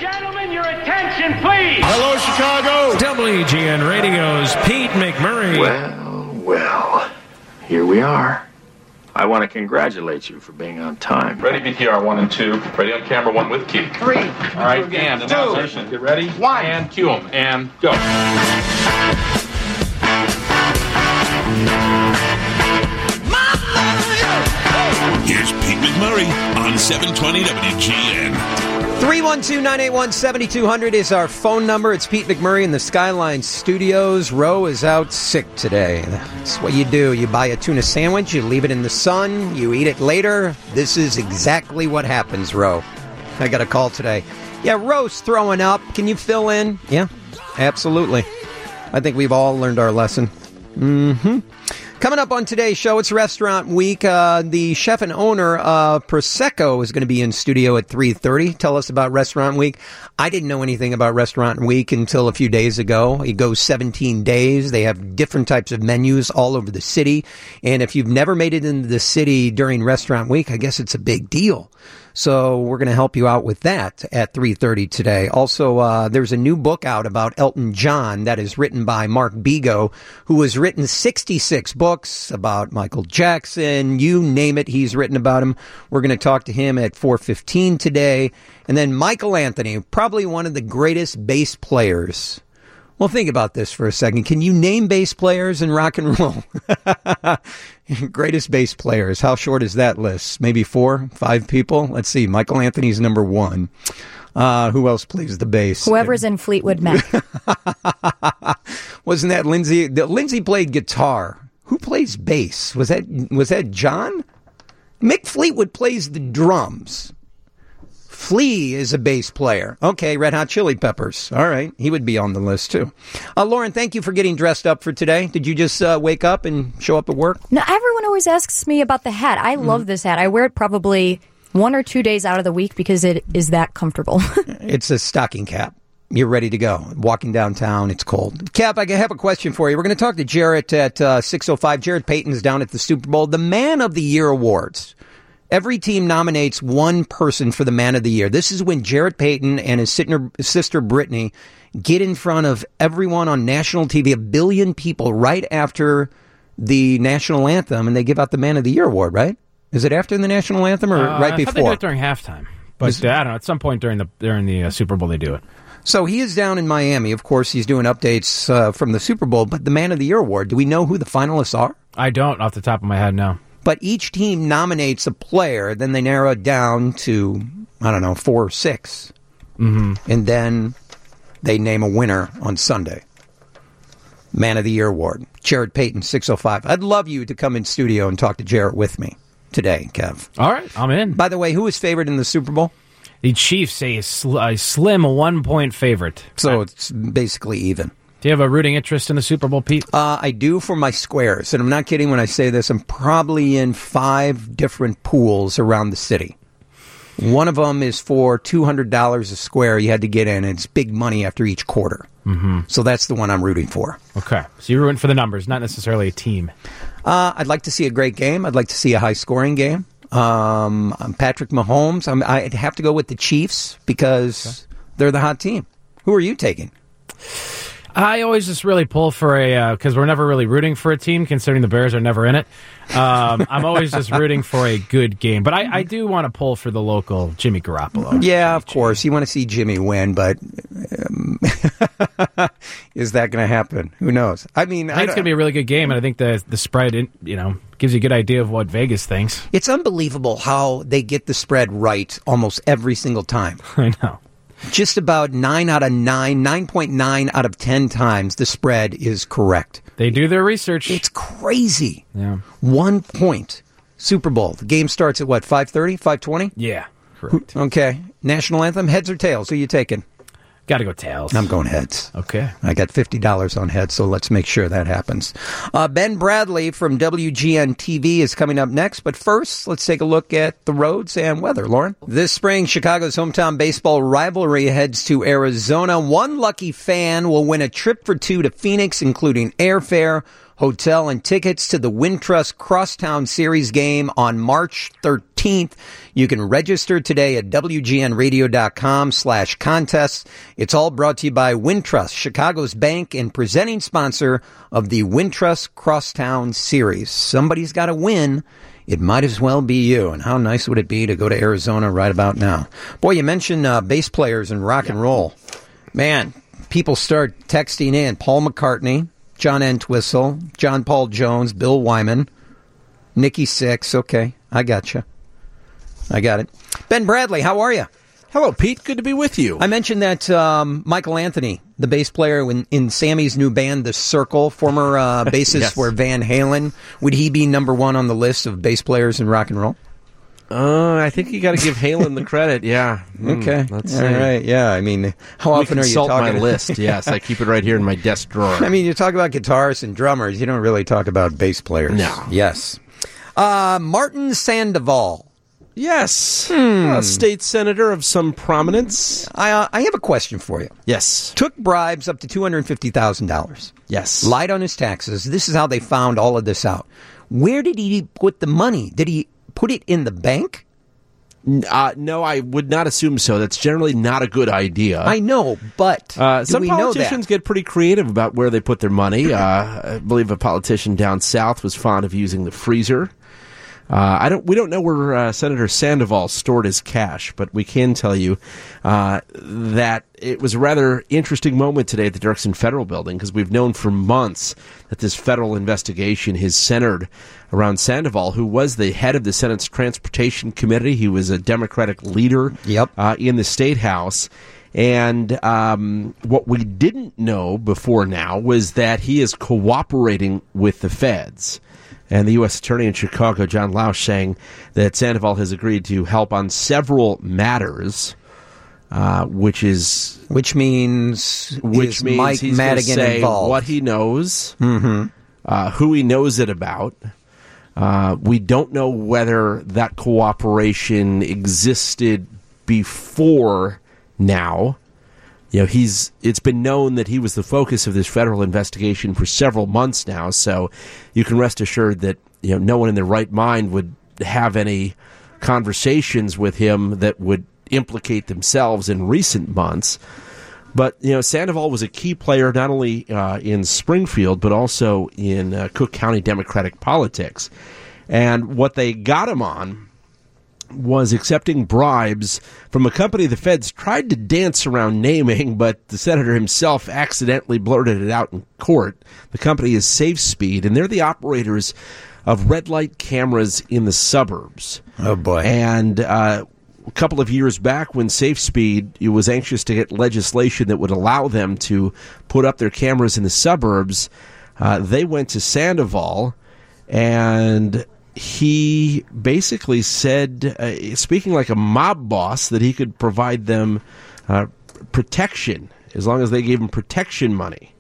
Gentlemen, your attention, please. Hello, Chicago. WGN Radio's Pete McMurray. Well, here we are. I want to congratulate you for being on time. Ready, BTR 1 and 2. Ready on camera 1 with key. 3. All right, and announcers. Get ready. 1. And cue them. And go. Here's Pete McMurray on 720 WGN. 312-981-7200 is our phone number. It's Pete McMurray in the Skyline Studios. Roe is out sick today. That's what you do. You buy a tuna sandwich, you leave it in the sun, you eat it later. This is exactly what happens, Roe. I got a call today. Yeah, Roe's throwing up. Can you fill in? Yeah, absolutely. I think we've all learned our lesson. Coming up on today's show, it's Restaurant Week. The chef and owner of Prosecco is going to be in studio at 3:30. Tell us about Restaurant Week. I didn't know anything about Restaurant Week until a few days ago. It goes 17 days. They have different types of menus all over the city. And if you've never made it into the city during Restaurant Week, I guess it's a big deal. So we're going to help you out with that at 3:30 today. Also, there's a new book out about Elton John that is written by Mark Bigo, who has written 66 books about Michael Jackson. You name it, he's written about him. We're going to talk to him at 4:15 today. And then Michael Anthony, probably one of the greatest bass players. Well, think about this for a second. Can you name bass players in rock and roll? Greatest bass players. How short is that list? Maybe 4, 5 people? Let's see. Michael Anthony's number 1. Who else plays the bass? Whoever's in Fleetwood Mac. Wasn't that Lindsay? Lindsay played guitar. Who plays bass? Was that John? Mick Fleetwood plays the drums. Flea is a bass player. Okay, Red Hot Chili Peppers. All right, he would be on the list, too. Lauren, thank you for getting dressed up for today. Did you just wake up and show up at work? No, everyone always asks me about the hat. I love this hat. I wear it probably 1 or 2 days out of the week because it is that comfortable. It's a stocking cap. You're ready to go. Walking downtown, it's cold. Cap, I have a question for you. We're going to talk to Jarrett at 6:05. Jarrett Payton's down at the Super Bowl. The Man of the Year Awards. Every team nominates one person for the Man of the Year. This is when Jarrett Payton and his sister Brittany get in front of everyone on national TV, 1 billion people, right after the national anthem, and they give out the Man of the Year award, right? Is it after the national anthem or right before? I thought they do it during halftime. But I don't know, at some point during the Super Bowl they do it. So he is down in Miami. Of course, he's doing updates from the Super Bowl, but the Man of the Year award, do we know who the finalists are? I don't off the top of my head, no. But each team nominates a player, then they narrow it down to, 4 or 6. Mm-hmm. And then they name a winner on Sunday. Man of the Year Award. Jarrett Payton, 6:05. I'd love you to come in studio and talk to Jarrett with me today, Kev. All right, I'm in. By the way, who is favored in the Super Bowl? The Chiefs say a slim 1-point favorite. So it's basically even. Do you have a rooting interest in the Super Bowl, Pete? I do for my squares. And I'm not kidding when I say this. I'm probably in 5 different pools around the city. One of them is for $200 a square you had to get in. It's big money after each quarter. Mm-hmm. So that's the one I'm rooting for. Okay. So you're rooting for the numbers, not necessarily a team. I'd like to see a great game. I'd like to see a high-scoring game. Patrick Mahomes. I'd have to go with the Chiefs because they're the hot team. Who are you taking? I always just really pull for because we're never really rooting for a team, considering the Bears are never in it. I'm always just rooting for a good game. But I do want to pull for the local Jimmy Garoppolo. Yeah, of course. You want to see Jimmy win, but is that going to happen? Who knows? I think it's going to be a really good game, and I think the spread, gives you a good idea of what Vegas thinks. It's unbelievable how they get the spread right almost every single time. I know. Just about 9.9 out of 10 times the spread is correct. They do their research. It's crazy. Yeah. 1 point. Super Bowl. The game starts at what, 5:30, 5:20? Yeah, correct. Okay. National anthem, heads or tails? Who are you taking? Got to go tails. I'm going heads. Okay. I got $50 on heads, so let's make sure that happens. Ben Bradley from WGN TV is coming up next, but first, let's take a look at the roads and weather. Lauren? This spring, Chicago's hometown baseball rivalry heads to Arizona. One lucky fan will win a trip for 2 to Phoenix, including airfare, hotel, and tickets to the Wintrust Crosstown Series game on March 13th. You can register today at WGNradio.com/contests. It's all brought to you by Wintrust, Chicago's bank and presenting sponsor of the Wintrust Crosstown Series. Somebody's got to win. It might as well be you. And how nice would it be to go to Arizona right about now? Boy, you mentioned bass players and rock and roll. Man, people start texting in. Paul McCartney, John Entwistle, John Paul Jones, Bill Wyman, Nikki Sixx. Okay, I got you. I got it. Ben Bradley, how are you? Hello, Pete. Good to be with you. I mentioned that Michael Anthony, the bass player in Sammy's new band, The Circle, former bassist for Van Halen, would he be number one on the list of bass players in rock and roll? I think you got to give Halen the credit. Yeah. Okay. Let's All see. right. Yeah. I mean, how often are you consult talking? my list? Yes, I keep it right here in my desk drawer. I mean, you talk about guitarists and drummers. You don't really talk about bass players. No. Yes. Martin Sandoval. Yes. A state senator of some prominence. I have a question for you. Yes. Took bribes up to $250,000. Yes. Lied on his taxes. This is how they found all of this out. Where did he put the money? Did he put it in the bank? No, I would not assume so. That's generally not a good idea. I know, but some politicians get pretty creative about where they put their money. I believe a politician down south was fond of using the freezer. We don't know where Senator Sandoval stored his cash, but we can tell you that it was a rather interesting moment today at the Dirksen Federal Building, because we've known for months that this federal investigation is centered around Sandoval, who was the head of the Senate's Transportation Committee. He was a Democratic leader in the State House. And what we didn't know before now was that he is cooperating with the feds. And the U.S. Attorney in Chicago, John Lausch, saying that Sandoval has agreed to help on several matters, which means Mike he's Madigan say involved. What he knows, who he knows it about. We don't know whether that cooperation existed before now. You know, it's been known that he was the focus of this federal investigation for several months now, so you can rest assured that, you know, no one in their right mind would have any conversations with him that would implicate themselves in recent months. But, you know, Sandoval was a key player not only in Springfield, but also in Cook County Democratic politics. And what they got him on was accepting bribes from a company the feds tried to dance around naming, but the senator himself accidentally blurted it out in court. The company is SafeSpeed, and they're the operators of red light cameras in the suburbs. Oh, boy. And a couple of years back, when SafeSpeed was anxious to get legislation that would allow them to put up their cameras in the suburbs, they went to Sandoval, and he basically said, speaking like a mob boss, that he could provide them protection as long as they gave him protection money.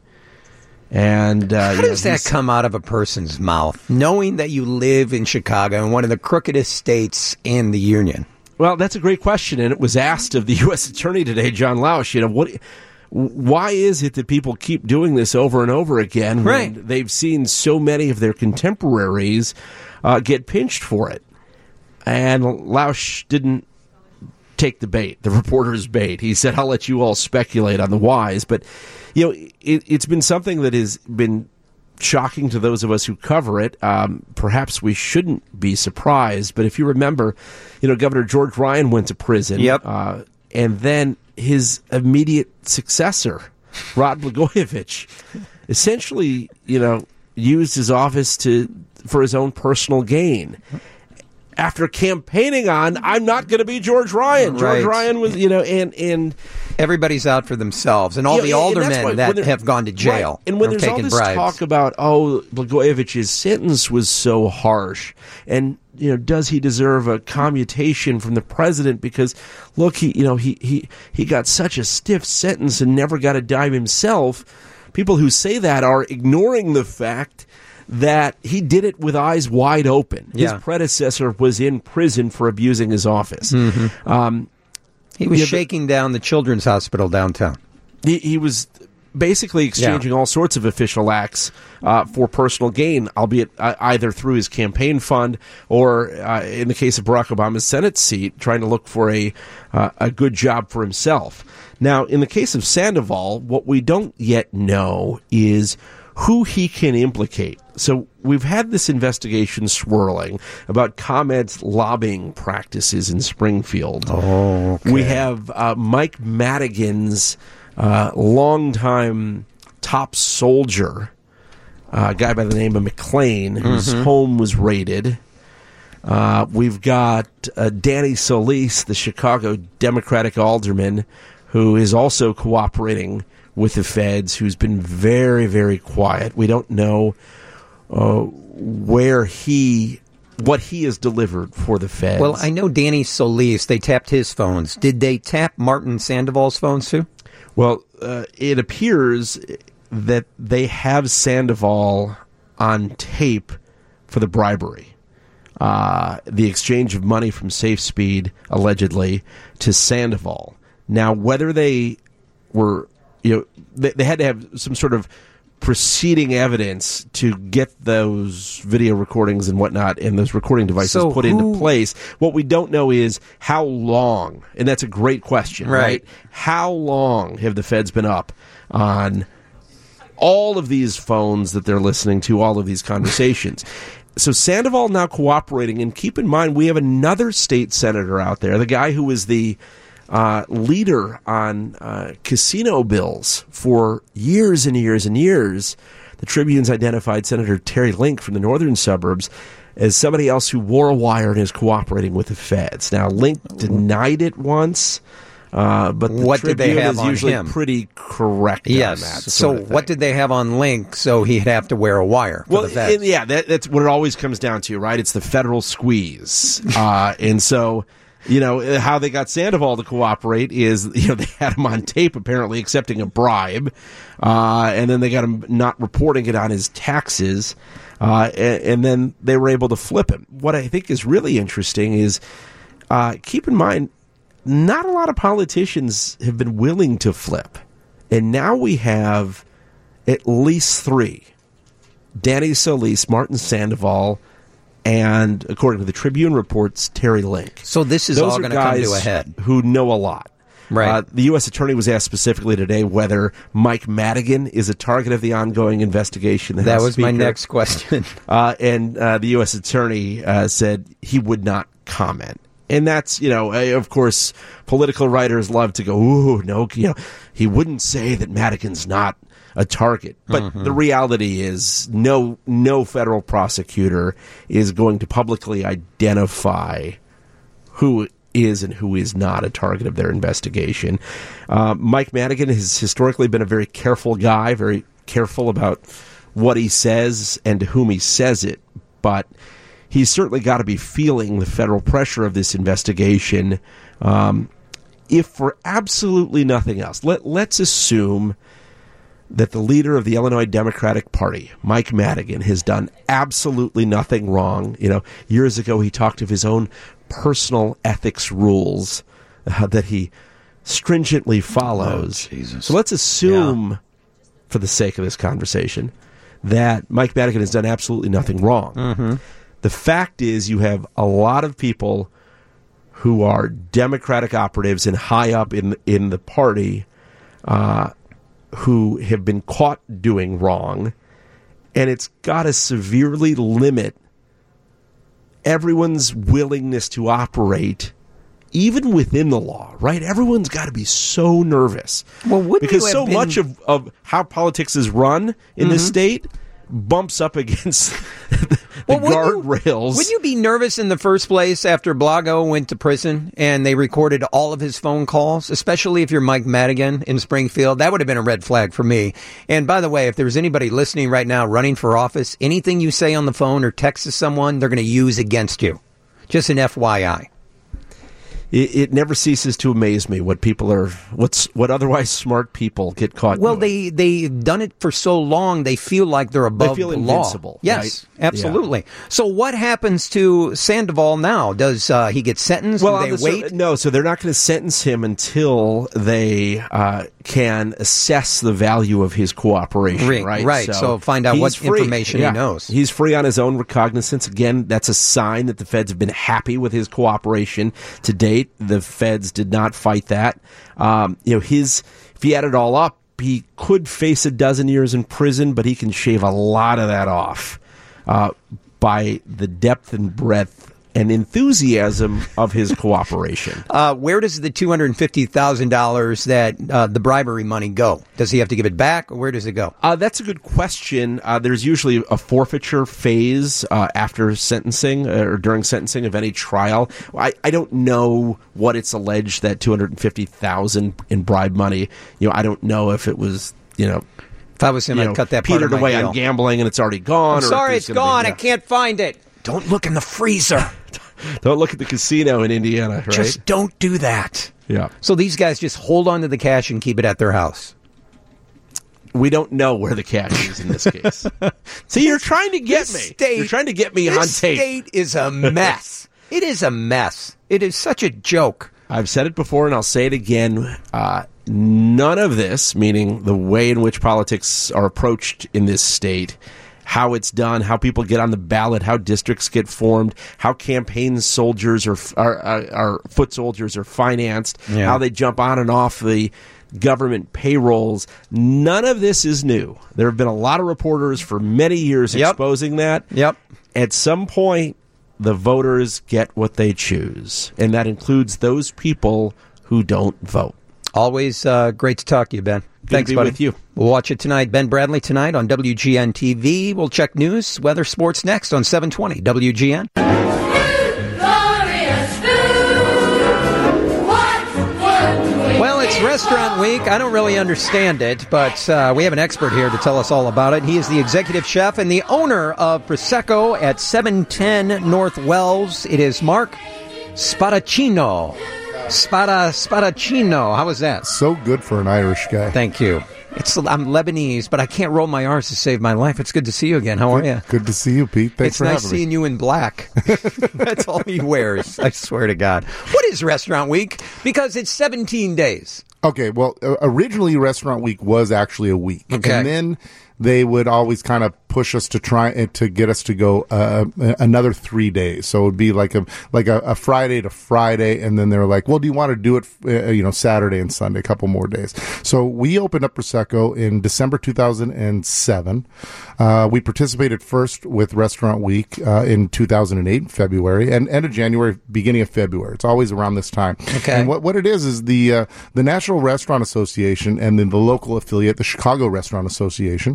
And how does that come out of a person's mouth, knowing that you live in Chicago, in one of the crookedest states in the union? Well, that's a great question, and it was asked of the U.S. Attorney today, John Lausch. You know, why is it that people keep doing this over and over again when they've seen so many of their contemporaries get pinched for it? And Lausch didn't take the bait, the reporter's bait. He said, I'll let you all speculate on the whys. But, you know, it's been something that has been shocking to those of us who cover it. Perhaps we shouldn't be surprised. But if you remember, you know, Governor George Ryan went to prison. Yep. And then his immediate successor, Rod Blagojevich, essentially, you know, used his office for his own personal gain. After campaigning on, I'm not going to be George Ryan. George Ryan was, you know, and everybody's out for themselves, and all the aldermen that have gone to jail. Right. And when there's all this talk about, Blagojevich's sentence was so harsh, and, you know, does he deserve a commutation from the president because, look, he got such a stiff sentence and never got a dime himself. People who say that are ignoring the fact that he did it with eyes wide open. His predecessor was in prison for abusing his office. Mm-hmm. He was shaking down the children's hospital downtown. He was basically exchanging all sorts of official acts for personal gain, albeit either through his campaign fund or, in the case of Barack Obama's Senate seat, trying to look for a good job for himself. Now, in the case of Sandoval, what we don't yet know is who he can implicate. So we've had this investigation swirling about ComEd's lobbying practices in Springfield. Oh, okay. We have Mike Madigan's longtime top soldier, a guy by the name of McLean, whose home was raided. We've got Danny Solis, the Chicago Democratic alderman, who is also cooperating with the feds, who's been very, very quiet. We don't know what he has delivered for the feds. Well, I know Danny Solis, they tapped his phones. Did they tap Martin Sandoval's phones too? Well, it appears that they have Sandoval on tape for the bribery. The exchange of money from SafeSpeed, allegedly, to Sandoval. Now, whether they were, they had to have some sort of preceding evidence to get those video recordings and whatnot and those recording devices put into place. What we don't know is how long, and that's a great question, right? How long have the feds been up on all of these phones that they're listening to, all of these conversations? So Sandoval now cooperating, and keep in mind we have another state senator out there, the guy who was the leader on casino bills for years and years and years. The Tribune's identified Senator Terry Link from the northern suburbs as somebody else who wore a wire and is cooperating with the feds. Now, Link denied it once, but the what Tribune did they have is on usually him? Pretty correct on that. So what did they have on Link so he'd have to wear a wire for the feds? Yeah, that's what it always comes down to, right? It's the federal squeeze. And so, how they got Sandoval to cooperate is, they had him on tape apparently accepting a bribe, and then they got him not reporting it on his taxes, and then they were able to flip him. What I think is really interesting is, keep in mind, not a lot of politicians have been willing to flip. And now we have at least three. Danny Solis, Martin Sandoval, and according to the Tribune reports, Terry Link. So this is all going to come to a head. Who know a lot. Right. The U.S. Attorney was asked specifically today whether Mike Madigan is a target of the ongoing investigation. That was my next question. And the U.S. Attorney said he would not comment. And that's, of course, political writers love to go, ooh, no, he wouldn't say that Madigan's not a target. But the reality is no federal prosecutor is going to publicly identify who is and who is not a target of their investigation. Mike Madigan has historically been a very careful guy, very careful about what he says and to whom he says it. But he's certainly got to be feeling the federal pressure of this investigation. If for absolutely nothing else, let's assume that the leader of the Illinois Democratic Party, Mike Madigan, has done absolutely nothing wrong. Years ago he talked of his own personal ethics rules that he stringently follows. Oh, Jesus. So let's assume, for the sake of this conversation, that Mike Madigan has done absolutely nothing wrong. The fact is you have a lot of people who are Democratic operatives and high up in the party who have been caught doing wrong, and it's got to severely limit everyone's willingness to operate even within the law, right? Everyone's got to be so nervous. Well, because so much of how politics is run in this state bumps up against the guardrails. Would you be nervous in the first place after Blago went to prison and they recorded all of his phone calls, especially if you're Mike Madigan in Springfield? That would have been a red flag for me. And by the way, if there's anybody listening right now running for office, anything you say on the phone or text to someone, they're going to use against you. Just an FYI. It never ceases to amaze me what otherwise smart people get caught doing. Well, they've done it for so long, they feel like they're above the law. Yes, right? absolutely. Yeah. So what happens to Sandoval now? Does he get sentenced? Well, do they wait? No, so they're not going to sentence him until they can assess the value of his cooperation, right? Right. So find out what information he knows. He's free on his own recognizance. Again, that's a sign that the feds have been happy with his cooperation to date. The feds did not fight that. If he add it all up, he could face 12 years in prison, but he can shave a lot of that off by the depth and breadth and enthusiasm of his cooperation. Where does the $250,000 that the bribery money go? Does he have to give it back, or where does it go? That's a good question. There's usually a forfeiture phase after sentencing or during sentencing of any trial. I don't know what it's alleged that $250,000 in bribe money. I don't know if it was, If I was him, I'd cut that part petered of my away deal. on gambling and it's already gone. I'm sorry, it's gone. I can't find it. Don't look in the freezer. Don't look at the casino in Indiana, right? Just don't do that. Yeah. So these guys just hold on to the cash and keep it at their house. We don't know where the cash is in this case. See, you're trying to get me. You're trying to get me on tape. This state is a mess. It is a mess. It is such a joke. I've said it before and I'll say it again. None of this, meaning the way in which politics are approached in this state, how it's done, how people get on the ballot, how districts get formed, how campaign soldiers or foot soldiers are financed, how they jump on and off the government payrolls. None of this is new. There have been a lot of reporters for many years exposing that. Yep. At some point, the voters get what they choose, and that includes those people who don't vote. Always great to talk to you, Ben. Thanks, to be buddy. with you. We'll watch it tonight. Ben Bradley tonight on WGN TV. We'll check news, weather, sports next on 720 WGN. Well, it's restaurant week. I don't really understand it, but we have an expert here to tell us all about it. He is the executive chef and the owner of Prosecco at 710 North Wells. It is Mark Spadaccino. Spadaccino. How was that? So good for an Irish guy. Thank you. I'm Lebanese, but I can't roll my R's to save my life. It's good to see you again. How are you? Good to see you, Pete. Thanks for having me. It's nice seeing you in black. That's all he wears. I swear to God. What is Restaurant Week? Because it's 17 days. Okay, well, originally Restaurant Week was actually a week. Okay. And then they would always kind of push us to try to get us to go another 3 days. So it would be like a Friday to Friday, and then they were like, well, do you want to do it Saturday and Sunday, a couple more days. So we opened up Prosecco in December 2007. We participated first with Restaurant Week in 2008, February, and end of January, beginning of February. It's always around this time. Okay. And what it is the National Restaurant Association and then the local affiliate, the Chicago Restaurant Association,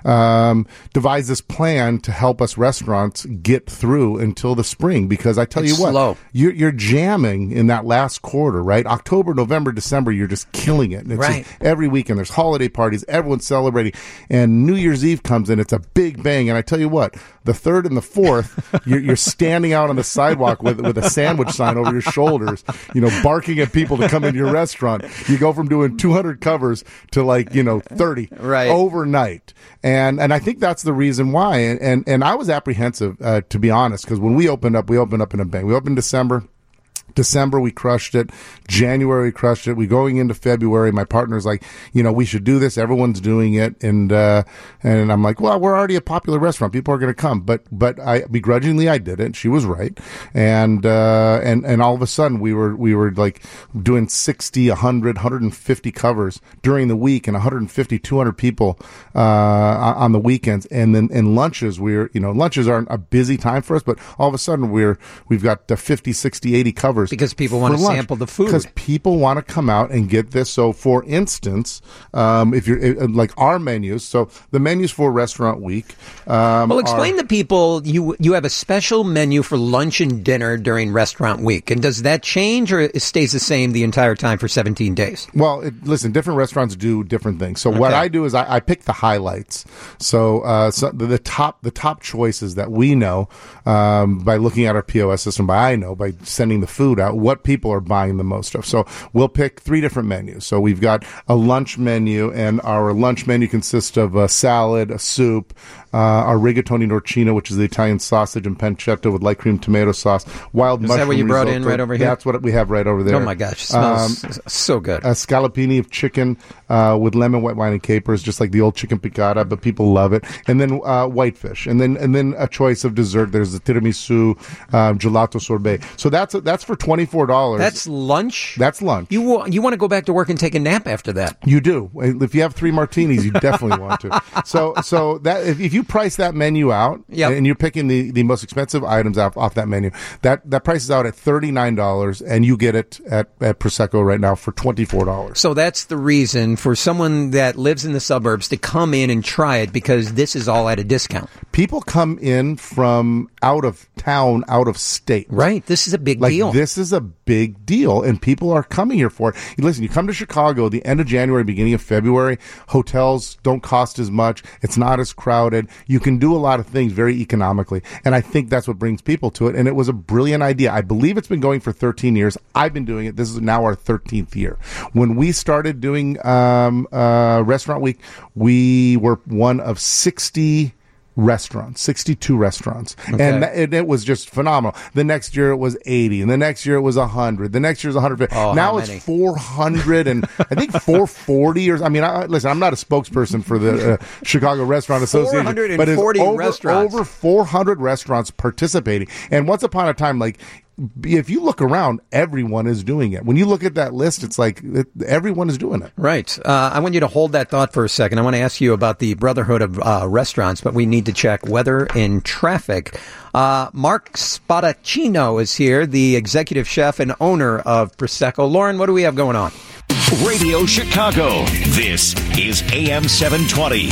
devised this plan to help us restaurants get through until the spring, because I tell you what, slow. You're jamming in that last quarter, right? October, November, December, you're just killing it. And it's right. just every weekend there's holiday parties, everyone's celebrating, and New Year's Eve comes in, it's a big bang. And I tell you what, the 3rd and the 4th, you're standing out on the sidewalk with a sandwich sign over your shoulders, barking at people to come into your restaurant. You go from doing 200 covers to 30 right. overnight. And I think that's the reason why. And I was apprehensive, to be honest, because when we opened up in a bang. We opened December, we crushed it. January, we crushed it. We going into February, my partner's like, we should do this. Everyone's doing it. And I'm like, well, we're already a popular restaurant. People are going to come. But I begrudgingly, I did it. She was right. And all of a sudden we were like doing 60, 100, 150 covers during the week and 150, 200 people, on the weekends. And then in lunches, lunches aren't a busy time for us, but all of a sudden we've got 50, 60, 80 covers. Because people want to sample the food. Because people want to come out and get this. So, for instance, if you're like our menus, so the menus for Restaurant Week. Well, explain to people, you have a special menu for lunch and dinner during Restaurant Week. And does that change, or it stays the same the entire time for 17 days? Well, listen, different restaurants do different things. So what I do is I pick the highlights. So the top choices that we know by looking at our POS system, by sending the food food out, what people are buying the most of. So we'll pick 3 different menus. So we've got a lunch menu, and our lunch menu consists of a salad, a soup, our rigatoni norcino, which is the Italian sausage and pancetta with light cream tomato sauce, wild mushroom. Is that what you brought in risotto. right over here? That's what we have right over there. Oh my gosh, it smells so good. A scallopini of chicken with lemon, white wine, and capers, just like the old chicken piccata, but people love it. And then whitefish, and then a choice of dessert. There's the tiramisu, gelato sorbet. So that's for $24. That's lunch. That's lunch. You want to go back to work and take a nap after that? You do. If you have 3 martinis, you definitely want to. So that if you price that menu out, and you're picking the most expensive items off that menu, that price is out at $39, and you get it at Prosecco right now for $24. So that's the reason for someone that lives in the suburbs to come in and try it, because this is all at a discount. People come in from out of town, out of state. Right. This is a big deal. This is a big deal, and people are coming here for it. Listen, you come to Chicago the end of January, beginning of February, hotels don't cost as much. It's not as crowded. You can do a lot of things very economically, and I think that's what brings people to it, and it was a brilliant idea. I believe it's been going for 13 years. I've been doing it. This is now our 13th year. When we started doing Restaurant Week, we were one of 62 restaurants. Okay. And it was just phenomenal. The next year it was 80, and the next year it was 100. The next year is 150. Now it's 400, and I think 440. Listen, I'm not a spokesperson for the Chicago Restaurant Association, but it's over 400 restaurants participating. And once upon a time, if you look around, everyone is doing it. When you look at that list, it's like everyone is doing it. Right. I want you to hold that thought for a second. I want to ask you about the Brotherhood of Restaurants, but we need to check weather and traffic. Mark Spadaccino is here, the executive chef and owner of Prosecco. Lauren, what do we have going on? Radio Chicago. This is AM 720.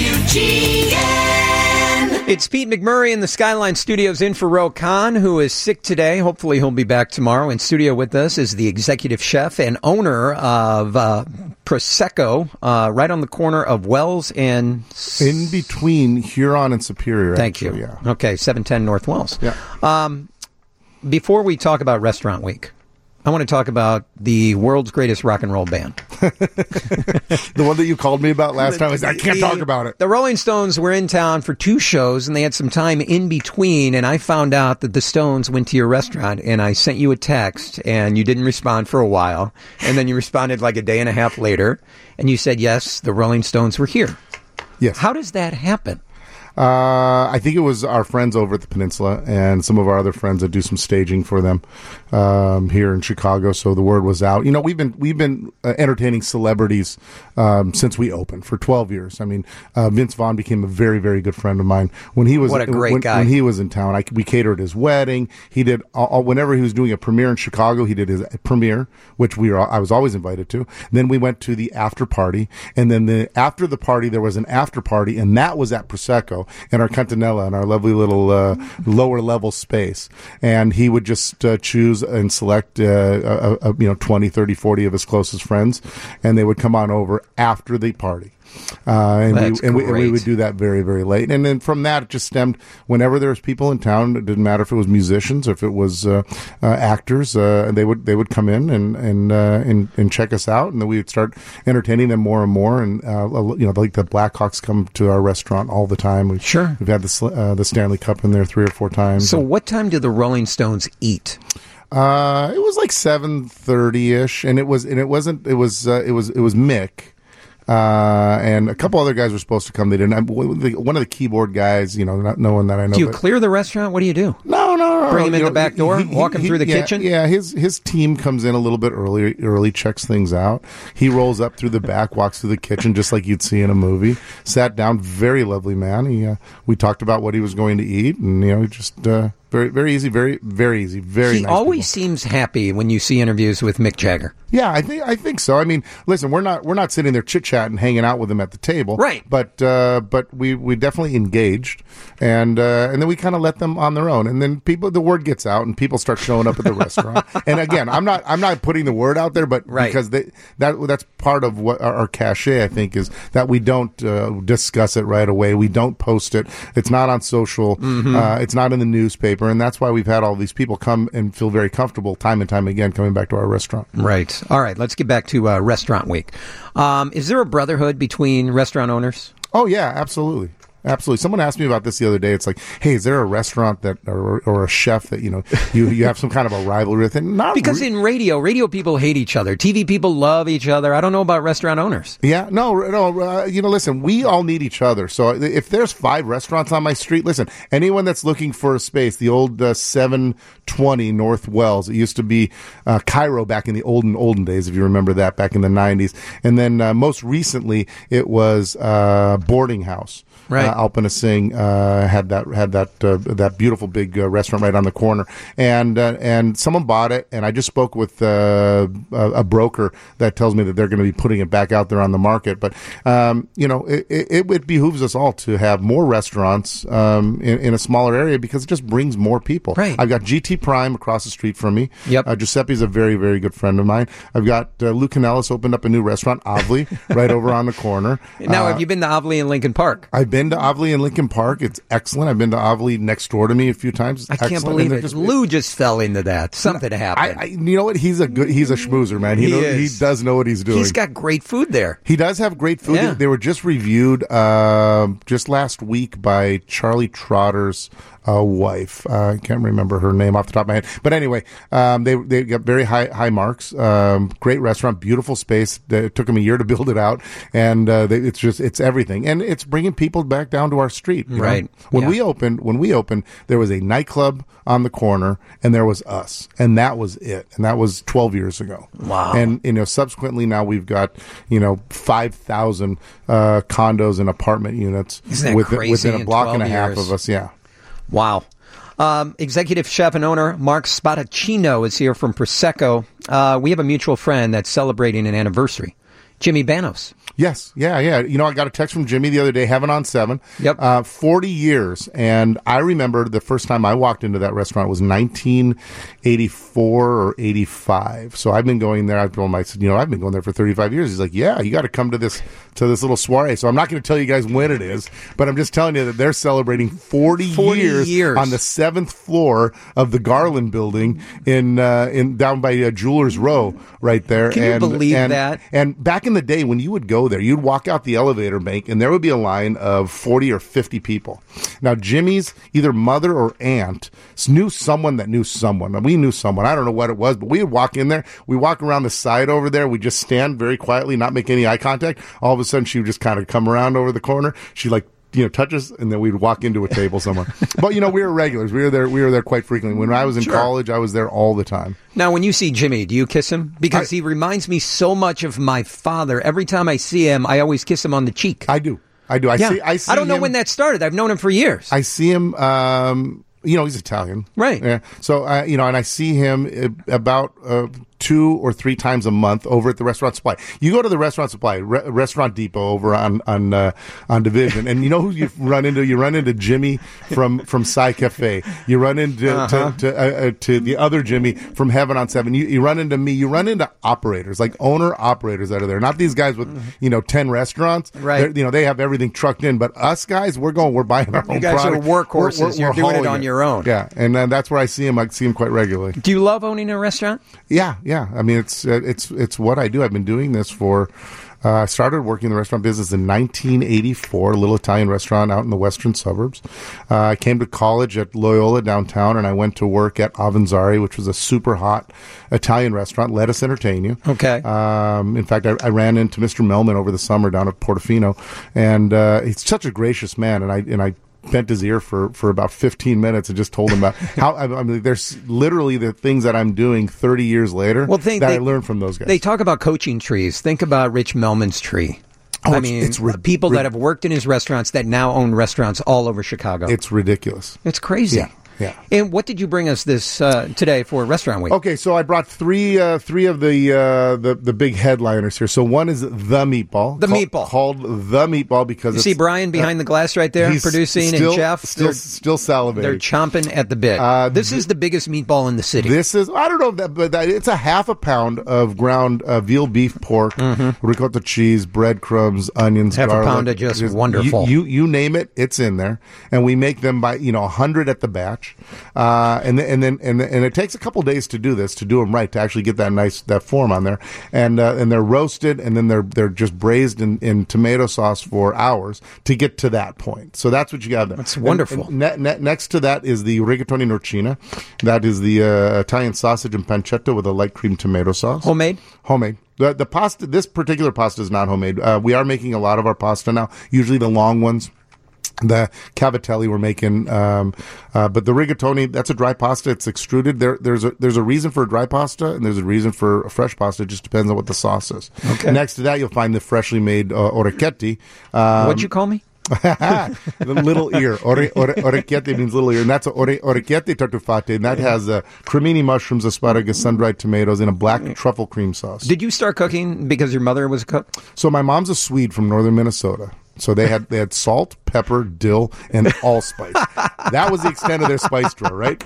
WGN. It's Pete McMurray in the Skyline Studios in for Ro Khan, who is sick today. Hopefully he'll be back tomorrow. In studio with us is the executive chef and owner of Prosecco, right on the corner of Wells and... In between Huron and Superior. Thank you. Yeah. Okay, 710 North Wells. Yeah. Before we talk about Restaurant Week, I want to talk about the world's greatest rock and roll band. The one that you called me about last time. I can't talk about it. The Rolling Stones were in town for 2 shows, and they had some time in between, and I found out that the Stones went to your restaurant, and I sent you a text, and you didn't respond for a while, and then you responded like a day and a half later, and you said, yes, the Rolling Stones were here. Yes. How does that happen? I think it was our friends over at the Peninsula and some of our other friends that do some staging for them here in Chicago. So the word was out. We've been entertaining celebrities since we opened for 12 years. I mean, Vince Vaughn became a very, very good friend of mine when he was what a great guy. When he was in town. We catered his wedding. He did whenever he was doing a premiere in Chicago. He did his premiere, which I was always invited to. Then we went to the after party, and then after the party there was an after party, and that was at Prosecco in our Cantinella, in our lovely little lower level space. And he would just choose and select 20, 30, 40 of his closest friends, and they would come on over after the party. And we would do that very, very late. And then from that, it just stemmed whenever there was people in town. It didn't matter if it was musicians or if it was actors. And they would come in and check us out, and then we would start entertaining them more and more. And like the Blackhawks come to our restaurant all the time. We've had the Stanley Cup in there 3 or 4 times. So what time did the Rolling Stones eat? It was like 7:30ish, and it was Mick. And a couple other guys were supposed to come. They didn't. One of the keyboard guys, not no one that I know. Do you clear the restaurant? What do you do? No. Bring him in the back door, walk him through the kitchen? Yeah, his team comes in a little bit early, checks things out. He rolls up through the back, walks through the kitchen just like you'd see in a movie. Sat down, very lovely man. We talked about what he was going to eat, and just very, very easy, very, very easy, very nice. He always seems happy when you see interviews with Mick Jagger. Yeah, I think so. I mean, listen, we're not sitting there chit-chatting, hanging out with him at the table. Right. But we definitely engaged, and then we kind of let them on their own. And then the word gets out, and people start showing up at the restaurant. And again, I'm not putting the word out there, but because that's part of what our cachet, I think, is that we don't discuss it right away. We don't post it. It's not on social. Mm-hmm. It's not in the newspaper. newspaper, and that's why we've had all these people come and feel very comfortable time and time again coming back to our restaurant. Right. All right. Let's get back to Restaurant Week. Is there a brotherhood between restaurant owners? Oh, yeah, absolutely. Absolutely. Someone asked me about this the other day. It's like, hey, is there a restaurant that or a chef that, you have some kind of a rivalry with? And not because in radio people hate each other. TV people love each other. I don't know about restaurant owners. Yeah, no. Listen, we all need each other. So if there's 5 restaurants on my street, listen, anyone that's looking for a space, the old 720 North Wells, it used to be Cairo back in the olden days, if you remember that, back in the 90s. And then most recently, it was Boarding House. Right. Alpinasing had that beautiful big restaurant right on the corner, and someone bought it, and I just spoke with a broker that tells me that they're going to be putting it back out there on the market. But it behooves us all to have more restaurants in a smaller area because it just brings more people. Right. I've got GT Prime across the street from me. Yep. Giuseppe's a very, very good friend of mine. I've got Lou Canellis opened up a new restaurant, Avli, right over on the corner. Now, have you been to Avli in Lincoln Park? I've been to Avli in Lincoln Park. It's excellent. I've been to Avli next door to me a few times. I can't believe it. Lou just fell into that. Something happened. You know what? He's a schmoozer, man. He does know what he's doing. He's got great food there. He does have great food. Yeah. They were just reviewed just last week by Charlie Trotter's wife. I can't remember her name off the top of my head. But anyway, they got very high marks. Great restaurant, beautiful space. It took them a year to build it out, and it's everything, and it's bringing people back down to our street. Right. know? When we opened, there was a nightclub on the corner, and there was us, and that was it. And that was 12 years ago. Wow. And subsequently now we've got 5,000 condos and apartment units within a block and a half of us. Yeah. Wow. Executive chef and owner Mark Spadaccino is here from Prosecco. We have a mutual friend that's celebrating an anniversary, Jimmy Banos. Yes. Yeah. I got a text from Jimmy the other day, Heaven on 7. Yep. 40 years. And I remember the first time I walked into that restaurant was 1984 or 85. So I've been going there. I told him, I said, I've been going there for 35 years. He's like, yeah, you got to come to this little soiree. So I'm not going to tell you guys when it is, but I'm just telling you that they're celebrating 40 years on the 7th floor of the Garland building in down by Jewelers Row right there. Can you believe that? And back in the day when you would go there, you'd walk out the elevator bank and there would be a line of 40 or 50 people. Now, Jimmy's either mother or aunt knew someone that knew someone. We knew someone. I don't know what it was, but we would walk in there. We walk around the side over there. We just stand very quietly, not make any eye contact. All of a sudden, she would just kind of come around over the corner. She touch us, and then we'd walk into a table somewhere. But, we were regulars. We were there quite frequently. When I was in college, I was there all the time. Now, when you see Jimmy, do you kiss him? Because he reminds me so much of my father. Every time I see him, I always kiss him on the cheek. I do. I see I don't know him, when that started. I've known him for years. I see him, he's Italian. Right. Yeah. So, and I see him about 2 or 3 times a month over at the Restaurant Supply. You go to the Restaurant Supply, Restaurant Depot over on Division, and you know who you run into? You run into Jimmy from Sci Cafe. You run into to the other Jimmy from Heaven on 7. You run into me. You run into operators, like owner operators that are there. Not these guys with 10 restaurants. Right. They have everything trucked in, but us guys, we're buying our own product. You guys are workhorses. You're doing it on your own. Yeah, and that's where I see him. I see him quite regularly. Do you love owning a restaurant? Yeah. I mean, it's what I do. I've been doing this for. I started working in the restaurant business in 1984, a little Italian restaurant out in the western suburbs. I came to college at Loyola downtown, and I went to work at Avanzari, which was a super hot Italian restaurant. Let us entertain you. Okay. In fact, I ran into Mr. Melman over the summer down at Portofino, and he's such a gracious man, and I bent his ear for about 15 minutes and just told him about how there's literally the things that I'm doing 30 years later I learned from those guys. They talk about coaching trees. Think about Rich Melman's tree. It's people that have worked in his restaurants that now own restaurants all over Chicago. It's ridiculous. It's crazy. Yeah. And what did you bring us this today for Restaurant Week? Okay, so I brought three of the big headliners here. So one is the meatball. Called the meatball because you see Brian behind the glass right there producing, and Jeff still salivating. They're chomping at the bit. This is the biggest meatball in the city. This is, I don't know, but it's a half a pound of ground veal beef pork, ricotta cheese, breadcrumbs, onions, half garlic. A pound of just wonderful. You name it, it's in there, and we make them by 100 at the batch. much. And it takes a couple days to do this, to do them right, to actually get that form on there. And they're roasted, and then they're just braised in tomato sauce for hours to get to that point. So that's what you got there. That's wonderful. And next to that is the rigatoni norcina. That is the Italian sausage and pancetta with a light cream tomato sauce. Homemade. The pasta, this particular pasta is not homemade. We are making a lot of our pasta now, usually the long ones. The cavatelli we're making, but the rigatoni, that's a dry pasta. It's extruded. There's a reason for a dry pasta, and there's a reason for a fresh pasta. It just depends on what the sauce is. Okay. Next to that, you'll find the freshly made orecchietti. What'd you call me? The little ear. Orecchietti means little ear. And that's orecchietti tartufate. And that has cremini mushrooms, asparagus, sun-dried tomatoes, and a black truffle cream sauce. Did you start cooking because your mother was a cook? So my mom's a Swede from northern Minnesota. So they had salt, pepper, dill, and allspice. That was the extent of their spice drawer, right?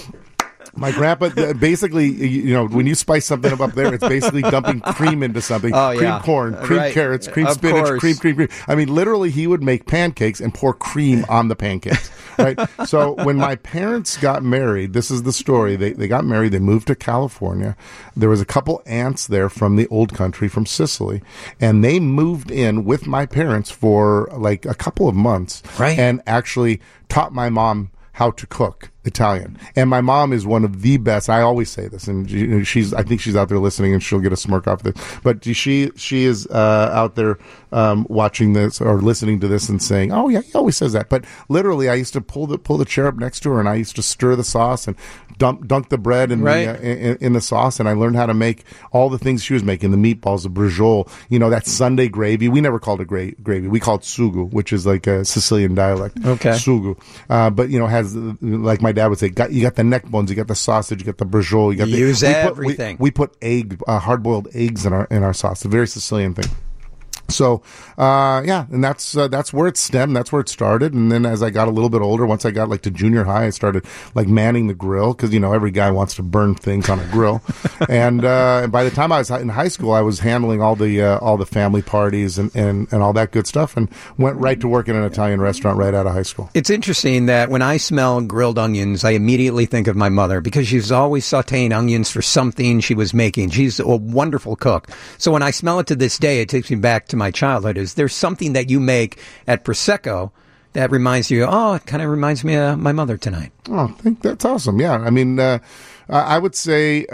My grandpa, basically, when you spice something up there, it's basically dumping cream into something. Oh, cream corn, cream carrots, cream spinach, cream. I mean, literally, he would make pancakes and pour cream on the pancakes, right? So when my parents got married, this is the story. They got married. They moved to California. There was a couple aunts there from the old country, from Sicily, and they moved in with my parents for like a couple of months, right? And actually taught my mom how to cook Italian. And my mom is one of the best. I always say this, and I think she's out there listening, and she'll get a smirk off this. But she is out there watching this or listening to this and saying, "Oh yeah, he always says that." But literally, I used to pull the chair up next to her, and I used to stir the sauce and dunk the bread in the sauce, and I learned how to make all the things she was making: the meatballs, the brujol, that Sunday gravy. We never called it gravy. We called it sugu, which is like a Sicilian dialect. Okay, sugu. But has, like my dad would say, you got the neck bones, you got the sausage, you got the brujol, you got everything. We put hard boiled eggs in our sauce. A very Sicilian thing. So, and that's where it stemmed. That's where it started. And then as I got a little bit older, once I got like to junior high, I started like manning the grill because, every guy wants to burn things on a grill. And by the time I was in high school, I was handling all the family parties and all that good stuff, and went right to work in an Italian restaurant right out of high school. It's interesting that when I smell grilled onions, I immediately think of my mother because she's always sauteing onions for something she was making. She's a wonderful cook. So when I smell it to this day, it takes me back to my childhood. Is there something that you make at Prosecco that reminds you, it kind of reminds me of my mother tonight? Oh, I think that's awesome. Yeah. I mean, I would say,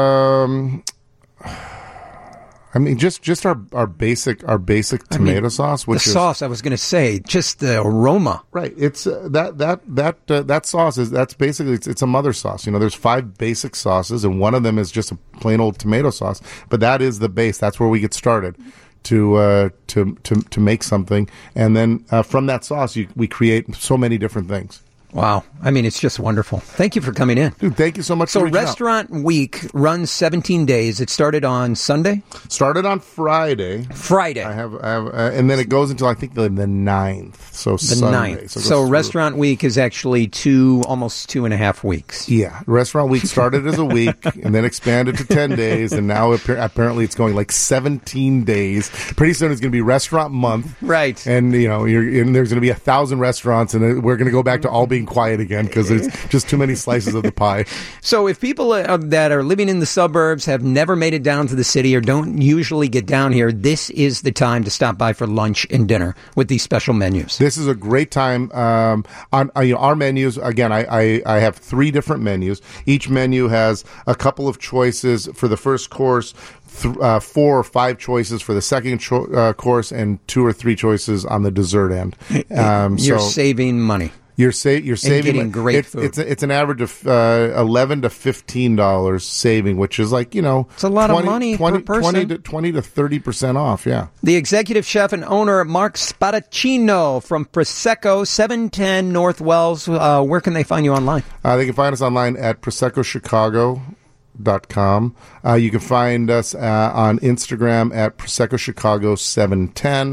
just our basic tomato sauce, which the sauce. I was going to say, just the aroma. Right. It's that sauce that's basically it's a mother sauce. There's 5 basic sauces, and one of them is just a plain old tomato sauce. But that is the base. That's where we get started to make something, and then from that sauce we create so many different things. Wow. I mean, it's just wonderful. Thank you for coming in. Dude, thank you so much for reaching out. Restaurant Week runs 17 days. It started on Sunday? Started on Friday. I have and then it goes until I think the 9th. So the Sunday. 9th. So Restaurant Week is actually almost 2.5 weeks. Yeah. Restaurant Week started as a week and then expanded to 10 days. And now apparently it's going like 17 days. Pretty soon it's going to be Restaurant Month. Right. And, and there's going to be 1,000 restaurants, and we're going to go back to all being quiet again because there's just too many slices of the pie. So if people that are living in the suburbs have never made it down to the city or don't usually get down here, this is the time to stop by for lunch and dinner with these special menus. This is a great time. On our menus, again, I have 3 different menus. Each menu has a couple of choices for the first course, 4 or 5 choices for the second course, and 2 or 3 choices on the dessert end. You're saving money. You're saving getting great food. It's an average of $11 to $15 saving, which is like it's a lot of money per person. 20 to 30% off. Yeah. The executive chef and owner Mark Spadaccino from Prosecco, 710 North Wells. Where can they find you online? They can find us online at ProseccoChicago.com. You can find us on Instagram at Prosecco Chicago 710.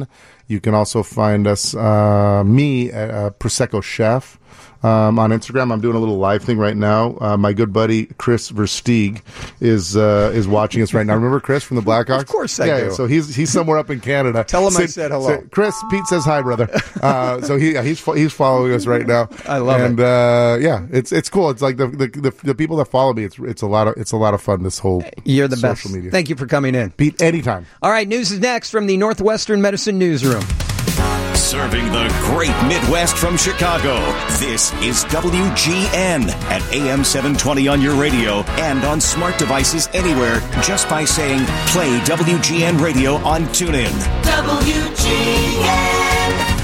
You can also find us, me at Prosecco Chef. On Instagram, I'm doing a little live thing right now. My good buddy Chris Versteeg is watching us right now. Remember Chris from the Blackhawks? Of course I do. So he's somewhere up in Canada. Tell him I said hello. Chris, Pete says hi, brother. So he's following us right now. I love it. And it's cool. It's like the people that follow me. It's a lot of fun. This whole You're the social best. media. Thank you for coming in, Pete. Anytime. All right, news is next from the Northwestern Medicine Newsroom. Serving the great Midwest from Chicago, this is WGN at AM 720 on your radio and on smart devices anywhere just by saying play WGN radio on TuneIn. WGN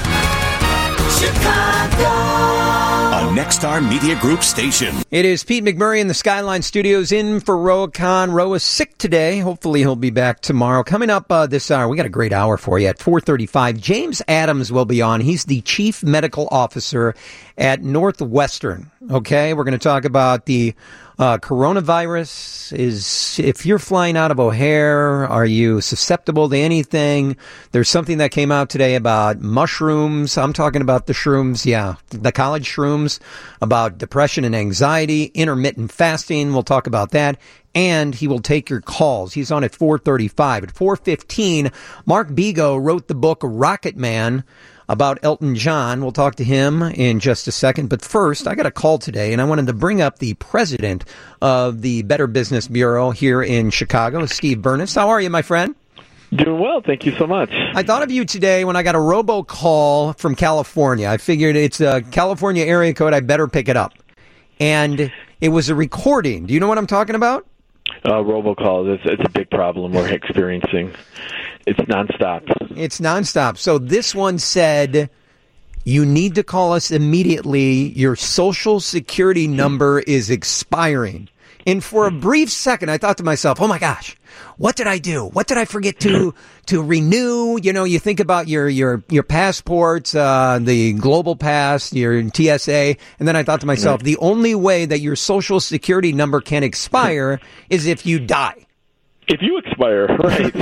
Chicago. A Nexstar Media Group station. It is Pete McMurray in the Skyline Studios in for Roa Khan. Roa is sick today. Hopefully he'll be back tomorrow. Coming up this hour, we got a great hour for you at 4:35. James Adams will be on. He's the Chief Medical Officer at Northwestern. Okay, we're going to talk about the coronavirus. If you're flying out of O'Hare, are you susceptible to anything? There's something that came out today about mushrooms. I'm talking about the shrooms, the college shrooms, about depression and anxiety, intermittent fasting. We'll talk about that. And he will take your calls. He's on at 4:35. At 4:15, Mark Bigo wrote the book Rocket Man about Elton John. We'll talk to him in just a second. But first, I got a call today, and I wanted to bring up the president of the Better Business Bureau here in Chicago, Steve Burness. How are you, my friend? Doing well. Thank you so much. I thought of you today when I got a robocall from California. I figured it's a California area code. I better pick it up. And it was a recording. Do you know what I'm talking about? Robocalls, it's a big problem we're experiencing. It's nonstop. It's nonstop. So this one said, you need to call us immediately. Your social security number is expiring. And for a brief second, I thought to myself, oh my gosh, what did I do? What did I forget to renew? You know, you think about your passports, the Global Pass, your TSA. And then I thought to myself, the only way that your social security number can expire is if you die. If you expire, right.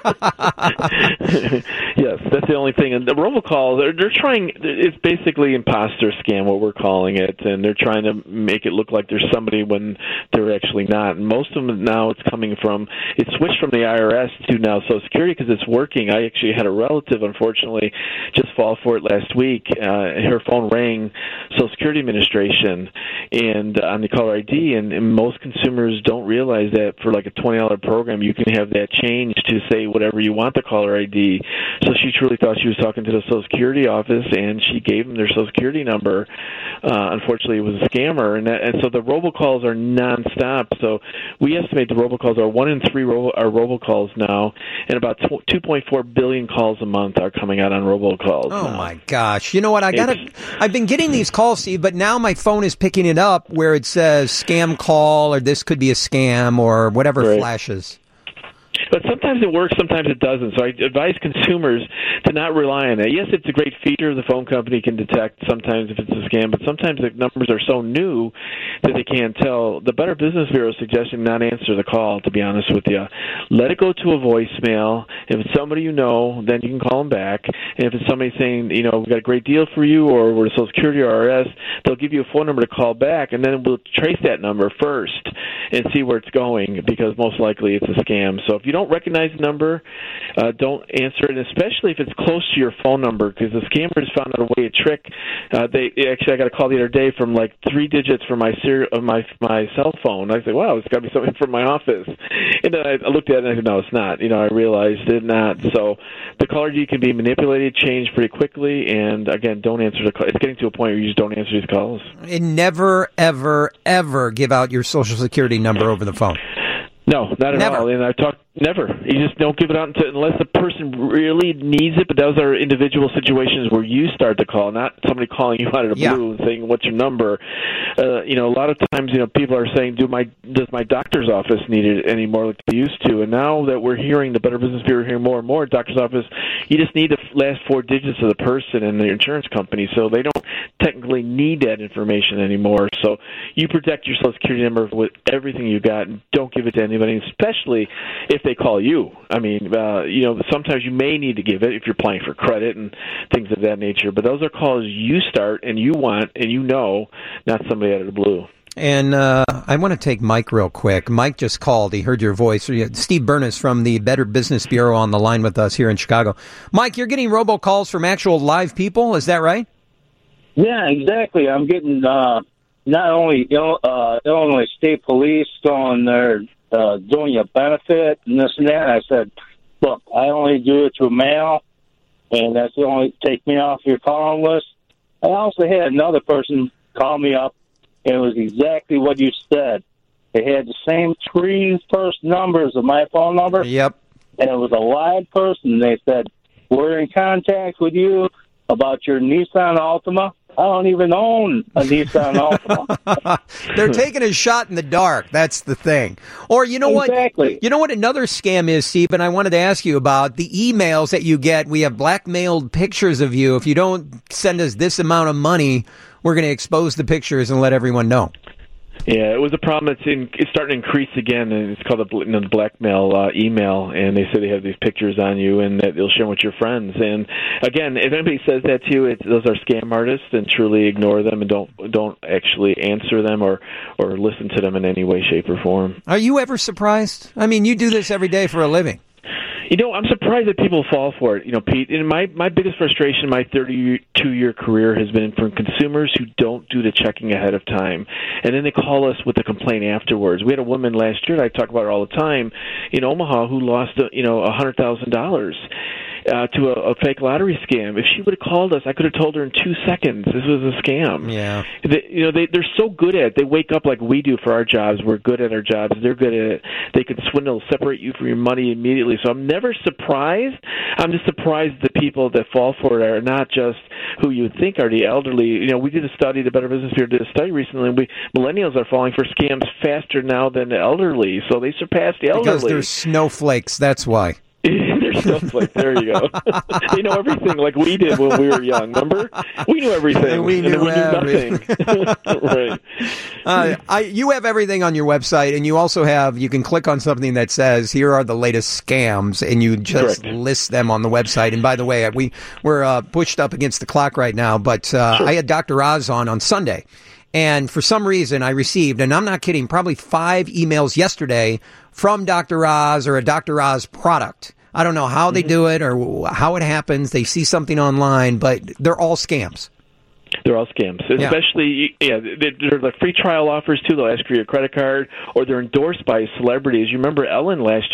Yes, that's the only thing. And the robocalls, they're trying, it's basically imposter scam, what we're calling it, and they're trying to make it look like there's somebody when they're actually not. And most of them now, it's switched from the IRS to now Social Security because it's working. I actually had a relative, unfortunately, just fall for it last week. Her phone rang, Social Security Administration, and on the caller ID, and most consumers don't realize that for like a $20 program, you can have that changed to say whatever you want the caller ID. So she truly thought she was talking to the Social Security office, and she gave them their Social Security number. Unfortunately, it was a scammer, and so the robocalls are nonstop. So we estimate the robocalls are 1 in 3 are robocalls now, and about 2.4 billion calls a month are coming out on robocalls. Oh my gosh! You know what? I've been getting these calls, Steve, but now my phone is picking it up where it says scam call or this could be a scam or whatever flashes. But sometimes it works, sometimes it doesn't. So I advise consumers to not rely on it. Yes, it's a great feature the phone company can detect sometimes if it's a scam, but sometimes the numbers are so new that they can't tell. The Better Business Bureau is suggesting not answer the call, to be honest with you. Let it go to a voicemail. If it's somebody you know, then you can call them back. And if it's somebody saying, you know, we've got a great deal for you, or we're Social Security or IRS, they'll give you a phone number to call back, and then we'll trace that number first and see where it's going, because most likely it's a scam. So if you don't recognize the number, don't answer it, especially if it's close to your phone number, because the scammers found out a way to trick. I got a call the other day from like 3 digits from my cell phone. I said, wow, it's got to be something from my office. And then I looked at it and I said, no, it's not. You know, I realized it's not. So the caller ID can be manipulated, changed pretty quickly, and again, don't answer the call. It's getting to a point where you just don't answer these calls. And never, ever, ever give out your Social Security number over the phone. No, not at all. And I've talked, never. You just don't give it out unless the person really needs it. But those are individual situations where you start the call, not somebody calling you out of the blue and saying, "What's your number?" You know, a lot of times, you know, people are saying, "Does my doctor's office need it anymore like they used to?" And now that we're hearing the Better Business Bureau hearing more and more, doctor's office, you just need the last 4 digits of the person and the insurance company, so they don't technically need that information anymore. So you protect your Social Security number with everything you got, and don't give it to anybody, especially if they call you. I mean, sometimes you may need to give it if you're applying for credit and things of that nature, but those are calls you start and you want and not somebody out of the blue. And I want to take Mike real quick. Mike just called. He heard your voice. Steve Burness from the Better Business Bureau on the line with us here in Chicago. Mike, you're getting robocalls from actual live people. Is that right? Yeah, exactly. I'm getting not only Illinois State Police going there doing you a benefit and this and that. I said, look, I only do it through mail, and that's the only take me off your calling list. I also had another person call me up. It was exactly what you said. It had the same 3 first numbers of my phone number. Yep. And it was a live person. They said, we're in contact with you about your Nissan Altima. I don't even own a Nissan Altima. They're taking a shot in the dark. That's the thing. Or you know what? Exactly. You know what another scam is, Steve, and I wanted to ask you about the emails that you get. We have blackmailed pictures of you. If you don't send us this amount of money, we're going to expose the pictures and let everyone know. Yeah, it was a problem. It's starting to increase again, and it's called the blackmail email. And they say they have these pictures on you, and that they'll share them with your friends. And again, if anybody says that to you, those are scam artists, and truly ignore them and don't actually answer them or listen to them in any way, shape, or form. Are you ever surprised? I mean, you do this every day for a living. I'm surprised that people fall for it. Pete, and my biggest frustration in my 32-year career has been from consumers who don't do the checking ahead of time. And then they call us with a complaint afterwards. We had a woman last year, and I talk about her all the time, in Omaha who lost, $100,000. To a fake lottery scam. If she would have called us, I could have told her in 2 seconds this was a scam. Yeah. They're so good at it. They wake up like we do for our jobs. We're good at our jobs. They're good at it. They can swindle, separate you from your money immediately. So I'm never surprised. I'm just surprised the people that fall for it are not just who you would think are the elderly. We did a study, the Better Business Bureau did a study recently, and millennials are falling for scams faster now than the elderly. So they surpass the elderly. Because they're snowflakes, that's why. They're snowflakes. There you go. They know everything like we did when we were young. Remember? We knew everything. And we knew nothing. Right. You have everything on your website, and you also you can click on something that says, here are the latest scams, and you just list them on the website. And by the way, we're pushed up against the clock right now, but sure. I had Dr. Oz on Sunday. And for some reason, I received, and I'm not kidding, probably 5 emails yesterday from Dr. Oz or a Dr. Oz product. I don't know how they do it or how it happens. They see something online, but they're all scams. They're all scams, especially, they're the free trial offers, too. They'll ask for your credit card, or they're endorsed by celebrities. You remember Ellen last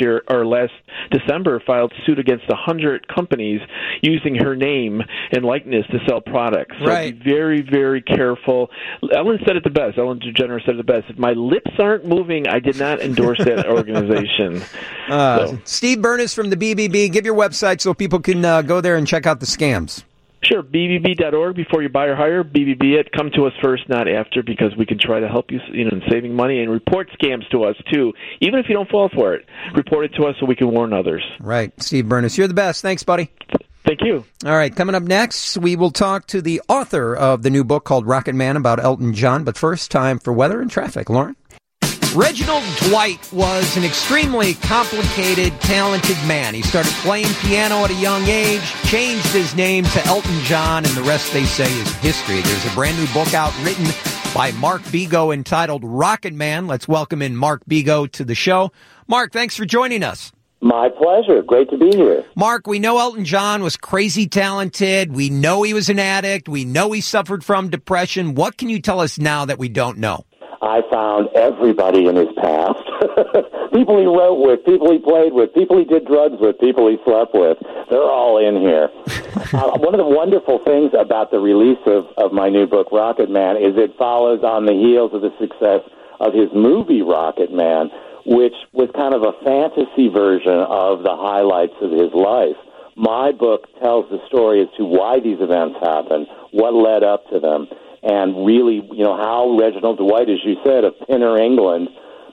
December filed suit against 100 companies using her name and likeness to sell products. So right. Be very, very careful. Ellen said it the best. Ellen DeGeneres said it the best. If my lips aren't moving, I did not endorse that organization. Steve Burness from the BBB, give your website so people can go there and check out the scams. Sure, BBB.org before you buy or hire. BBB it. Come to us first, not after, because we can try to help you, in saving money, and report scams to us too. Even if you don't fall for it, report it to us so we can warn others. Right, Steve Burness, you're the best. Thanks, buddy. Thank you. All right, coming up next, we will talk to the author of the new book called Rocket Man about Elton John. But first, time for weather and traffic. Lauren? Reginald Dwight was an extremely complicated, talented man. He started playing piano at a young age, changed his name to Elton John, and the rest, they say, is history. There's a brand new book out written by Mark Bego entitled Rocket Man. Let's welcome in Mark Bego to the show. Mark, thanks for joining us. My pleasure. Great to be here. Mark, we know Elton John was crazy talented. We know he was an addict. We know he suffered from depression. What can you tell us now that we don't know? I found everybody in his past. People he wrote with, people he played with, people he did drugs with, people he slept with. They're all in here. One of the wonderful things about the release of my new book, Rocket Man, is it follows on the heels of the success of his movie, Rocket Man, which was kind of a fantasy version of the highlights of his life. My book tells the story as to why these events happened, what led up to them, and really, how Reginald Dwight, as you said, of Pinner, England,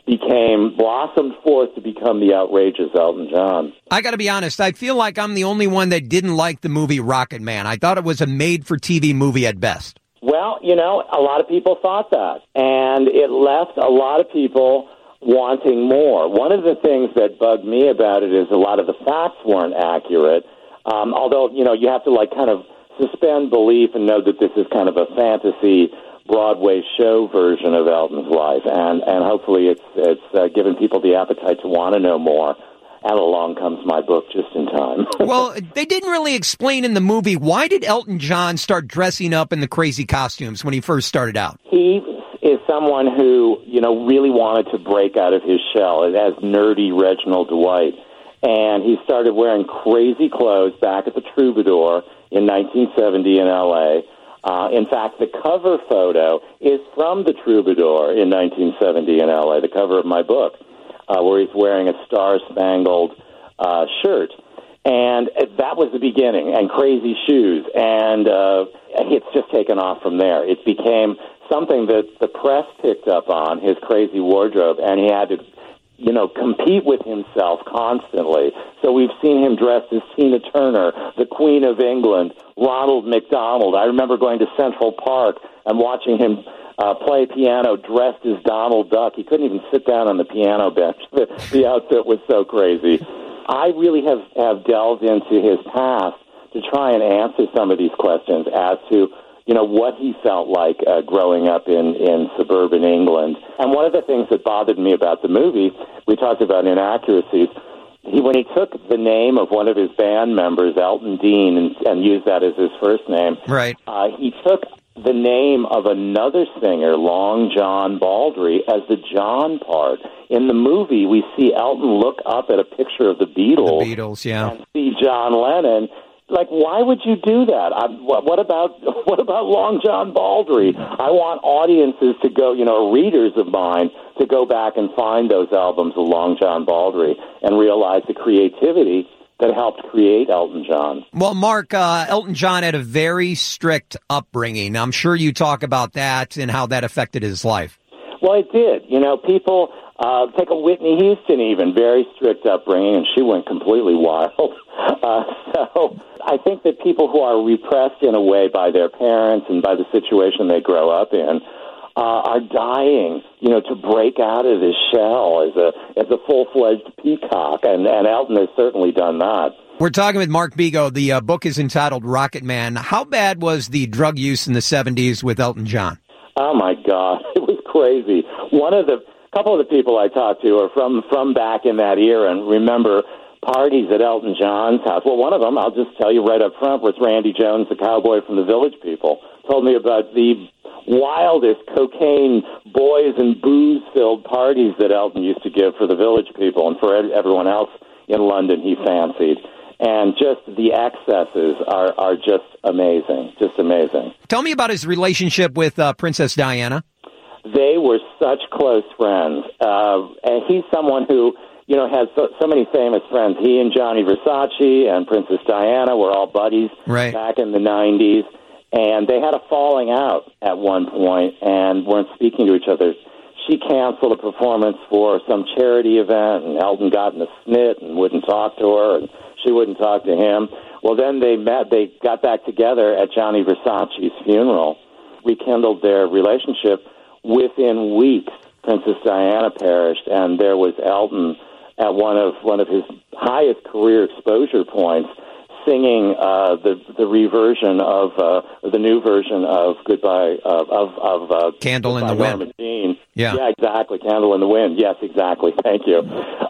blossomed forth to become the outrageous Elton John. I got to be honest, I feel like I'm the only one that didn't like the movie Rocket Man. I thought it was a made-for-TV movie at best. Well, a lot of people thought that, and it left a lot of people wanting more. One of the things that bugged me about it is a lot of the facts weren't accurate, although, you have to, kind of suspend belief and know that this is kind of a fantasy Broadway show version of Elton's life, and hopefully it's given people the appetite to want to know more. And along comes my book just in time. Well, they didn't really explain in the movie, why did Elton John start dressing up in the crazy costumes when he first started out? He is someone who, really wanted to break out of his shell as nerdy Reginald Dwight. And he started wearing crazy clothes back at the Troubadour in 1970 in L.A. In fact, the cover photo is from the Troubadour in 1970 in L.A., the cover of my book. Where he's wearing a star-spangled shirt. And that was the beginning, and crazy shoes. And it's just taken off from there. It became something that the press picked up on, his crazy wardrobe, and he had to, compete with himself constantly. So we've seen him dressed as Tina Turner, the Queen of England, Ronald McDonald. I remember going to Central Park and watching him play piano dressed as Donald Duck. He couldn't even sit down on the piano bench. The outfit was so crazy. I really have delved into his past to try and answer some of these questions as to, what he felt like growing up in suburban England. And one of the things that bothered me about the movie, we talked about inaccuracies, when he took the name of one of his band members, Elton Dean, and used that as his first name, right? He took the name of another singer, Long John Baldry, as the John part. In the movie, we see Elton look up at a picture of the Beatles. The Beatles, yeah. And see John Lennon. Why would you do that? What about Long John Baldry? I want audiences to go, readers of mine, to go back and find those albums of Long John Baldry and realize the creativity that helped create Elton John. Well, Mark, Elton John had a very strict upbringing. I'm sure you talk about that and how that affected his life. Well, it did. People take a Whitney Houston even, very strict upbringing, and she went completely wild. So I think that people who are repressed in a way by their parents and by the situation they grow up in are dying, to break out of this shell as a full-fledged peacock, and Elton has certainly done that. We're talking with Mark Bego. The book is entitled Rocket Man. How bad was the drug use in the 70s with Elton John? Oh, my God. It was crazy. Couple of the people I talked to are from back in that era and remember parties at Elton John's house. Well, one of them, I'll just tell you right up front, was Randy Jones, the cowboy from the Village People. Told me about the wildest cocaine, boys and booze-filled parties that Elton used to give for the Village People and for everyone else in London he fancied. And just the excesses are just amazing, Tell me about his relationship with Princess Diana. They were such close friends. And he's someone who, has so many famous friends. He and Gianni Versace and Princess Diana were all buddies back in the 90s. And they had a falling out at one point and weren't speaking to each other. She canceled a performance for some charity event, and Elton got in a snit and wouldn't talk to her, and she wouldn't talk to him. Well, then they got back together at Gianni Versace's funeral, rekindled their relationship. Within weeks, Princess Diana perished, and there was Elton at one of his highest career exposure points, singing the reversion of the new version of Goodbye of Candle in the Wind. Yeah, exactly. Candle in the Wind. Yes, exactly. Thank you.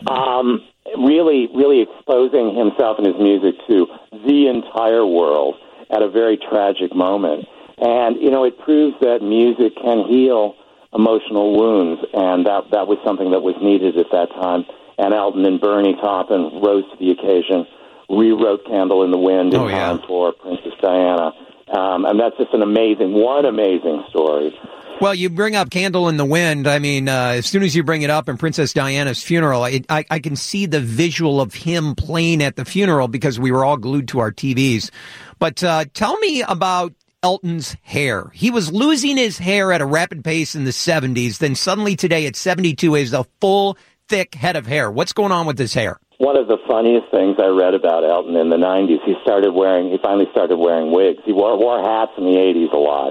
Really exposing himself and his music to the entire world at a very tragic moment. And it proves that music can heal emotional wounds, and that was something that was needed at that time. And Elton and Bernie Taupin rose to the occasion, rewrote Candle in the Wind in time for Princess Diana. And that's just an amazing story. Well, you bring up Candle in the Wind. I mean, as soon as you bring it up in Princess Diana's funeral, I can see the visual of him playing at the funeral because we were all glued to our TVs. But tell me about Elton's hair. He was losing his hair at a rapid pace in the 70s. Then suddenly today at 72, he has a full, thick head of hair. What's going on with his hair? One of the funniest things I read about Elton in the 90s, he finally started wearing wigs. He wore hats in the 80s a lot.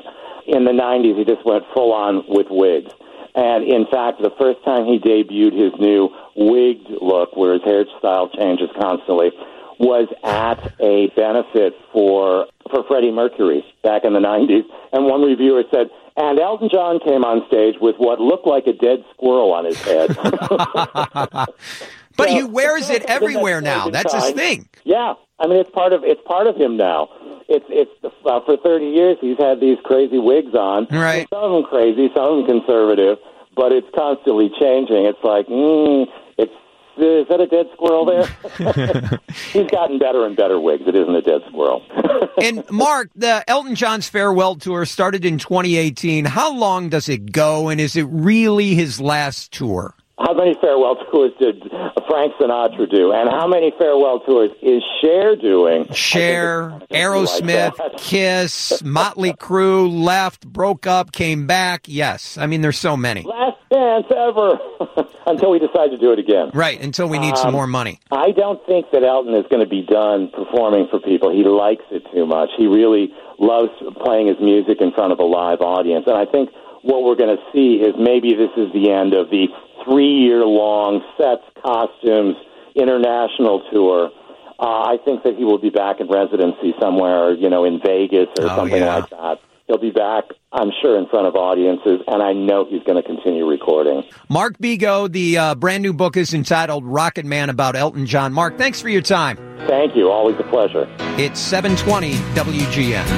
in the 90s, he just went full on with wigs. And in fact, the first time he debuted his new wigged look, where his hairstyle changes constantly, was at a benefit for Freddie Mercury back in the 90s. And one reviewer said, and Elton John came on stage with what looked like a dead squirrel on his head. But he wears it everywhere now. That's his thing. Yeah, I mean, it's part of him now. It's for 30 years he's had these crazy wigs on. Right. Some of them crazy, some of them conservative, but it's constantly changing. It's like, is that a dead squirrel there? He's gotten better and better wigs. It isn't a dead squirrel. And Mark, the Elton John's farewell tour started in 2018. How long does it go, and is it really his last tour? How many farewell tours did Frank Sinatra do? And how many farewell tours is Cher doing? Cher, Aerosmith, like Kiss, Motley Crue, left, broke up, came back. Yes. I mean, there's so many. Last dance ever. Until we decide to do it again. Right, until we need some more money. I don't think that Elton is going to be done performing for people. He likes it too much. He really loves playing his music in front of a live audience. And I think what we're going to see is maybe this is the end of the 3-year-long sets, costumes, international tour. I think that he will be back in residency somewhere, in Vegas or something like that. He'll be back, I'm sure, in front of audiences, and I know he's going to continue recording. Mark Bego, the brand new book is entitled Rocket Man about Elton John. Mark, thanks for your time. Thank you. Always a pleasure. It's 720 WGN.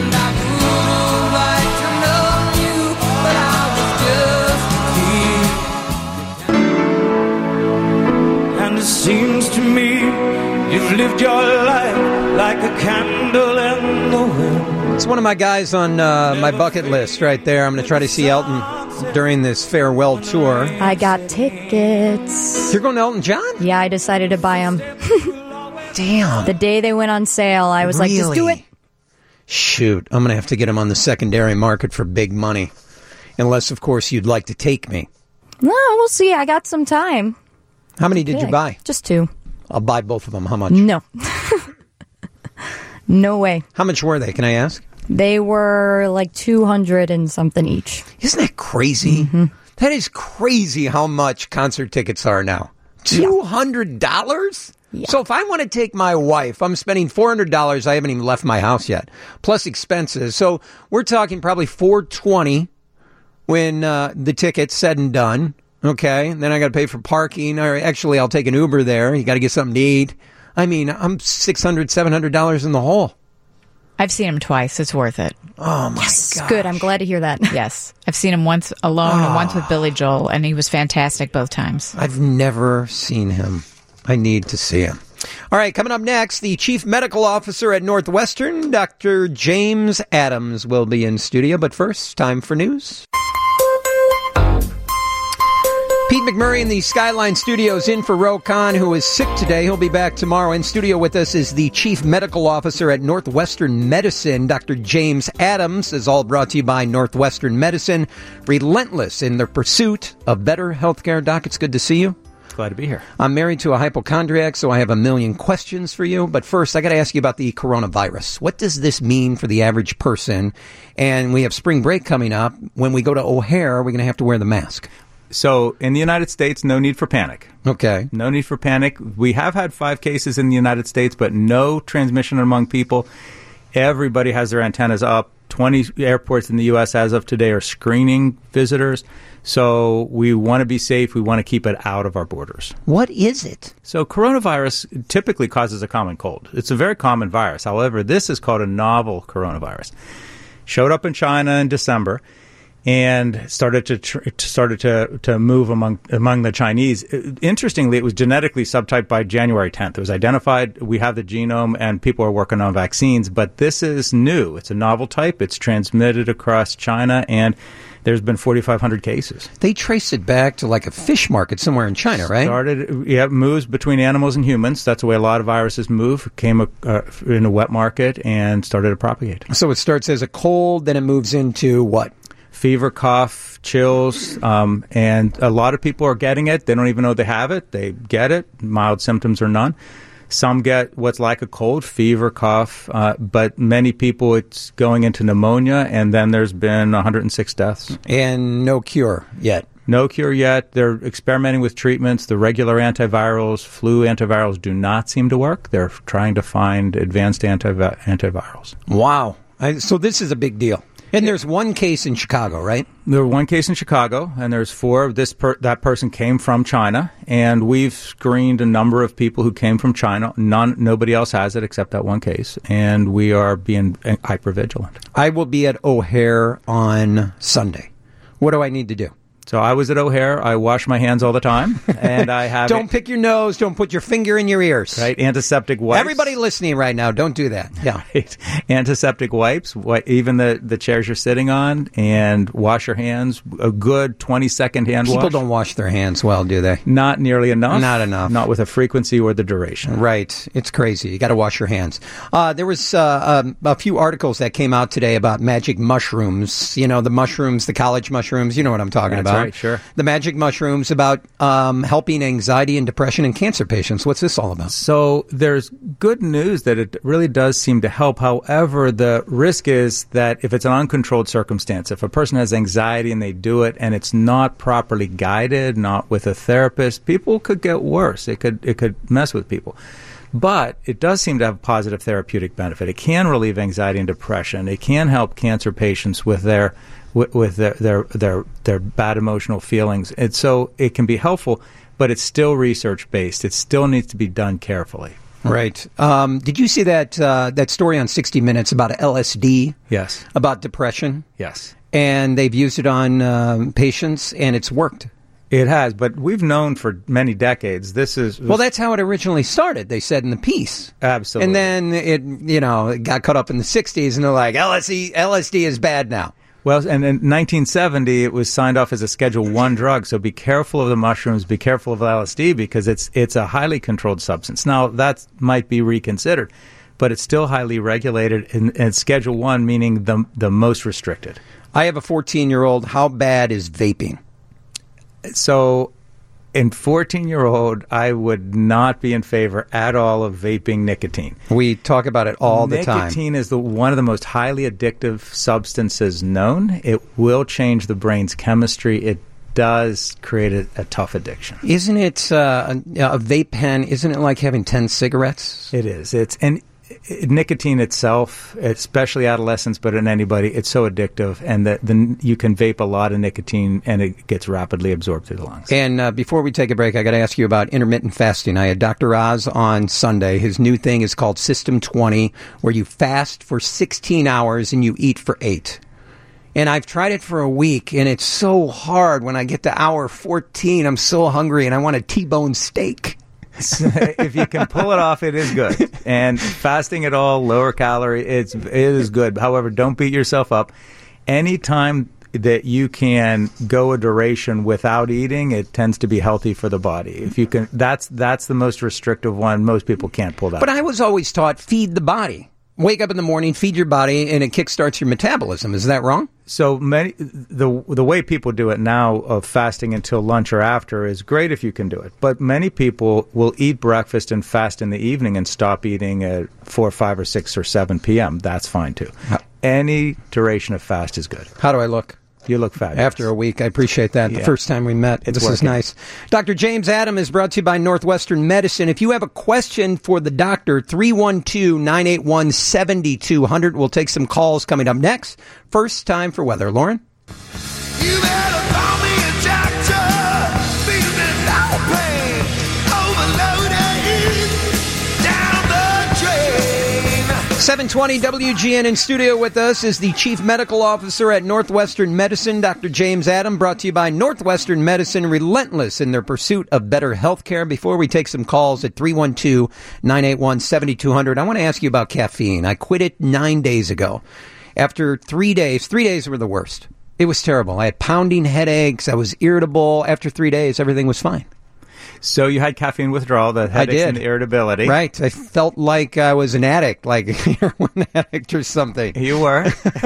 And it seems to me you've lived your life like a candle in the wind. It's one of my guys on my bucket list right there. I'm going to try to see Elton during this farewell tour. I got tickets. You're going to Elton John? Yeah, I decided to buy them. Damn. The day they went on sale, I was like, just do it. Shoot, I'm going to have to get them on the secondary market for big money. Unless, of course, you'd like to take me. No, we'll see. I got some time. How many did you buy? Just 2. I'll buy both of them. How much? No. No way. How much were they, can I ask? They were like 200 and something each. Isn't that crazy? Mm-hmm. That is crazy how much concert tickets are now. $200? Yeah. So if I want to take my wife, I'm spending $400. I haven't even left my house yet, plus expenses. So we're talking probably $420 when the ticket's said and done. Okay, and then I got to pay for parking. Or actually, I'll take an Uber there. You got to get something to eat. I mean, I'm $600, $700 in the hole. I've seen him twice. It's worth it. Oh, my God. Good. I'm glad to hear that. Yes. I've seen him once alone and once with Billy Joel, and he was fantastic both times. I've never seen him. I need to see him. All right, coming up next, the Chief Medical Officer at Northwestern, Dr. James Adams, will be in studio. But first, time for news. Pete McMurray in the Skyline Studios in for Ro Khan, who is sick today. He'll be back tomorrow. In studio with us is the Chief Medical Officer at Northwestern Medicine, Dr. James Adams. Is all brought to you by Northwestern Medicine, relentless in their pursuit of better healthcare. Doc, it's good to see you. Glad to be here. I'm married to a hypochondriac, so I have a million questions for you. But first, I got to ask you about the coronavirus. What does this mean for the average person? And we have spring break coming up. When we go to O'Hare, we're going to have to wear the mask. So, in the United States, no need for panic. Okay. No need for panic. We have had 5 cases in the United States, but no transmission among people. Everybody has their antennas up. 20 airports in the U.S. as of today are screening visitors. So, we want to be safe. We want to keep it out of our borders. What is it? So, coronavirus typically causes a common cold. It's a very common virus. However, this is called a novel coronavirus. Showed up in China in December. And started to move among the Chinese. Interestingly, it was genetically subtyped by January 10th. It was identified. We have the genome, and people are working on vaccines. But this is new. It's a novel type. It's transmitted across China, and there's been 4,500 cases. They trace it back to like a fish market somewhere in China, right? Moves between animals and humans. That's the way a lot of viruses move. Came in a wet market and started to propagate. So it starts as a cold, then it moves into what? Fever, cough, chills, and a lot of people are getting it. They don't even know they have it. They get it, mild symptoms or none. Some get what's like a cold, fever, cough, but many people it's going into pneumonia, and then there's been 106 deaths. And no cure yet. No cure yet. They're experimenting with treatments. The regular antivirals, flu antivirals, do not seem to work. They're trying to find advanced antivirals. Wow. So this is a big deal. And there's one case in Chicago, right? There was one case in Chicago, and there's 4. That person came from China, and we've screened a number of people who came from China. Nobody else has it except that one case, and we are being hypervigilant. I will be at O'Hare on Sunday. What do I need to do? So I was at O'Hare. I wash my hands all the time, and I have Don't pick your nose. Don't put your finger in your ears. Right, antiseptic wipes. Everybody listening right now, don't do that. Yeah, right. Antiseptic wipes. Even the chairs you're sitting on, and wash your hands. A good 20-second hand wash. People don't wash their hands well, do they? Not nearly enough. Not enough. Not with a frequency or the duration. Right. It's crazy. You got to wash your hands. There was a few articles that came out today about magic mushrooms. You know, the mushrooms, the college mushrooms. You know what I'm talking about. Right, sure. The magic mushrooms about helping anxiety and depression in cancer patients. What's this all about? So there's good news that it really does seem to help. However, the risk is that if it's an uncontrolled circumstance, if a person has anxiety and they do it and it's not properly guided, not with a therapist, people could get worse. It could mess with people. But it does seem to have positive therapeutic benefit. It can relieve anxiety and depression. It can help cancer patients with their bad emotional feelings. And so it can be helpful, but it's still research-based. It still needs to be done carefully. Right. Did you see that story on 60 Minutes about LSD? Yes. About depression? Yes. And they've used it on patients, and it's worked. It has, but we've known for many decades Well, that's how it originally started, they said in the piece. Absolutely. And then it got caught up in the 60s, and they're like, LSD is bad now. Well, and in 1970, it was signed off as a Schedule 1 drug, so be careful of the mushrooms, be careful of LSD, because it's a highly controlled substance. Now, that might be reconsidered, but it's still highly regulated, and Schedule 1 meaning the most restricted. I have a 14-year-old. How bad is vaping? So, in 14-year-old, I would not be in favor at all of vaping nicotine. We talk about it all the time. Nicotine is one of the most highly addictive substances known. It will change the brain's chemistry. It does create a tough addiction. Isn't it a vape pen? Isn't it like having 10 cigarettes? It is. Nicotine itself, especially adolescents, but in anybody, it's so addictive, and you can vape a lot of nicotine, and it gets rapidly absorbed through the lungs. And before we take a break, I got to ask you about intermittent fasting. I had Dr. Oz on Sunday. His new thing is called System 20, where you fast for 16 hours and you eat for 8. And I've tried it for a week, and it's so hard. When I get to hour 14, I'm so hungry, and I want a T-bone steak. If you can pull it off, it is good. And fasting at all, lower calorie, it is good. However, don't beat yourself up. Anytime that you can go a duration without eating, it tends to be healthy for the body. If you can, that's the most restrictive one. Most people can't pull that. But I was always taught feed the body. Wake up in the morning, feed your body, and it kickstarts your metabolism. Is that wrong? So the way people do it now of fasting until lunch or after is great if you can do it. But many people will eat breakfast and fast in the evening and stop eating at 4, 5, or 6, or 7 p.m. That's fine too. Any duration of fast is good. How do I look? You look fabulous. After a week, I appreciate that. Yeah. The first time we met, this is nice. Dr. James Adam is brought to you by Northwestern Medicine. If you have a question for the doctor, 312-981-7200. We'll take some calls coming up next. First time for weather. Lauren? You better call me a doctor. Feeling no pain. Overloaded. Down the drain. 720 WGN. In studio with us is the Chief Medical Officer at Northwestern Medicine, Dr. James Adam, brought to you by Northwestern Medicine, relentless in their pursuit of better health care. Before we take some calls at 312-981-7200, I want to ask you about caffeine. I quit it 9 days ago. After 3 days were the worst. It was terrible. I had pounding headaches. I was irritable. After 3 days, everything was fine. So you had caffeine withdrawal, the headaches and the irritability. Right. I felt like I was an addict, like a heroin addict or something. You were.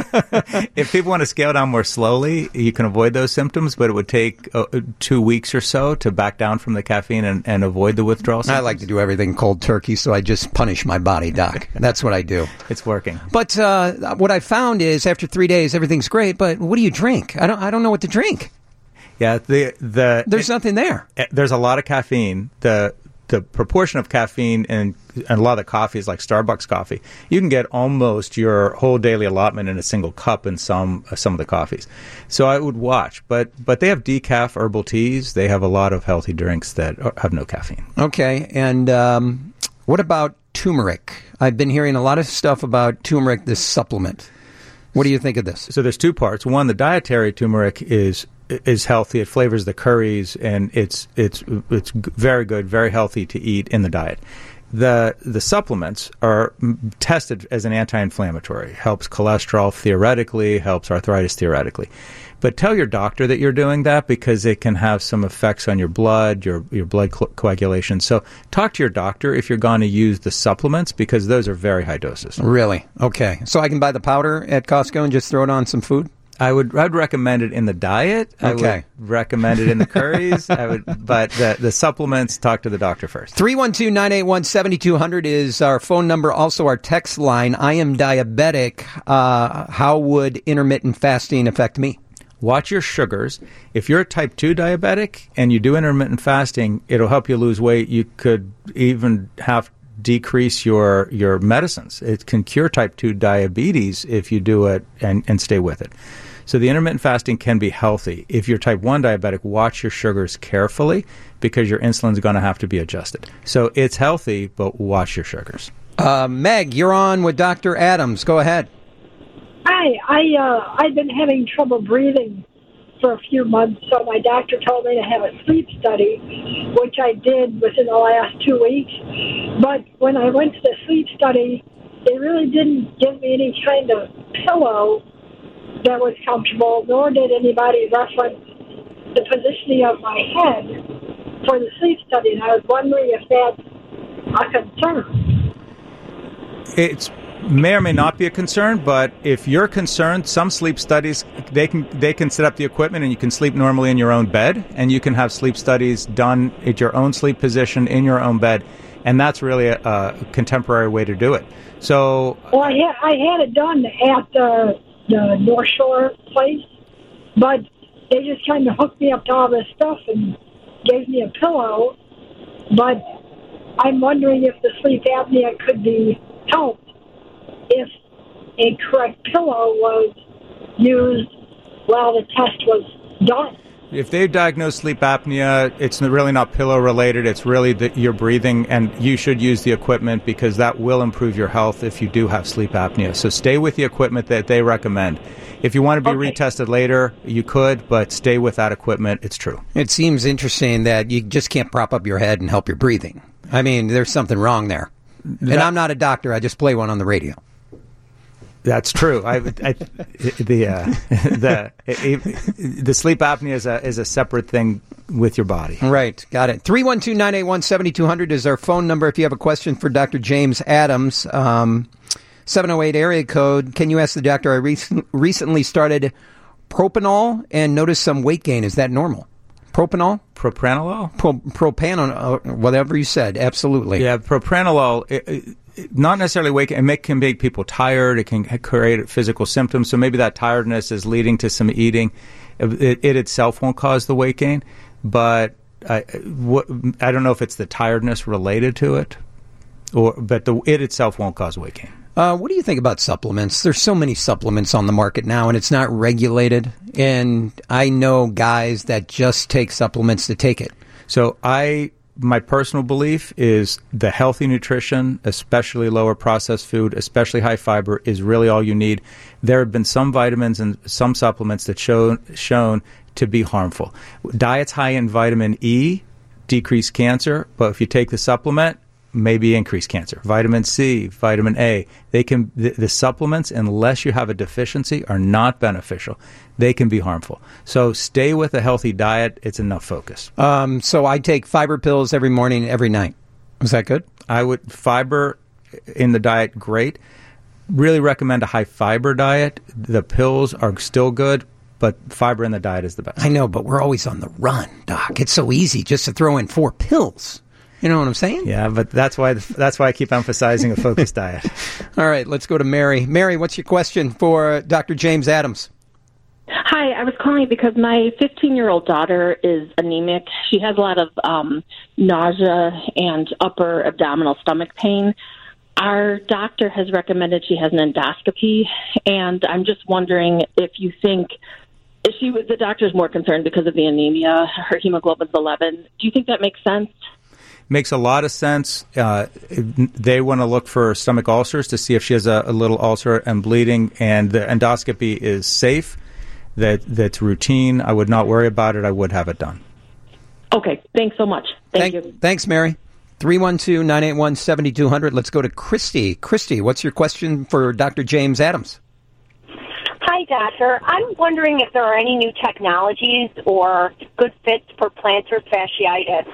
If people want to scale down more slowly, you can avoid those symptoms, but it would take 2 weeks or so to back down from the caffeine and avoid the withdrawal symptoms. I like to do everything cold turkey, so I just punish my body, Doc. That's what I do. It's working. But what I found is after 3 days, everything's great, but what do you drink? I don't know what to drink. Yeah, there's nothing there. There's a lot of caffeine. The proportion of caffeine in a lot of the coffee is like Starbucks coffee. You can get almost your whole daily allotment in a single cup in some of the coffees. So I would watch, but they have decaf herbal teas. They have a lot of healthy drinks that have no caffeine. Okay, and what about turmeric? I've been hearing a lot of stuff about turmeric, this supplement. What do you think of this? So there's two parts. One, the dietary turmeric is healthy. It flavors the curries, and it's very good, very healthy to eat in the diet. The supplements are tested as an anti-inflammatory. Helps cholesterol theoretically, helps arthritis theoretically. But tell your doctor that you're doing that because it can have some effects on your blood, your blood coagulation. So talk to your doctor if you're going to use the supplements because those are very high doses. Really? Okay. So I can buy the powder at Costco and just throw it on some food? I'd recommend it in the diet. Okay. I would recommend it in the curries. But the supplements, talk to the doctor first. 312-981-7200 is our phone number, also our text line. I am diabetic. How would intermittent fasting affect me? Watch your sugars. If you're a type 2 diabetic and you do intermittent fasting, it'll help you lose weight. You could even have decrease your medicines. It can cure type 2 diabetes if you do it and stay with it. So the intermittent fasting can be healthy. If you're type 1 diabetic, watch your sugars carefully because your insulin's going to have to be adjusted. So it's healthy, but watch your sugars. Meg, you're on with Dr. Adams. Go ahead. Hi, I've been having trouble breathing for a few months, so my doctor told me to have a sleep study, which I did within the last 2 weeks. But when I went to the sleep study, they really didn't give me any kind of pillow that was comfortable, nor did anybody reference the positioning of my head for the sleep study, and I was wondering if that's a concern. It may or may not be a concern, but if you're concerned, some sleep studies, they can set up the equipment and you can sleep normally in your own bed, and you can have sleep studies done at your own sleep position in your own bed, and that's really a contemporary way to do it. So, well, I had it done at the North Shore place, but they just kind of hooked me up to all this stuff and gave me a pillow, but I'm wondering if the sleep apnea could be helped if a correct pillow was used while the test was done. If they've diagnosed sleep apnea, it's really not pillow related. It's really your breathing, and you should use the equipment because that will improve your health if you do have sleep apnea. So stay with the equipment that they recommend. If you want to be retested later, you could, but stay with that equipment. It's true. It seems interesting that you just can't prop up your head and help your breathing. I mean, there's something wrong there. And I'm not a doctor. I just play one on the radio. That's true. The sleep apnea is a separate thing with your body. Right. Got it. 312-981-7200 is our phone number if you have a question for Dr. James Adams. 708 area code. Can you ask the doctor? I recently started propanol and noticed some weight gain. Is that normal? Propanol? Propranolol? Propanol, whatever you said. Absolutely. Yeah, propranolol, not necessarily weight gain. It can make people tired. It can create physical symptoms. So maybe that tiredness is leading to some eating. It itself won't cause the weight gain, but I don't know if it's the tiredness related to it, but it itself won't cause weight gain. What do you think about supplements? There's so many supplements on the market now, and it's not regulated. And I know guys that just take supplements to take it. So my personal belief is the healthy nutrition, especially lower processed food, especially high fiber, is really all you need. There have been some vitamins and some supplements that shown to be harmful. Diets high in vitamin E decrease cancer, but if you take the supplement, maybe increase cancer. Vitamin C, vitamin A, the supplements, unless you have a deficiency, are not beneficial. They can be harmful. So stay with a healthy diet. It's enough focus. So I take fiber pills every morning, every night. Is that good? I would fiber in the diet, great. Really recommend a high fiber diet. The pills are still good, but fiber in the diet is the best. I know, but we're always on the run, Doc. It's so easy just to throw in 4 pills. You know what I'm saying? Yeah, but that's why I keep emphasizing a focused diet. All right, let's go to Mary. Mary, what's your question for Dr. James Adams? Hi, I was calling because my 15-year-old daughter is anemic. She has a lot of nausea and upper abdominal stomach pain. Our doctor has recommended she has an endoscopy, and I'm just wondering if you think the doctor is more concerned because of the anemia. Her hemoglobin's 11. Do you think that makes sense? Makes a lot of sense. They want to look for stomach ulcers to see if she has a little ulcer and bleeding, and the endoscopy is safe. That's routine. I would not worry about it. I would have it done. Okay. Thanks so much. Thank you. Thanks, Mary. 312-981-7200. Let's go to Christy. Christy, what's your question for Dr. James Adams? Hi, Doctor. I'm wondering if there are any new technologies or good fits for plantar fasciitis.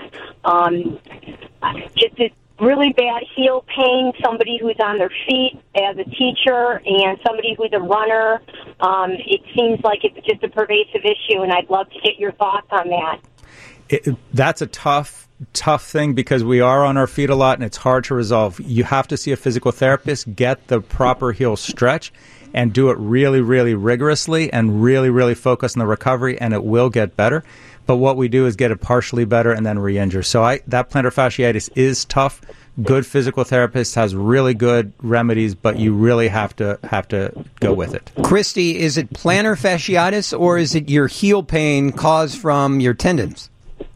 Just a really bad heel pain, somebody who's on their feet as a teacher and somebody who's a runner. It seems like it's just a pervasive issue, and I'd love to get your thoughts on that. That's a tough thing because we are on our feet a lot and it's hard to resolve. You have to see a physical therapist, get the proper heel stretch, and do it really, really rigorously and really, really focus on the recovery, and it will get better. But what we do is get it partially better and then re-injure. So that plantar fasciitis is tough. Good physical therapist has really good remedies, but you really have to go with it. Christy, is it plantar fasciitis or is it your heel pain caused from your tendons?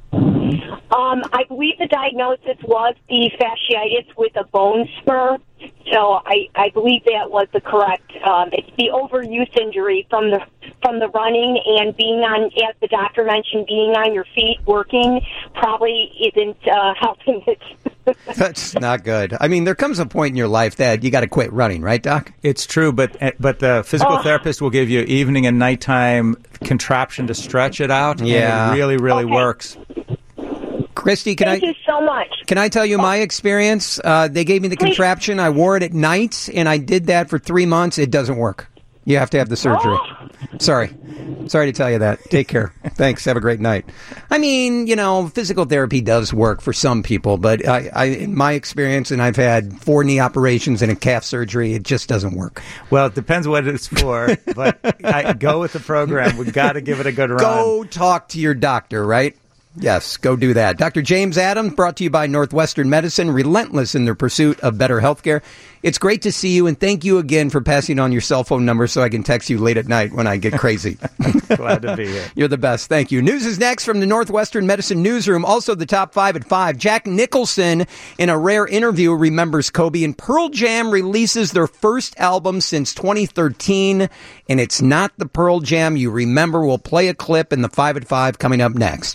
I believe the diagnosis was the fasciitis with a bone spur. So I believe that was the correct. It's the overuse injury from the running and being on, as the doctor mentioned, being on your feet working probably isn't helping it. That's not good. I mean, there comes a point in your life that you got to quit running, right, Doc? It's true, but the physical therapist will give you evening and nighttime contraption to stretch it out. Yeah, and it really, really works. Christy, Thank you so much. Can I tell you my experience? They gave me the contraption. I wore it at night, and I did that for 3 months. It doesn't work. You have to have the surgery. Sorry to tell you that. Take care. Thanks. Have a great night. I mean, physical therapy does work for some people, but I in my experience, and I've had 4 knee operations and a calf surgery, it just doesn't work. Well, it depends what it's for, but I go with the program. We've got to give it a good run. Go talk to your doctor, right? Yes, go do that. Dr. James Adams, brought to you by Northwestern Medicine, relentless in their pursuit of better healthcare. It's great to see you, and thank you again for passing on your cell phone number so I can text you late at night when I get crazy. Glad to be here. You're the best. Thank you. News is next from the Northwestern Medicine Newsroom. Also the top 5 at 5. Jack Nicholson, in a rare interview, remembers Kobe, and Pearl Jam releases their first album since 2013, and it's not the Pearl Jam you remember. We'll play a clip in the 5 at 5 coming up next.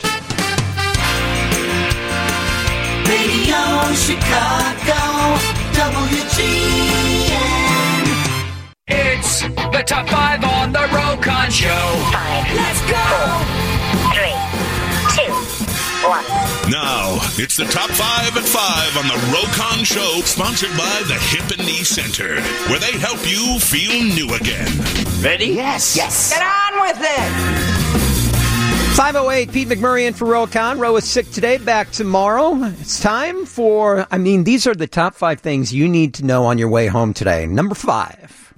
Radio Chicago, WGN. It's the top 5 on the Rokon Show. 5. Let's go. 4, 3, 2, 1. Now, it's the top 5 at 5 on the Rokon Show, sponsored by the Hip and Knee Center, where they help you feel new again. Ready? Yes. Get on with it. 5:08, Pete McMurray in for Ro Khan. Ro is sick today, back tomorrow. It's time for, these are the top 5 things you need to know on your way home today. Number 5.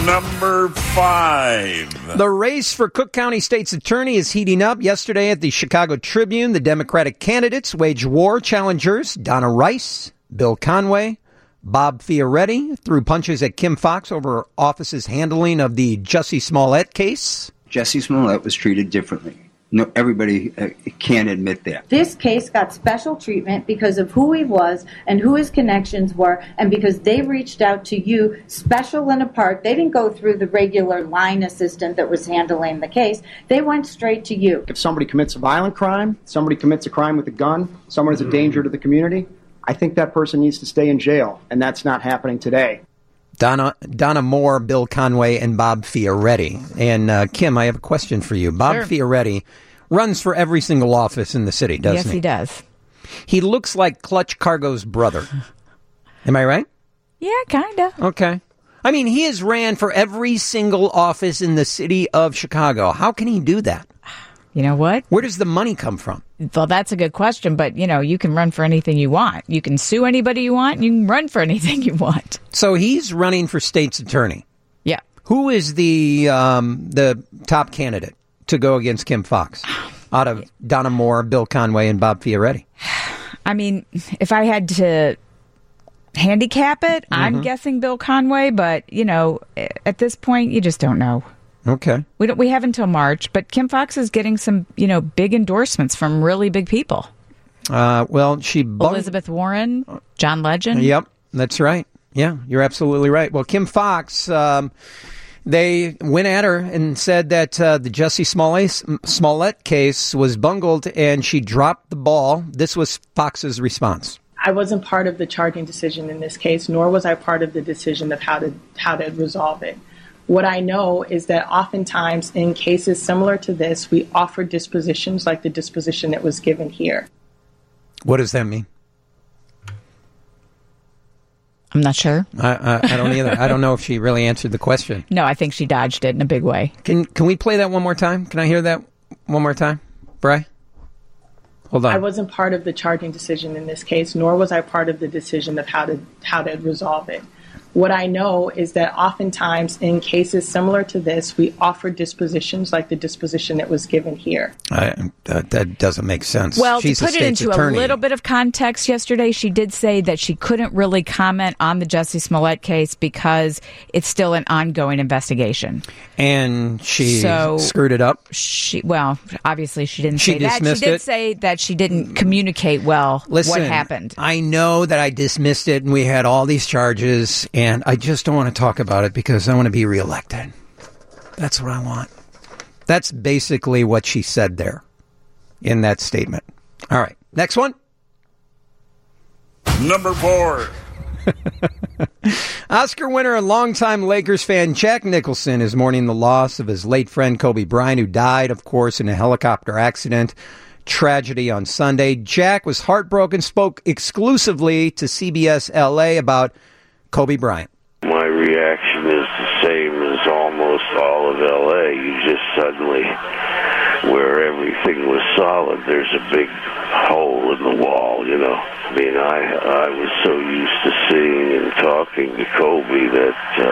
The race for Cook County State's attorney is heating up. Yesterday at the Chicago Tribune, the Democratic candidates waged war. Challengers Donna Rice, Bill Conway, Bob Fioretti threw punches at Kim Foxx over her office's handling of the Jussie Smollett case. Jussie Smollett was treated differently. No, everybody can't admit that. This case got special treatment because of who he was and who his connections were, and because they reached out to you special and apart. They didn't go through the regular line assistant that was handling the case. They went straight to you. If somebody commits a violent crime, somebody commits a crime with a gun, someone is a danger to the community, I think that person needs to stay in jail, and that's not happening today. Donna Moore, Bill Conway, and Bob Fioretti. And Kim, I have a question for you. Bob Fioretti runs for every single office in the city, doesn't he? Yes, he does. He looks like Clutch Cargo's brother. Am I right? Yeah, kind of. Okay. I mean, he has ran for every single office in the city of Chicago. How can he do that? You know what? Where does the money come from? Well, that's a good question, but, you can run for anything you want. You can sue anybody you want, and you can run for anything you want. So he's running for state's attorney. Yeah. Who is the top candidate to go against Kim Foxx out of Donna Moore, Bill Conway, and Bob Fioretti? I mean, if I had to handicap it, I'm guessing Bill Conway, but, at this point, you just don't know. Okay. We have until March, but Kim Foxx is getting some, big endorsements from really big people. Elizabeth Warren, John Legend. Yep, that's right. Yeah, you're absolutely right. Well, Kim Foxx, they went at her and said that the Jussie Smollett case was bungled and she dropped the ball. This was Fox's response. I wasn't part of the charging decision in this case, nor was I part of the decision of how to resolve it. What I know is that oftentimes in cases similar to this, we offer dispositions like the disposition that was given here. What does that mean? I'm not sure. I don't either. I don't know if she really answered the question. No, I think she dodged it in a big way. Can we play that one more time? Can I hear that one more time? Bri? Hold on. I wasn't part of the charging decision in this case, nor was I part of the decision of how to resolve it. What I know is that oftentimes in cases similar to this, we offer dispositions like the disposition that was given here. That doesn't make sense. Well, She's to put it into attorney. a little bit of context, yesterday she did say that she couldn't really comment on the Jussie Smollett case because it's still an ongoing investigation. And she screwed it up? Obviously she didn't she say that. Dismissed She did it? say that she didn't communicate well what happened. I know that I dismissed it and we had all these charges, and I just don't want to talk about it because I want to be reelected. That's what I want. That's basically what she said there in that statement. All right. Next one. Number 4. Oscar winner and longtime Lakers fan Jack Nicholson is mourning the loss of his late friend Kobe Bryant, who died, of course, in a helicopter accident. Tragedy on Sunday. Jack was heartbroken, spoke exclusively to CBS LA about Kobe Bryant. My reaction is the same as almost all of LA. You just suddenly, where everything was solid, there's a big hole in the wall, I mean, I was so used to seeing and talking to Kobe that,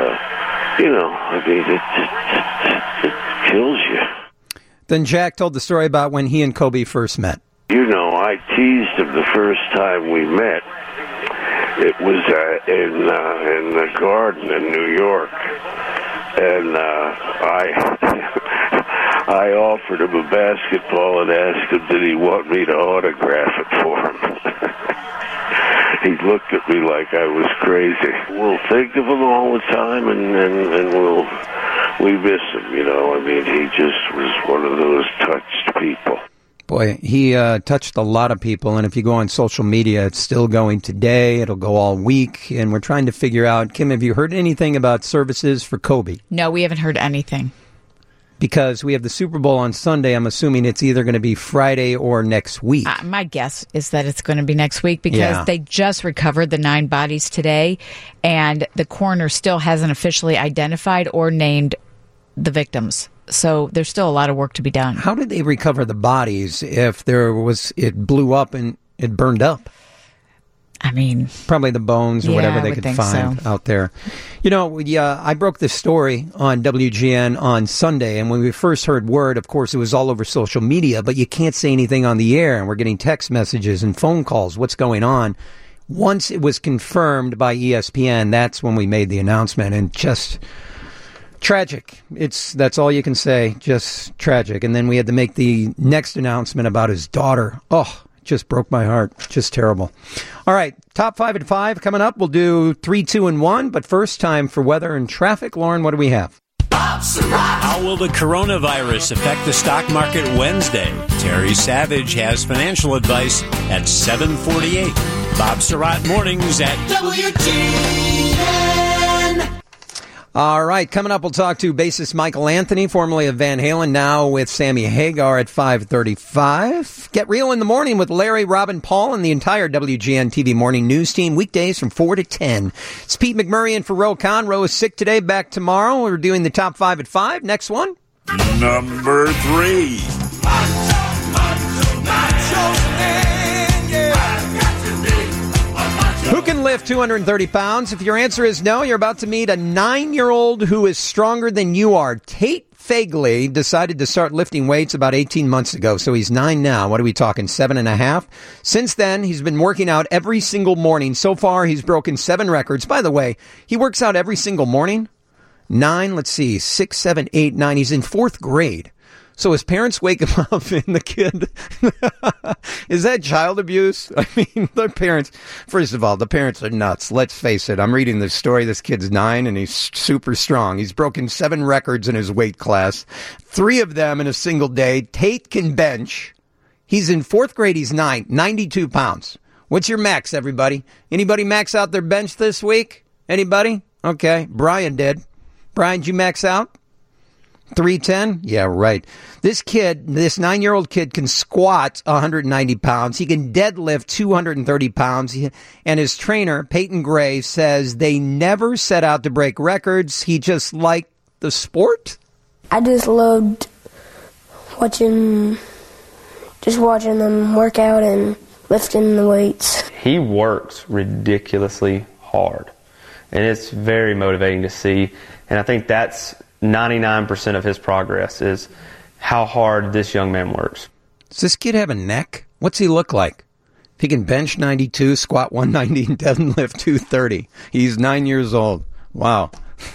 it kills you. Then Jack told the story about when he and Kobe first met. I teased him the first time we met. It was in the Garden in New York, and I offered him a basketball and asked him did he want me to autograph it for him. He looked at me like I was crazy. We'll think of him all the time, and we miss him. I mean, he just was one of those touched people. Boy, he touched a lot of people, and if you go on social media, it's still going today. It'll go all week, and we're trying to figure out, Kim, have you heard anything about services for Kobe? No, we haven't heard anything. Because we have the Super Bowl on Sunday, I'm assuming it's either going to be Friday or next week. My guess is that it's going to be next week because they just recovered the 9 bodies today, and the coroner still hasn't officially identified or named the victims. So there's still a lot of work to be done. How did they recover the bodies if it blew up and it burned up? I mean, probably the bones or whatever they could find out there. I broke this story on WGN on Sunday, and when we first heard word, of course, it was all over social media, but you can't say anything on the air, and we're getting text messages and phone calls. What's going on? Once it was confirmed by ESPN, that's when we made the announcement, and just tragic. That's all you can say, just tragic. And then we had to make the next announcement about his daughter. Oh, just broke my heart. Just terrible. All right, top 5 at 5 coming up. We'll do 3, 2, and 1. But first, time for weather and traffic. Lauren, what do we have? How will the coronavirus affect the stock market Wednesday? Terry Savage has financial advice at 7:48. Bob Surratt Mornings at WGN. All right, coming up, we'll talk to bassist Michael Anthony, formerly of Van Halen, now with Sammy Hagar at 5:35. Get Real in the Morning with Larry, Robin, Paul, and the entire WGN TV morning news team, weekdays from 4 to 10. It's Pete McMurray in for Ro Khan. Ro is sick today, back tomorrow. We're doing the top 5 at 5. Next one. Number 3. Who can lift 230 pounds? If your answer is no, you're about to meet a 9-year-old who is stronger than you are. Tate Fagley decided to start lifting weights about 18 months ago, so he's 9 now. What are we talking, 7.5? Since then, he's been working out every single morning. So far, he's broken 7 records. By the way, he works out every single morning. 9, 6, 7, 8, 9. He's in 4th grade. So his parents wake him up and the kid, is that child abuse? I mean, the parents, first of all, the parents are nuts. Let's face it. I'm reading this story. This kid's 9 and he's super strong. He's broken 7 records in his weight class, 3 of them in a single day. Tate can bench. He's in 4th grade. He's 9, 92 pounds. What's your max, everybody? Anybody max out their bench this week? Anybody? Okay. Brian did. Brian, did you max out? 310? Yeah, right. This kid, this 9-year-old kid can squat 190 pounds. He can deadlift 230 pounds. And his trainer, Peyton Gray, says they never set out to break records. He just liked the sport. I just loved watching them work out and lifting the weights. He works ridiculously hard, and it's very motivating to see. And I think that's 99% of his progress is how hard this young man works. Does this kid have a neck? What's he look like? If he can bench 92, squat 190, and deadlift 230. He's 9 years old. Wow.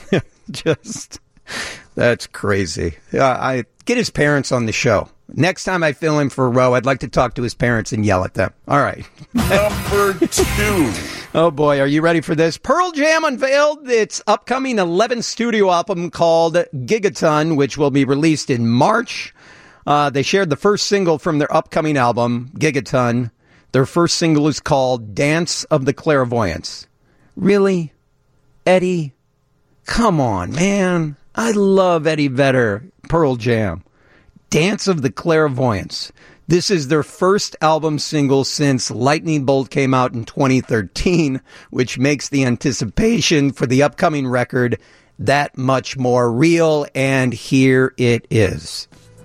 That's crazy. I get his parents on the show. Next time I fill in for Ro, I'd like to talk to his parents and yell at them. All right. Number 2. Oh, boy. Are you ready for this? Pearl Jam unveiled its upcoming 11th studio album called Gigaton, which will be released in March. They shared the first single from their upcoming album, Gigaton. Their first single is called Dance of the Clairvoyants. Really? Eddie? Come on, man. I love Eddie Vedder, Pearl Jam. Dance of the Clairvoyants. This is their first album single since Lightning Bolt came out in 2013, which makes the anticipation for the upcoming record that much more real, and here it is.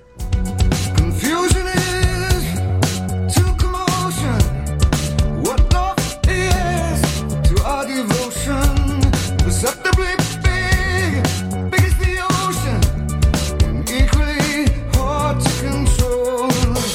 Confusion is to commotion. What love is to our devotion. Perceptibly big as the ocean, and equally hard to control.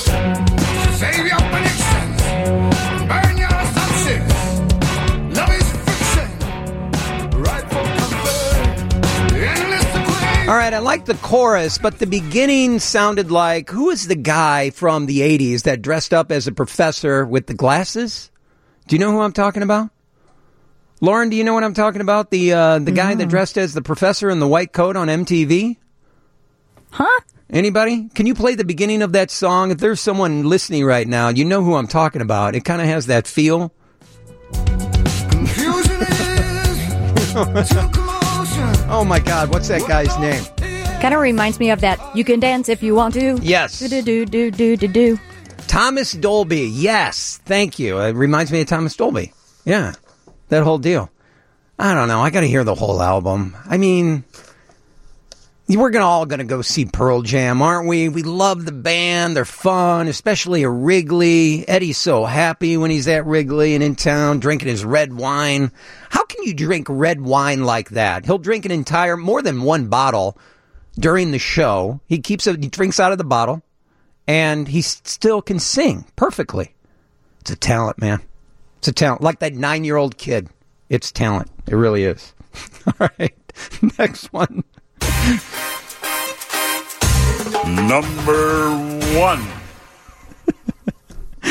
Save your predictions, burn your assumptions. Love is fiction, right for comfort, endless equation. All right, I like the chorus, but the beginning sounded like, who is the guy from the 80s that dressed up as a professor with the glasses? Do you know who I'm talking about? Lauren, do you know what I'm talking about? The guy that dressed as the professor in the white coat on MTV? Huh? Anybody? Can you play the beginning of that song? If there's someone listening right now, you know who I'm talking about. It kind of has that feel. Confusion is to commotion. Oh my God, what's that guy's name? Kind of reminds me of that "You Can Dance If You Want To." Yes. Do. Thomas Dolby. Yes. Thank you. It reminds me of Thomas Dolby. Yeah. That whole deal. I don't know. I got to hear the whole album. I mean, we're all going to go see Pearl Jam, aren't we? We love the band. They're fun, especially at Wrigley. Eddie's so happy when he's at Wrigley and in town drinking his red wine. How can you drink red wine like that? He'll drink an entire, more than one bottle during the show. He drinks out of the bottle, and he still can sing perfectly. It's a talent, man. It's a talent. Like that 9-year-old kid. It's talent. It really is. All right. Next one. Number 1.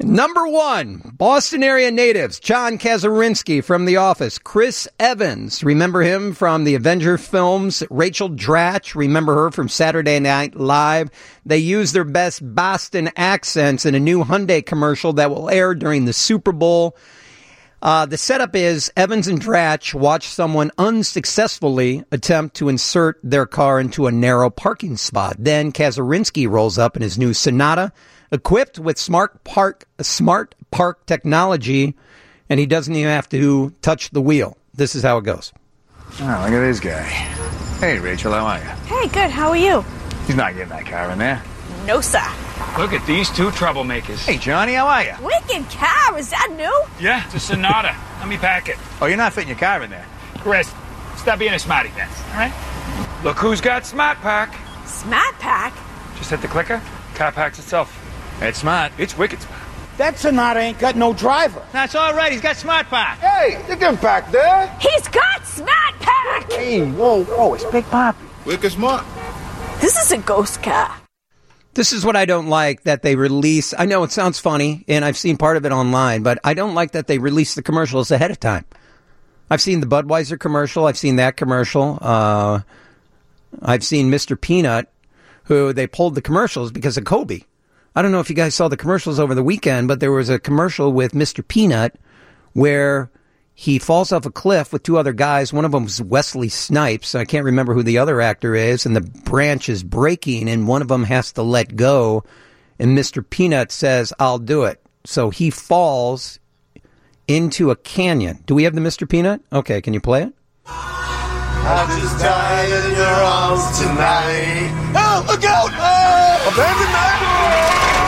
Number 1, Boston area natives, John Kazurinsky from The Office, Chris Evans, remember him from the Avenger films, Rachel Dratch, remember her from Saturday Night Live. They use their best Boston accents in a new Hyundai commercial that will air during the Super Bowl. The setup is Evans and Dratch watch someone unsuccessfully attempt to insert their car into a narrow parking spot. Then Kazurinsky rolls up in his new Sonata, equipped with smart park technology, and he doesn't even have to touch the wheel. This is how it goes. Oh, look at this guy. Hey, Rachel, how are you? Hey, good. How are you? He's not getting that car in there. No, sir. Look at these two troublemakers. Hey, Johnny, how are you? Wicked car. Is that new? Yeah, it's a Sonata. Let me pack it. Oh, you're not fitting your car in there. Chris, stop being a smarty pants, all right? Look who's got Smart Pack. Smart Pack? Just hit the clicker. Car packs itself. It's smart. It's wicked smart. That Sonata ain't got no driver. That's all right. He's got Smart Pack. Hey, you get back there. He's got Smart Pack! Hey, whoa, it's Big Papi. Wicked smart. This is a ghost car. This is what I don't like, that they release. I know it sounds funny, and I've seen part of it online, but I don't like that they release the commercials ahead of time. I've seen the Budweiser commercial. I've seen that commercial. I've seen Mr. Peanut, who they pulled the commercials because of Kobe. I don't know if you guys saw the commercials over the weekend, but there was a commercial with Mr. Peanut where he falls off a cliff with two other guys. One of them is Wesley Snipes. I can't remember who the other actor is. And the branch is breaking, and one of them has to let go. And Mr. Peanut says, "I'll do it." So he falls into a canyon. Do we have the Mr. Peanut? Okay, can you play it? I just died in your arms tonight. Oh, look out! Oh, abandon that!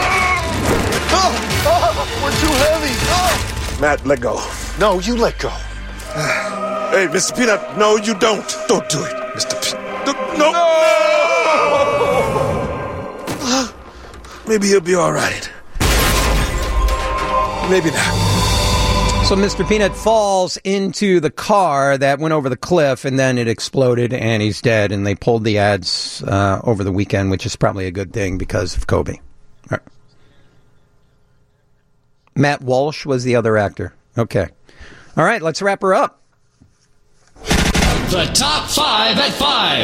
Oh, we're too heavy. Oh. Matt, let go. No, you let go. Hey, Mr. Peanut, no, you don't. Don't do it, Mr. Peanut. No. Maybe he'll be all right. Maybe not. So Mr. Peanut falls into the car that went over the cliff, and then it exploded, and he's dead. And they pulled the ads over the weekend, which is probably a good thing because of Kobe. All right. Matt Walsh was the other actor. Okay. All right, let's wrap her up. The top 5 at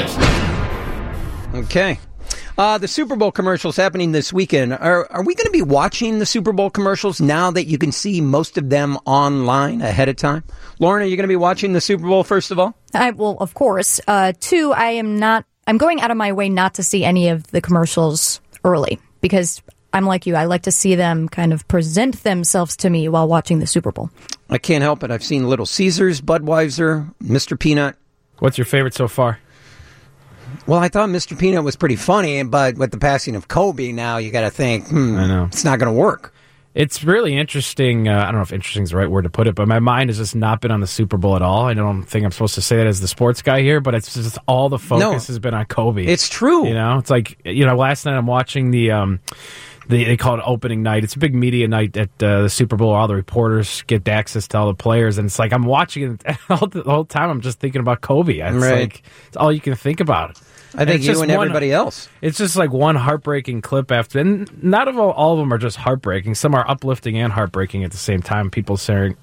5. Okay. The Super Bowl commercials happening this weekend. Are we going to be watching the Super Bowl commercials now that you can see most of them online ahead of time? Lauren, are you going to be watching the Super Bowl first of all? Well, of course. 2, I'm going out of my way not to see any of the commercials early because I'm like you. I like to see them kind of present themselves to me while watching the Super Bowl. I can't help it. I've seen Little Caesars, Budweiser, Mr. Peanut. What's your favorite so far? Well, I thought Mr. Peanut was pretty funny, but with the passing of Kobe, now you got to think, I know it's not going to work. It's really interesting. I don't know if interesting is the right word to put it, but my mind has just not been on the Super Bowl at all. I don't think I'm supposed to say that as the sports guy here, but it's just all the focus has been on Kobe. It's true. You know, it's like, last night I'm watching they call it opening night. It's a big media night at the Super Bowl. All the reporters get access to all the players, and it's like I'm watching it the whole time. I'm just thinking about Kobe. It's like it's all you can think about. I think you and everybody else. It's just like one heartbreaking clip after, and not all of them are just heartbreaking. Some are uplifting and heartbreaking at the same time. People sharing,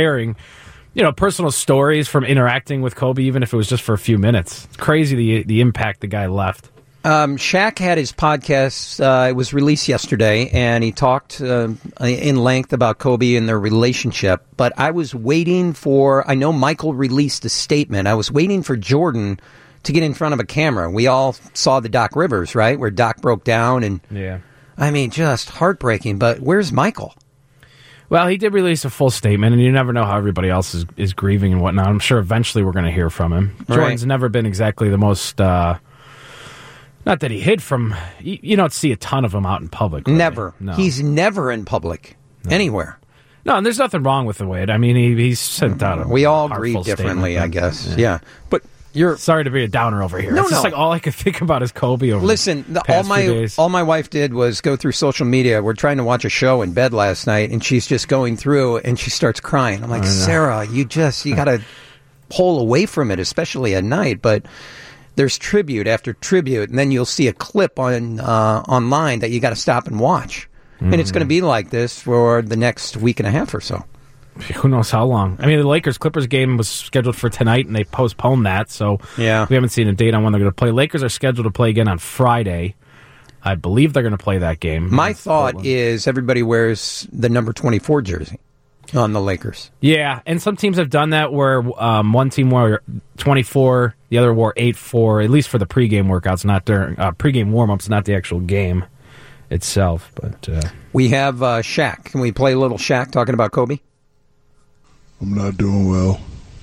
personal stories from interacting with Kobe, even if it was just for a few minutes. It's crazy the impact the guy left. Shaq had his podcast. It was released yesterday, and he talked in length about Kobe and their relationship. But I was waiting I know Michael released a statement. I was waiting for Jordan to get in front of a camera. We all saw the Doc Rivers, right, where Doc broke down. And yeah. I mean, just heartbreaking. But where's Michael? Well, he did release a full statement, and you never know how everybody else is grieving and whatnot. I'm sure eventually we're going to hear from him. Jordan's never been exactly the most... not that he hid from... You don't see a ton of him out in public. Really. Never. No. He's never in public. No. Anywhere. No, and there's nothing wrong with the way. I mean, he's sent out we all grieve differently, I guess. Yeah. But you're... Sorry to be a downer over here. No, it's just like all I could think about is Kobe over the past few days. All my wife did was go through social media. We're trying to watch a show in bed last night, and she's just going through, and she starts crying. I'm like, Sarah, you got to pull away from it, especially at night. But... there's tribute after tribute, and then you'll see a clip online that you got to stop and watch. And it's going to be like this for the next week and a half or so. Who knows how long? I mean, the Lakers-Clippers game was scheduled for tonight, and they postponed that, so we haven't seen a date on when they're going to play. Lakers are scheduled to play again on Friday. I believe they're going to play that game. My thought is everybody wears the number 24 jersey on the Lakers. Yeah, and some teams have done that where one team wore 24, the other wore 8-4, at least for the pregame workouts, not during pregame warm-ups, not the actual game itself. But we have Shaq. Can we play a little Shaq talking about Kobe? I'm not doing well.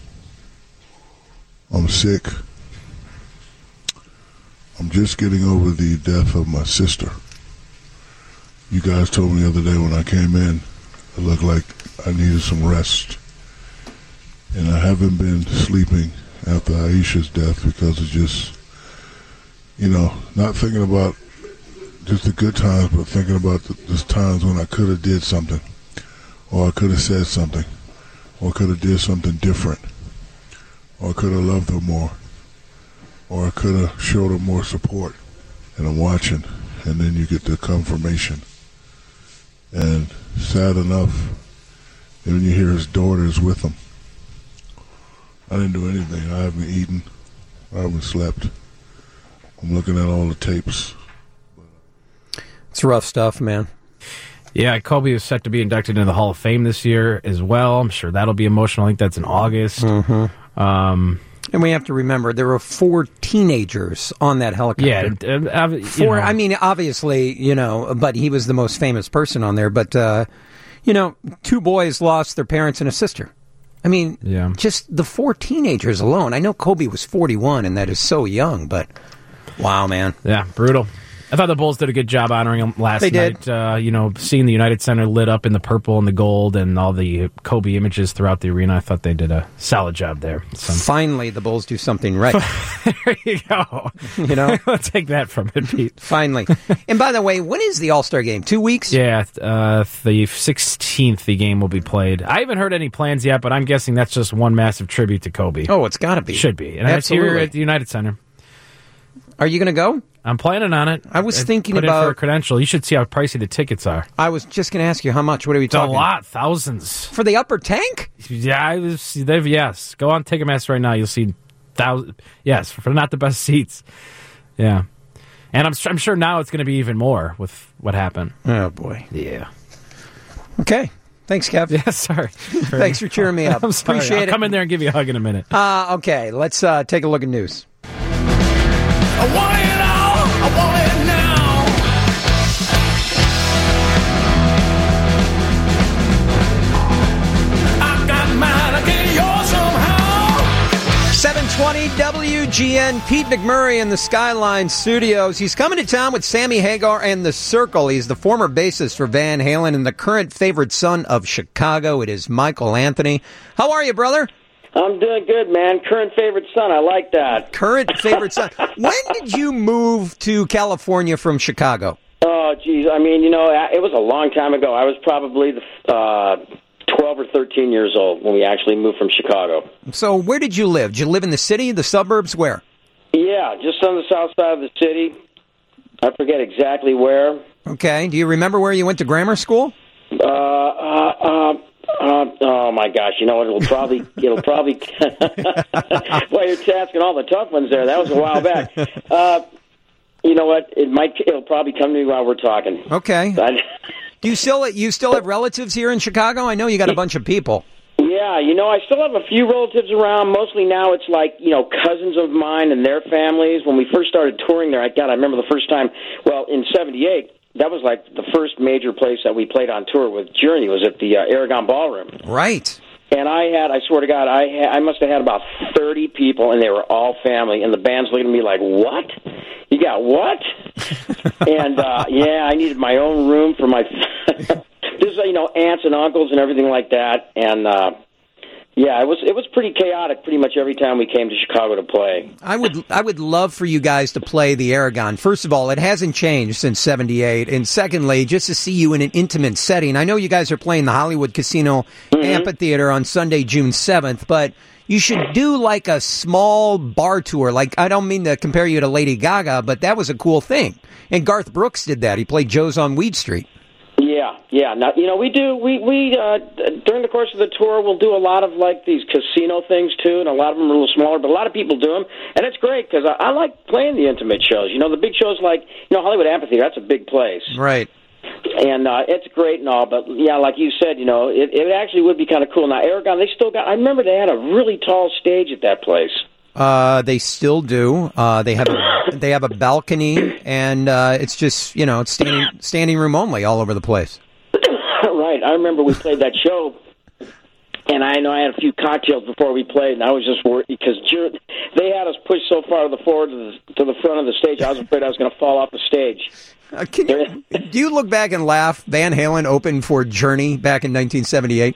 I'm sick. I'm just getting over the death of my sister. You guys told me the other day when I came in, it looked like I needed some rest. And I haven't been sleeping after Aisha's death because of just, not thinking about just the good times, but thinking about the times when I could have did something, or I could have said something, or could have did something different, or could have loved her more, or I could have showed her more support. And I'm watching, and then you get the confirmation. And sad enough, when you hear his daughter's with him, I didn't do anything. I haven't eaten. I haven't slept. I'm looking at all the tapes. It's rough stuff, man. Yeah, Kobe is set to be inducted into the Hall of Fame this year as well. I'm sure that'll be emotional. I think that's in August. Mm-hmm. And we have to remember there were 4 teenagers on that helicopter. Yeah, four. I mean, obviously, but he was the most famous person on there. But 2 boys lost their parents and a sister. I mean, just the 4 teenagers alone. I know Kobe was 41, and that is so young. But wow, man, yeah, brutal. I thought the Bulls did a good job honoring him last night. They did. Seeing the United Center lit up in the purple and the gold and all the Kobe images throughout the arena, I thought they did a solid job there. So. Finally, the Bulls do something right. There you go. Let's take that from it, Pete. Finally. And by the way, when is the All-Star game? 2 weeks? Yeah, the 16th the game will be played. I haven't heard any plans yet, but I'm guessing that's just one massive tribute to Kobe. Oh, it's got to be. Should be. And that's here at the United Center. Are you going to go? I'm planning on it. I was thinking put about in for a credential. You should see how pricey the tickets are. I was just going to ask you how much. What are we talking? A lot, thousands for the upper tank. Yeah, yes. Go on Ticketmaster right now. You'll see thousands. Yes, for not the best seats. Yeah, and I'm sure now it's going to be even more with what happened. Oh boy. Yeah. Okay. Thanks, Kev. Yeah, sorry. Thanks for cheering me up. I'm sorry. Appreciate it. I'll come in there and give you a hug in a minute. Okay. Let's take a look at news. I want it all. I want it now. I got mine. I get yours somehow. 720 WGN. Pete McMurray in the Skyline Studios. He's coming to town with Sammy Hagar and The Circle. He's the former bassist for Van Halen and the current favorite son of Chicago. It is Michael Anthony. How are you, brother? I'm doing good, man. Current favorite son. I like that. Current favorite son. When did you move to California from Chicago? Oh, geez. I mean, it was a long time ago. I was probably 12 or 13 years old when we actually moved from Chicago. So where did you live? Did you live in the city, the suburbs, where? Yeah, just on the south side of the city. I forget exactly where. Okay. Do you remember where you went to grammar school? Oh my gosh! You know what? It'll probably. Well, you're asking all the tough ones there. That was a while back. You know what? It'll probably come to me while we're talking. Okay. Do you still have relatives here in Chicago? I know you got a bunch of people. Yeah, I still have a few relatives around. Mostly now it's like, cousins of mine and their families. When we first started touring there, I remember the first time, in 78, that was like the first major place that we played on tour with Journey was at the Aragon Ballroom. Right. And I swear to God, I must have had about 30 people, and they were all family. And the band's looking at me like, what? You got what? And, I needed my own room for my, just, aunts and uncles and everything like that. And, it was pretty chaotic pretty much every time we came to Chicago to play. I would love for you guys to play the Aragon. First of all, it hasn't changed since 78. And secondly, just to see you in an intimate setting. I know you guys are playing the Hollywood Casino Amphitheater on Sunday, June 7th, but you should do like a small bar tour. Like, I don't mean to compare you to Lady Gaga, but that was a cool thing. And Garth Brooks did that. He played Joe's on Weed Street. Yeah, Yeah. Now, we during the course of the tour, we'll do a lot of like these casino things too, and a lot of them are a little smaller, but a lot of people do them, and it's great because I like playing the intimate shows. The big shows like Hollywood Amphitheater. That's a big place, right? And it's great and all, but yeah, like you said, it actually would be kind of cool. Now, Aragon, they still got. I remember they had a really tall stage at that place. They still do. They have a balcony, and it's just it's standing room only all over the place. Right. I remember we played that show, and I know I had a few cocktails before we played, and I was just worried because they had us pushed so far to the front of the stage. I was afraid I was going to fall off the stage. Do you look back and laugh? Van Halen opened for Journey back in 1978.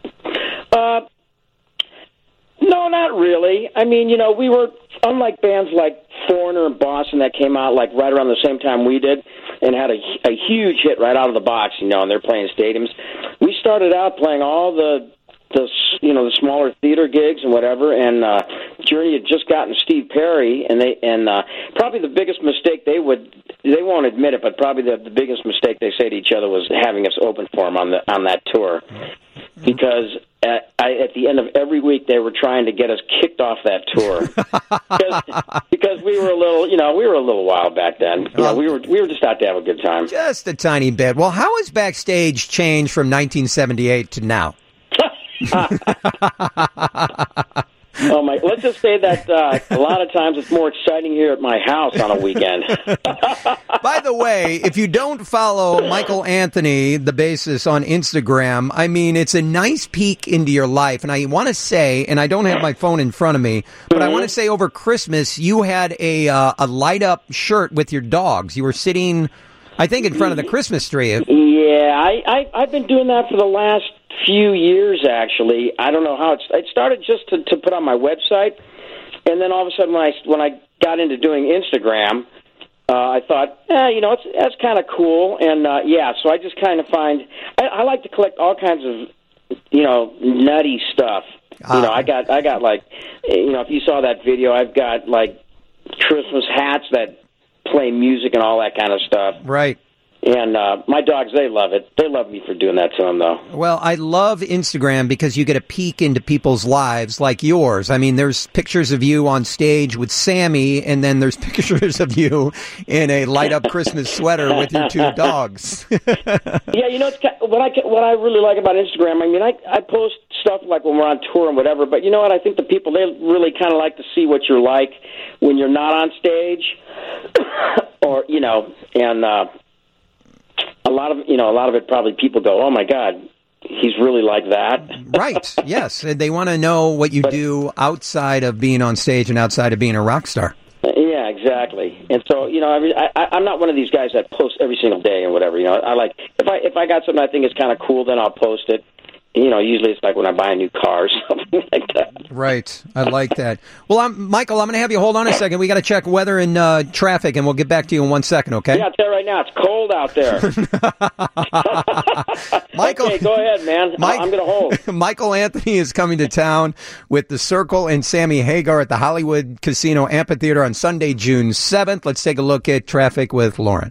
No, not really. I mean, we were, unlike bands like Foreigner and Boston that came out like right around the same time we did and had a huge hit right out of the box, and they're playing stadiums. We started out playing all the smaller theater gigs and whatever, and Journey had just gotten Steve Perry, and probably the biggest mistake they won't admit it, but probably the biggest mistake they say to each other was having us open for them on that tour, because at the end of every week they were trying to get us kicked off that tour because we were a little wild back then. We were just out to have a good time, just a tiny bit. Well, how has Backstage changed from 1978 to now? Oh my! Let's just say that a lot of times it's more exciting here at my house on a weekend. By the way, if you don't follow Michael Anthony, the bassist, on Instagram, I mean, it's a nice peek into your life. And I want to say, and I don't have my phone in front of me, but I want to say over Christmas you had a light up shirt with your dogs. You were sitting, I think, in front of the Christmas tree. Yeah, I've been doing that for the last few years, actually. I don't know how it started just to put on my website, and then all of a sudden when I got into doing Instagram, I thought, that's kind of cool, and so I just kind of find I like to collect all kinds of nutty stuff. I got like if you saw that video, I've got like Christmas hats that play music and all that kind of stuff. Right. And my dogs, they love it. They love me for doing that to them, though. Well, I love Instagram because you get a peek into people's lives like yours. I mean, there's pictures of you on stage with Sammy, and then there's pictures of you in a light-up Christmas sweater with your two dogs. Yeah, it's what I really like about Instagram. I mean, I post stuff like when we're on tour and whatever, but you know what? I think the people, they really kind of like to see what you're like when you're not on stage, or and. A lot of it probably people go, oh my God, he's really like that. Right. Yes. They want to know what you do outside of being on stage and outside of being a rock star. Yeah, exactly. And so, I'm not one of these guys that posts every single day and whatever. I like, if I got something I think is kind of cool, then I'll post it. Usually it's like when I buy a new car or something like that. Right. I like that. Well, Michael, I'm going to have you hold on a second. We got to check weather and traffic, and we'll get back to you in 1 second, okay? Yeah, I'll tell you right now, it's cold out there. Michael, okay, go ahead, man. I'm going to hold. Michael Anthony is coming to town with The Circle and Sammy Hagar at the Hollywood Casino Amphitheater on Sunday, June 7th. Let's take a look at traffic with Lauren.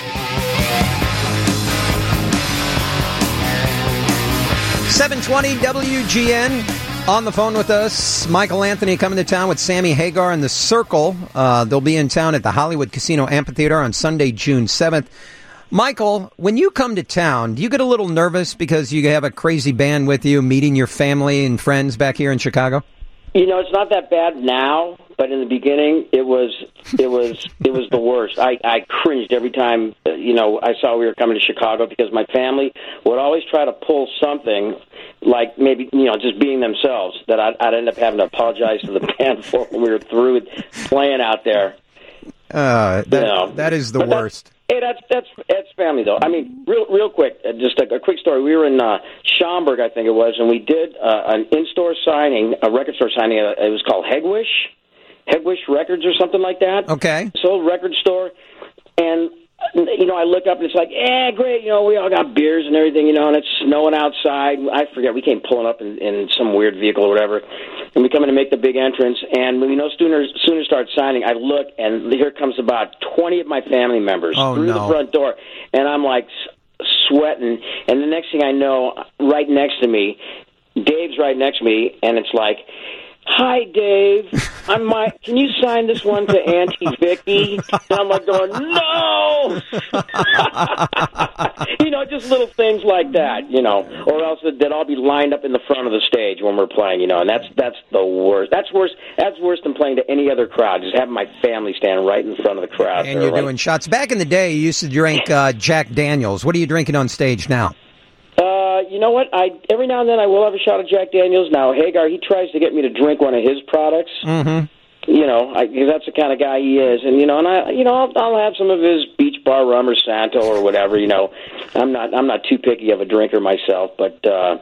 .720 WGN. On the phone with us, Michael Anthony coming to town with Sammy Hagar and The Circle. They'll be in town at the Hollywood Casino Amphitheater on Sunday, June 7th. Michael, when you come to town, do you get a little nervous because you have a crazy band with you, meeting your family and friends back here in Chicago? It's not that bad now, but in the beginning, it was the worst. I cringed every time, I saw we were coming to Chicago, because my family would always try to pull something like maybe, just being themselves, that I'd end up having to apologize to the band for when we were through playing out there. That is the worst. Hey, that's family, though. I mean, real quick, just a quick story. We were in Schaumburg, I think it was, and we did an in-store signing, a record store signing. It was called Hegwish Records or something like that. Okay. This old record store. And, I look up and it's like, great, we all got beers and everything, and it's snowing outside. I forget, we came pulling up in some weird vehicle or whatever, and we come in to make the big entrance, and when Sooner starts signing, I look, and here comes about 20 of my family members through the front door, and I'm like sweating, and the next thing I know, right next to me, Dave's right next to me, and it's like, "Hi, Dave. I'm Mike. Can you sign this one to Auntie Vicky?" And I'm like going, "No!" Just little things like that, or else they'd all be lined up in the front of the stage when we're playing, and that's the worst. That's worse than playing to any other crowd. Just having my family stand right in front of the crowd. And you're doing shots. Back in the day, you used to drink Jack Daniels. What are you drinking on stage now? You know what? Every now and then I will have a shot of Jack Daniels. Now, Hagar, he tries to get me to drink one of his products. Mm-hmm. Because that's the kind of guy he is, and I'll have some of his Beach Bar rum or Santo or whatever. I'm not too picky of a drinker myself, but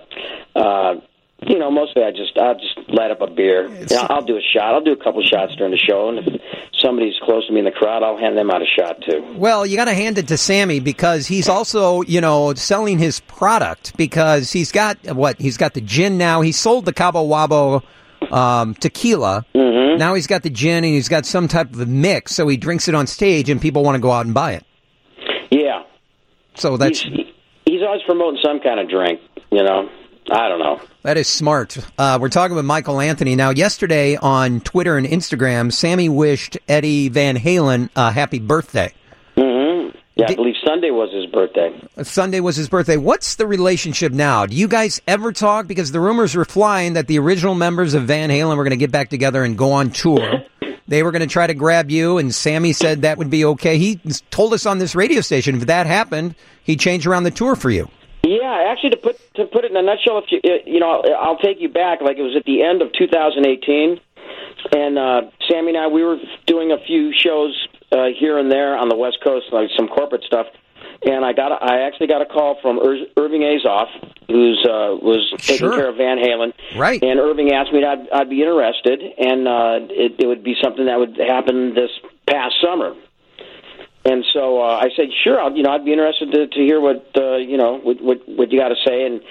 mostly I'll just light up a beer. I'll do a shot. I'll do a couple shots during the show, and if somebody's close to me in the crowd, I'll hand them out a shot too. Well, you got to hand it to Sammy because he's also, selling his product because he's got the gin now. He sold the Cabo Wabo tequila. Mm-hmm. Now he's got the gin and he's got some type of a mix, so he drinks it on stage and people want to go out and buy it. Yeah. So that's he's always promoting some kind of drink, I don't know. That is smart. We're talking with Michael Anthony. Now, yesterday on Twitter and Instagram, Sammy wished Eddie Van Halen a happy birthday. Mm-hmm. Yeah, I believe Sunday was his birthday. Sunday was his birthday. What's the relationship now? Do you guys ever talk? Because the rumors were flying that the original members of Van Halen were going to get back together and go on tour. They were going to try to grab you, and Sammy said that would be okay. He told us on this radio station if that happened, he'd change around the tour for you. Yeah, actually, to put it in a nutshell, if I'll take you back. Like, it was at the end of 2018, and Sammy and I, we were doing a few shows here and there on the West Coast, like some corporate stuff. And I actually got a call from Irving Azoff, who was taking care of Van Halen. Right. And Irving asked me that I'd be interested, and it would be something that would happen this past summer. And so I said, sure, I'd be interested to hear what you got to say. And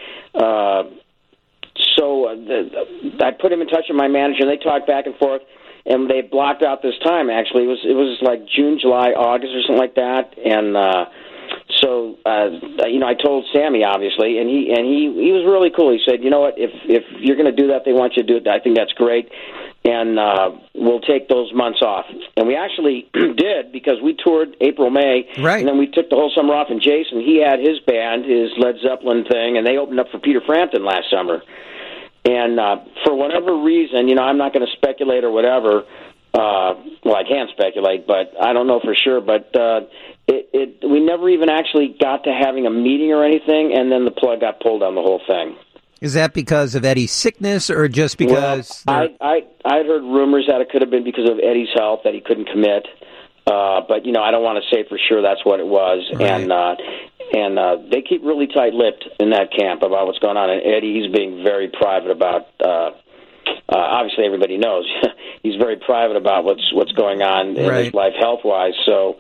so I put him in touch with my manager, and they talked back and forth, and they blocked out this time. Actually, it was like June, July, August, or something like that. And so I told Sammy, obviously, and he was really cool. He said, you know what, if you're going to do that, they want you to do it. I think that's great. And we'll take those months off. And we actually did, because we toured April, May, right. And then we took the whole summer off, and Jason, he had his band, his Led Zeppelin thing, and they opened up for Peter Frampton last summer. And for whatever reason, I'm not going to speculate or whatever. Well, I can speculate, but I don't know for sure. But we never even actually got to having a meeting or anything, and then the plug got pulled on the whole thing. Is that because of Eddie's sickness, or just because? Well, I'd heard rumors that it could have been because of Eddie's health, that he couldn't commit. But I don't want to say for sure that's what it was. Right. And they keep really tight-lipped in that camp about what's going on. And Eddie, he's being very private about. Obviously, everybody knows he's very private about what's going on in his life health-wise. So,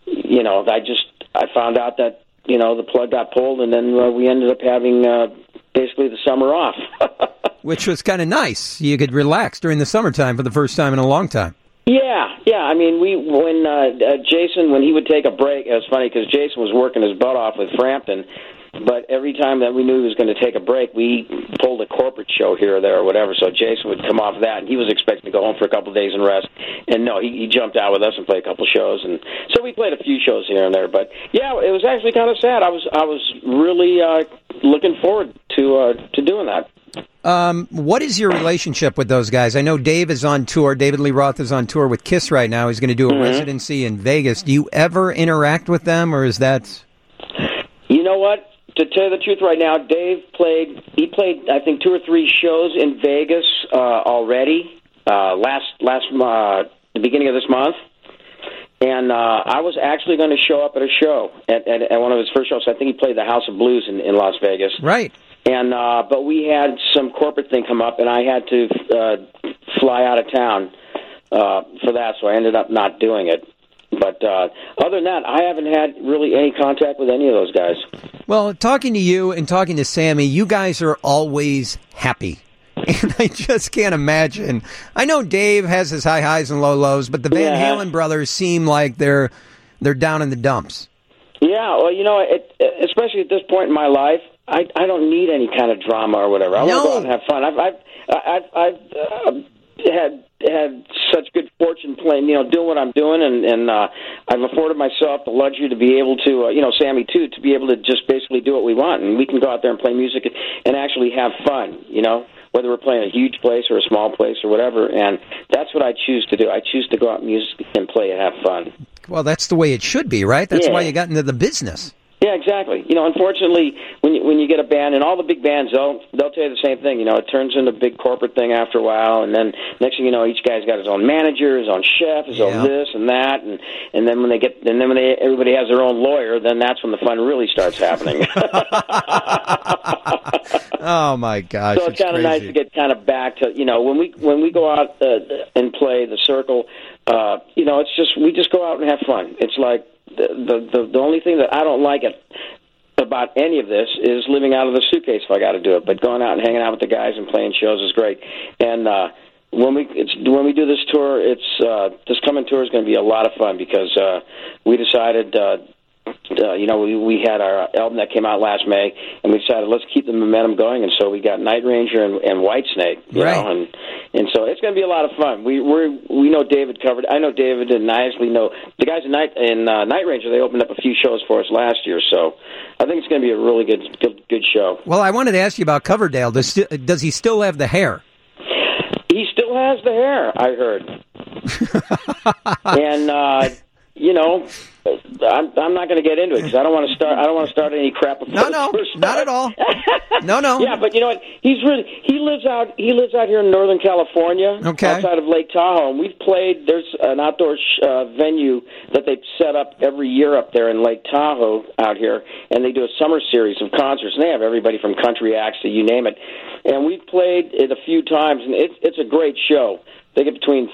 I found out that the plug got pulled, and then we ended up having basically the summer off. Which was kind of nice. You could relax during the summertime for the first time in a long time. Yeah. I mean, when Jason, when he would take a break, it was funny because Jason was working his butt off with Frampton, but every time that we knew he was going to take a break, we pulled a corporate show here or there or whatever, so Jason would come off that, and he was expecting to go home for a couple of days and rest, and no, he jumped out with us and played a couple shows, and so we played a few shows here and there, but yeah, it was actually kind of sad. I was really looking forward to doing that. What is your relationship with those guys? I know Dave is on tour. David Lee Roth is on tour with Kiss right now. He's going to do a residency in Vegas. Do you ever interact with them, or is that? You know what? To tell you the truth, right now, Dave played. He played, I think, 2 or 3 shows in Vegas already. The beginning of this month, and I was actually going to show up at a show at one of his first shows. I think he played the House of Blues in Las Vegas. Right. And but we had some corporate thing come up, and I had to fly out of town for that, so I ended up not doing it. But other than that, I haven't had really any contact with any of those guys. Well, talking to you and talking to Sammy, you guys are always happy. And I just can't imagine. I know Dave has his high highs and low lows, but the Van Halen brothers seem like they're down in the dumps. Yeah, Yeah, well, especially at this point in my life, I don't need any kind of drama or whatever. I want to go out and have fun. I've had such good fortune playing, doing what I'm doing, and I've afforded myself the luxury to be able to, Sammy too, to be able to just basically do what we want, and we can go out there and play music and actually have fun, whether we're playing a huge place or a small place or whatever, and that's what I choose to do. I choose to go out and play and have fun. Well, that's the way it should be, right? That's why you got into the business. Yeah, exactly. Unfortunately, when you get a band, and all the big bands, they'll tell you the same thing. It turns into a big corporate thing after a while, and then next thing you know, each guy's got his own manager, his own chef, his own this and that, and then when everybody has their own lawyer, then that's when the fun really starts happening. Oh my gosh! So it's kind of nice to get kind of back to when we go out and play the circle. It's just we just go out and have fun. It's like the only thing that I don't like about any of this is living out of the suitcase if I got to do it. But going out and hanging out with the guys and playing shows is great. And when we do this tour, this coming tour is going to be a lot of fun because we decided. We had our album that came out last May, and we decided let's keep the momentum going, and so we got Night Ranger and Whitesnake, and so it's going to be a lot of fun. We know David covered. I know David, and I actually know the guys in Night Ranger. They opened up a few shows for us last year, so I think it's going to be a really good show. Well, I wanted to ask you about Coverdale. Does he still have the hair? He still has the hair, I heard, and. I'm not going to get into it because I don't want to start any crap. No, not at all. No. Yeah, but you know what? He lives out here in Northern California, outside of Lake Tahoe, and we've played. There's an outdoor venue that they set up every year up there in Lake Tahoe out here, and they do a summer series of concerts. And they have everybody from country acts to you name it. And we've played it a few times, and it's a great show. They get between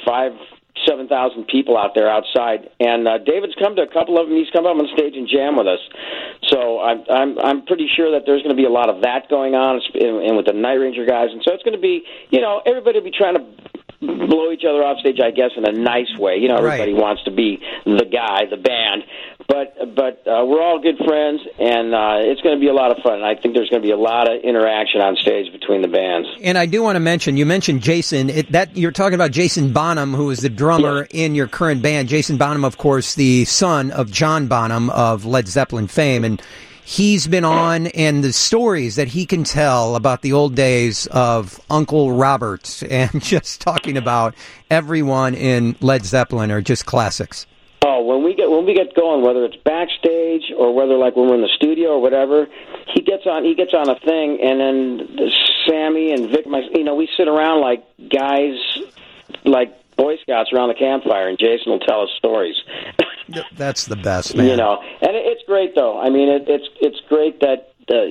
7,000 people out there outside, and David's come to a couple of them. He's come up on stage and jam with us, so I'm pretty sure that there's going to be a lot of that going on, and with the Night Ranger guys, and so it's going to be, everybody will be trying to blow each other off stage, I guess, in a nice way. Everybody wants to be the guy, the band, but we're all good friends, and it's going to be a lot of fun. And I think there's going to be a lot of interaction on stage between the bands. And I do want to mention, you mentioned Jason. You're talking about Jason Bonham, who is the drummer in your current band. Jason Bonham, of course, the son of John Bonham of Led Zeppelin fame, and he's been on, and the stories that he can tell about the old days of Uncle Robert and just talking about everyone in Led Zeppelin are just classics. Oh, when we get going, whether it's backstage or whether like when we're in the studio or whatever, he gets on a thing, and then Sammy and Vic, we sit around like guys, like Boy Scouts around the campfire, and Jason will tell us stories. That's the best, man. And it's great though. I mean, it's great that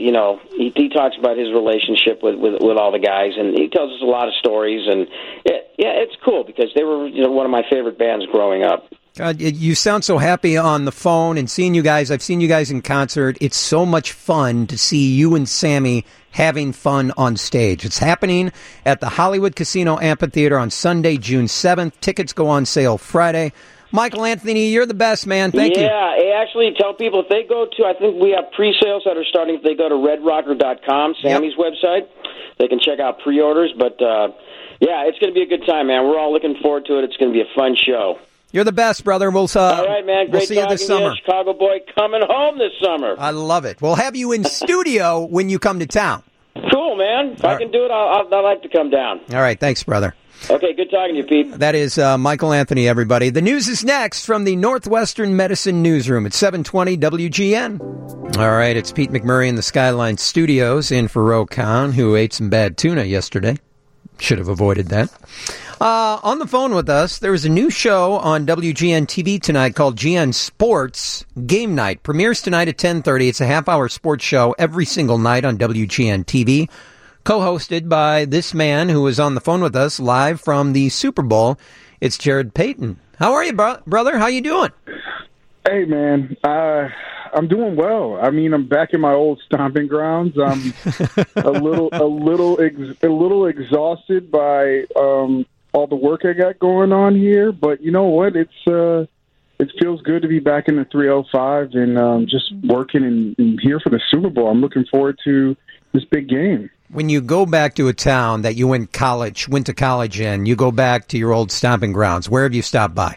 he talks about his relationship with all the guys, and he tells us a lot of stories, and it's cool because they were one of my favorite bands growing up. God, you sound so happy on the phone and seeing you guys. I've seen you guys in concert. It's so much fun to see you and Sammy having fun on stage. It's happening at the Hollywood Casino Amphitheater on Sunday, June 7th. Tickets go on sale Friday. Michael Anthony, you're the best, man. Thank you. Yeah, actually tell people if they go to, I think we have pre-sales that are starting, if they go to redrocker.com, Sammy's website, they can check out pre-orders. But, it's going to be a good time, man. We're all looking forward to it. It's going to be a fun show. You're the best, brother. All right, man. Great we'll see you this summer. Chicago boy coming home this summer. I love it. We'll have you in studio when you come to town. Cool, man. If I can do it, I'd like to come down. All right. Thanks, brother. Okay, good talking to you, Pete. That is Michael Anthony, everybody. The news is next from the Northwestern Medicine Newsroom at 720 WGN. All right, it's Pete McMurray in the Skyline Studios in for Ro Khan, who ate some bad tuna yesterday. Should have avoided that. On the phone with us, there is a new show on WGN TV tonight called GN Sports Game Night. Premieres tonight at 10:30. It's a half-hour sports show every single night on WGN TV. Co-hosted by this man who is on the phone with us live from the Super Bowl. It's Jared Payton. How are you, brother? How you doing? Hey, man. I'm doing well. I mean, I'm back in my old stomping grounds. I'm a little exhausted by all the work I got going on here. But you know what? It's it feels good to be back in the 305 and just working and here for the Super Bowl. I'm looking forward to this big game. When you go back to a town that you went to college in, you go back to your old stomping grounds. Where have you stopped by?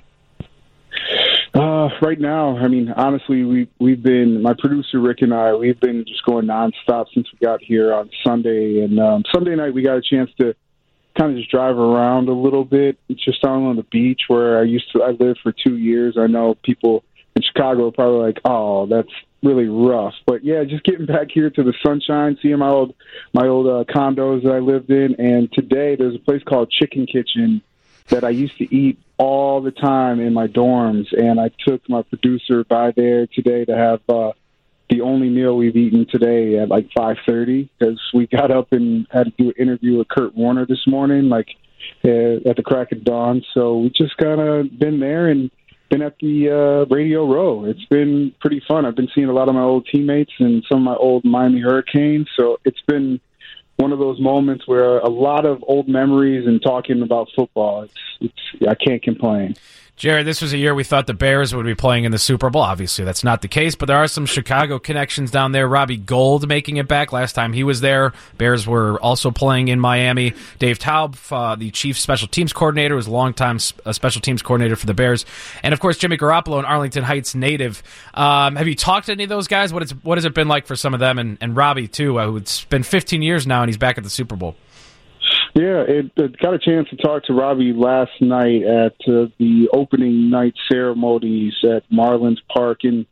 Right now, I mean, honestly, we've been, my producer Rick and I, we've been just going nonstop since we got here on Sunday. And Sunday night, we got a chance to kind of just drive around a little bit. It's just down on the beach where I lived for 2 years. I know people in Chicago are probably like, oh, that's really rough. But yeah, just getting back here to the sunshine, seeing my old condos that I lived in. And today there's a place called Chicken Kitchen that I used to eat all the time in my dorms, and I took my producer by there today to have the only meal we've eaten today at like 5:30 because we got up and had to do an interview with Kurt Warner this morning, like at the crack of dawn. So we just kind of been there and been at the Radio Row. It's been pretty fun. I've been seeing a lot of my old teammates and some of my old Miami Hurricanes, so it's been one of those moments where a lot of old memories and talking about football. I can't complain. Jared, this was a year we thought the Bears would be playing in the Super Bowl. Obviously, that's not the case, but there are some Chicago connections down there. Robbie Gould making it back last time he was there. Bears were also playing in Miami. Dave Taub, the Chiefs special teams coordinator, was a longtime special teams coordinator for the Bears. And, of course, Jimmy Garoppolo, an Arlington Heights native. Have you talked to any of those guys? What has it been like for some of them? And Robbie, too, it's been 15 years now, and he's back at the Super Bowl. Yeah, it got a chance to talk to Robbie last night at the opening night ceremonies at Marlins Park, and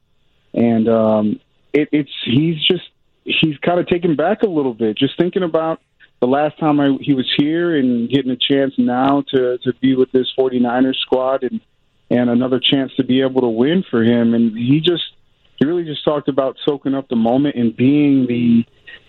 he's kind of taken back a little bit, just thinking about the last time he was here and getting a chance now to be with this 49ers squad and another chance to be able to win for him, and he really just talked about soaking up the moment and being the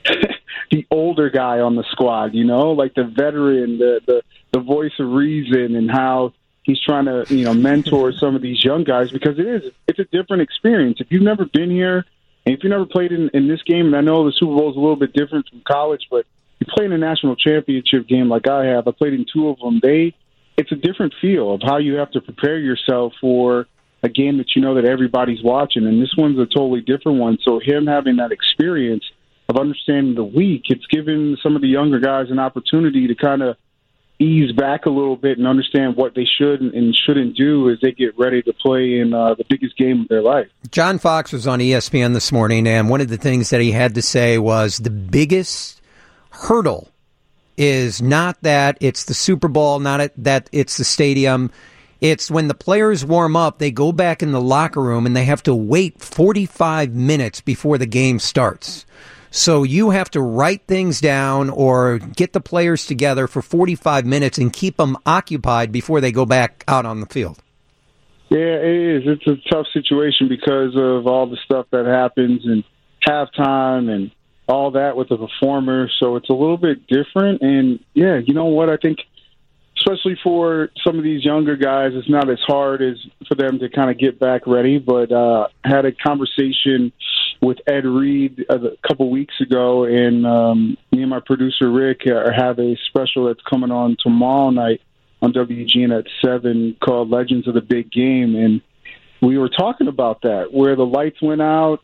older guy on the squad, like the veteran, the voice of reason, and how he's trying to, mentor some of these young guys, because it's a different experience. If you've never been here and if you've never played in this game, and I know the Super Bowl is a little bit different from college, but you play in a national championship game like I have. I played in two of them. It's a different feel of how you have to prepare yourself for a game that that everybody's watching, and this one's a totally different one. So him having that experience of understanding the week, it's given some of the younger guys an opportunity to kind of ease back a little bit and understand what they should and shouldn't do as they get ready to play in the biggest game of their life. John Fox was on ESPN this morning, and one of the things that he had to say was the biggest hurdle is not that it's the Super Bowl, not that it's the stadium. It's when the players warm up, they go back in the locker room and they have to wait 45 minutes before the game starts. So you have to write things down or get the players together for 45 minutes and keep them occupied before they go back out on the field. Yeah, it is. It's a tough situation because of all the stuff that happens and halftime and all that with the performer. So it's a little bit different. And, yeah, you know what? I think especially for some of these younger guys, it's not as hard as for them to kind of get back ready. But had a conversation with Ed Reed a couple weeks ago, and me and my producer Rick have a special that's coming on tomorrow night on WGN at 7 called Legends of the Big Game, and we were talking about that, where the lights went out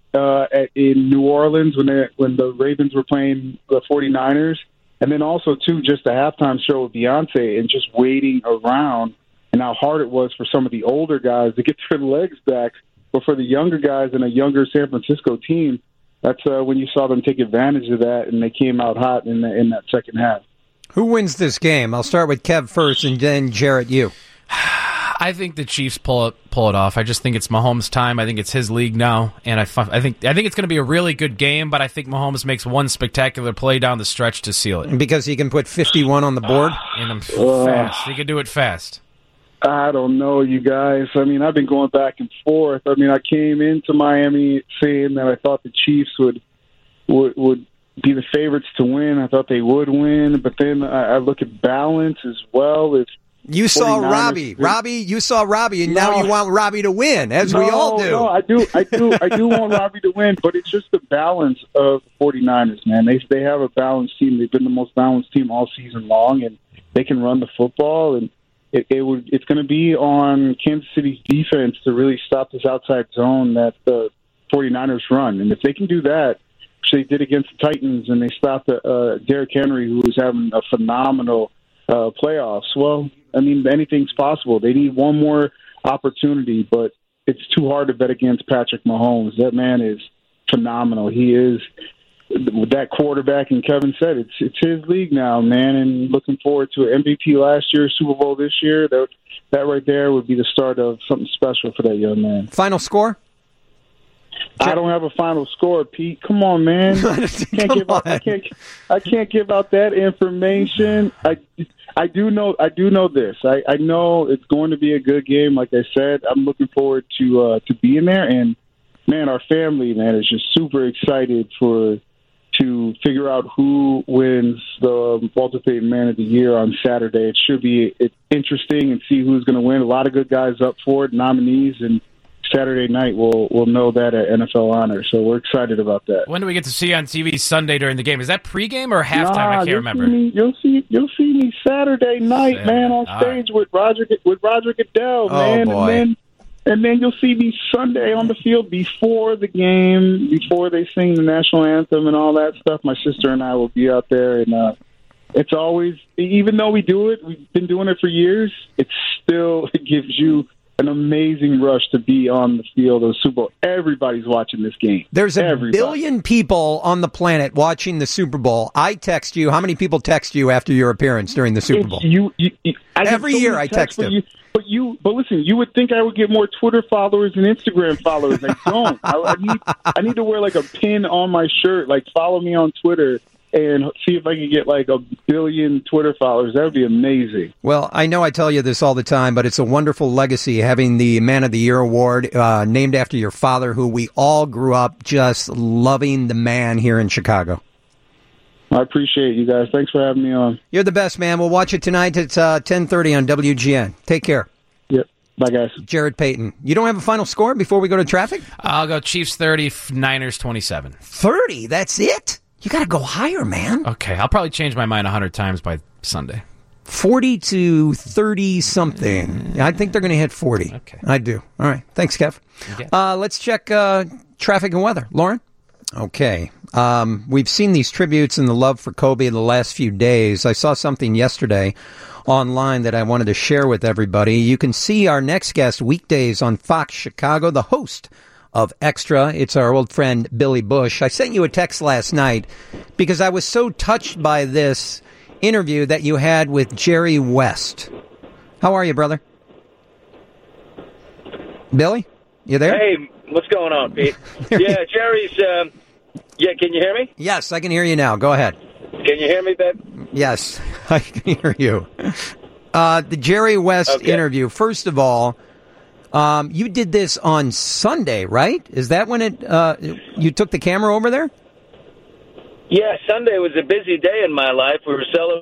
in New Orleans when the Ravens were playing the 49ers, and then also too just the halftime show with Beyonce and just waiting around, and how hard it was for some of the older guys to get their legs back. But for the younger guys and a younger San Francisco team, that's when you saw them take advantage of that, and they came out hot in that second half. Who wins this game? I'll start with Kev first, and then Jarrett, you. I think the Chiefs pull it off. I just think it's Mahomes' time. I think it's his league now, and I think it's going to be a really good game. But I think Mahomes makes one spectacular play down the stretch to seal it because he can put 51 on the board. And fast. He can do it fast. I don't know, you guys. I mean, I've been going back and forth. I mean, I came into Miami saying that I thought the Chiefs would be the favorites to win. I thought they would win, but then I look at balance as well. You saw Robbie, you saw Robbie, and now you want Robbie to win, as we all do. No, I do want Robbie to win, but it's just the balance of the 49ers, man. They have a balanced team. They've been the most balanced team all season long, and they can run the football. And it's going to be on Kansas City's defense to really stop this outside zone that the 49ers run. And if they can do that, which they did against the Titans, and they stopped Derrick Henry, who was having a phenomenal playoffs, well, I mean, anything's possible. They need one more opportunity, but it's too hard to bet against Patrick Mahomes. That man is phenomenal. He is that quarterback, and Kevin said it's his league now, man, and looking forward to an MVP last year, Super Bowl this year. That right there would be the start of something special for that young man. Final score? I don't have a final score, Pete. Come on, man. I can't give out that information. I do know this. I know it's going to be a good game. Like I said, I'm looking forward to being there. And man, our family, man, is just super excited to figure out who wins the Walter Payton Man of the Year on Saturday. It should be interesting and see who's going to win. A lot of good guys up for it, nominees, and Saturday night we'll know that at NFL Honor. So we're excited about that. When do we get to see on TV Sunday during the game? Is that pregame or halftime? I can't remember. You'll see me Saturday night, man, on stage with Roger Goodell, man. Boy. And then you'll see me Sunday on the field before the game, before they sing the national anthem and all that stuff. My sister and I will be out there, and it's always, even though we've been doing it for years, it gives you an amazing rush to be on the field of the Super Bowl. Everybody's watching this game. There's a billion people on the planet watching the Super Bowl. I text you. How many people text you after your appearance during the Super Bowl? Every year I text them. But listen, you would think I would get more Twitter followers and Instagram followers. I don't. I need to wear like a pin on my shirt, like follow me on Twitter, and see if I can get like 1 billion Twitter followers. That would be amazing. Well, I know I tell you this all the time, but it's a wonderful legacy having the Man of the Year award named after your father, who we all grew up just loving the man here in Chicago. I appreciate you guys. Thanks for having me on. You're the best, man. We'll watch it tonight at 10:30 on WGN. Take care. Yep. Bye, guys. Jared Payton. You don't have a final score before we go to traffic? I'll go Chiefs 30, Niners 27. 30? That's it? You got to go higher, man. Okay, I'll probably change my mind 100 times by Sunday. 40 to 30-something. I think they're going to hit 40. Okay. I do. All right. Thanks, Kev. Okay. Let's check traffic and weather. Lauren? Okay. We've seen these tributes and the love for Kobe in the last few days. I saw something yesterday online that I wanted to share with everybody. You can see our next guest weekdays on Fox Chicago, the host of Extra. It's our old friend Billy Bush. I sent you a text last night because I was so touched by this interview that you had with Jerry West. How are you, brother? Billy, you there? Hey, what's going on, Pete? Yeah, Jerry's, yeah, can you hear me? Yes, I can hear you now. Go ahead. Can you hear me, babe? Yes, I can hear you. The Jerry West interview, first of all, you did this on Sunday, right? Is that when you took the camera over there? Yeah, Sunday was a busy day in my life. We were celebrating.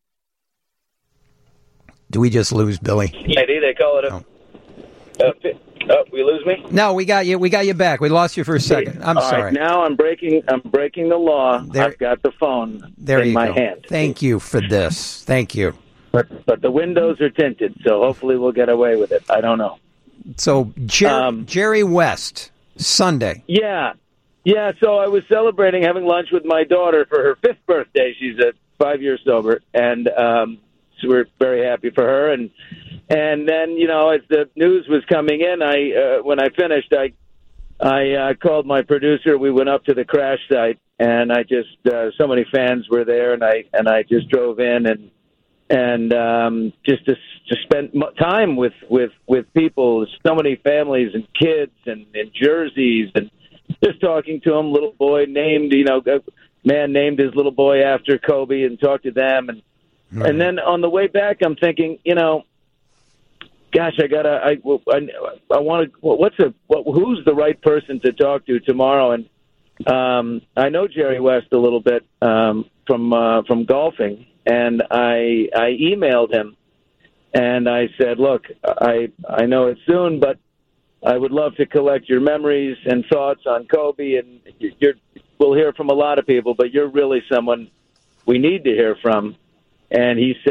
Do we just lose Billy? They call it we lose me? No, we got you. We got you back. We lost you for a second. I'm sorry. Right, now I'm breaking the law. I've got the phone in my hand. Thank you for this. Thank you. But the windows are tinted, so hopefully we'll get away with it. I don't know. So Jerry West, Sunday. Yeah. So I was celebrating having lunch with my daughter for her 5th birthday. She's 5 years sober, and so we're very happy for her. And then, as the news was coming in, when I finished, I called my producer. We went up to the crash site, and I just so many fans were there, and I just drove in and just to spend time with people, so many families and kids and jerseys, and just talking to them. Little boy named, a man named his little boy after Kobe, and talked to them, and then on the way back, I'm thinking, gosh, I want to. Who's the right person to talk to tomorrow? And I know Jerry West a little bit from golfing, and I emailed him, and I said, look, I know it's soon, but I would love to collect your memories and thoughts on Kobe, and we'll hear from a lot of people, but you're really someone we need to hear from. And he said,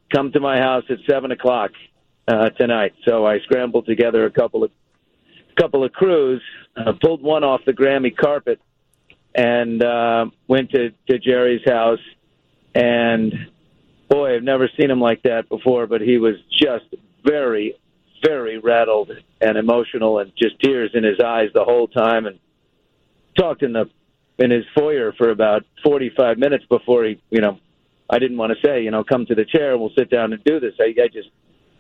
come to my house at 7:00 tonight. So I scrambled together a couple of crews, pulled one off the Grammy carpet, and went to Jerry's house. And boy, I've never seen him like that before, but he was just very, very rattled and emotional, and just tears in his eyes the whole time, and talked in his foyer for about 45 minutes before he, I didn't want to say, come to the chair and we'll sit down and do this. He just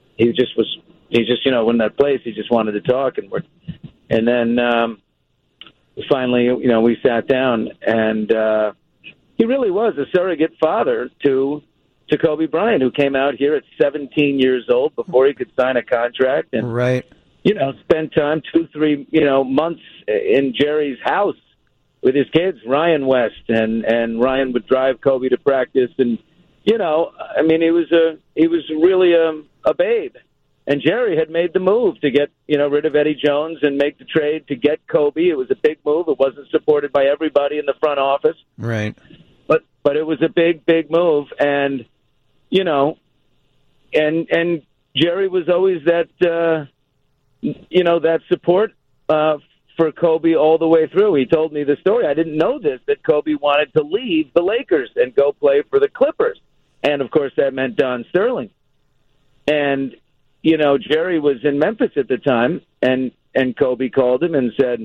in that place, he just wanted to talk, and then finally, we sat down, and he really was a surrogate father to Kobe Bryant, who came out here at 17 years old before he could sign a contract, and spent time 2-3 months in Jerry's house with his kids, Ryan West, and Ryan would drive Kobe to practice, and he was really a babe. And Jerry had made the move to get rid of Eddie Jones and make the trade to get Kobe. It was a big move. It wasn't supported by everybody in the front office, right? But it was a big move, and and Jerry was always that that support for Kobe all the way through. He told me the story. I didn't know this, that Kobe wanted to leave the Lakers and go play for the Clippers. And, of course, that meant Don Sterling. And, Jerry was in Memphis at the time, and Kobe called him and said,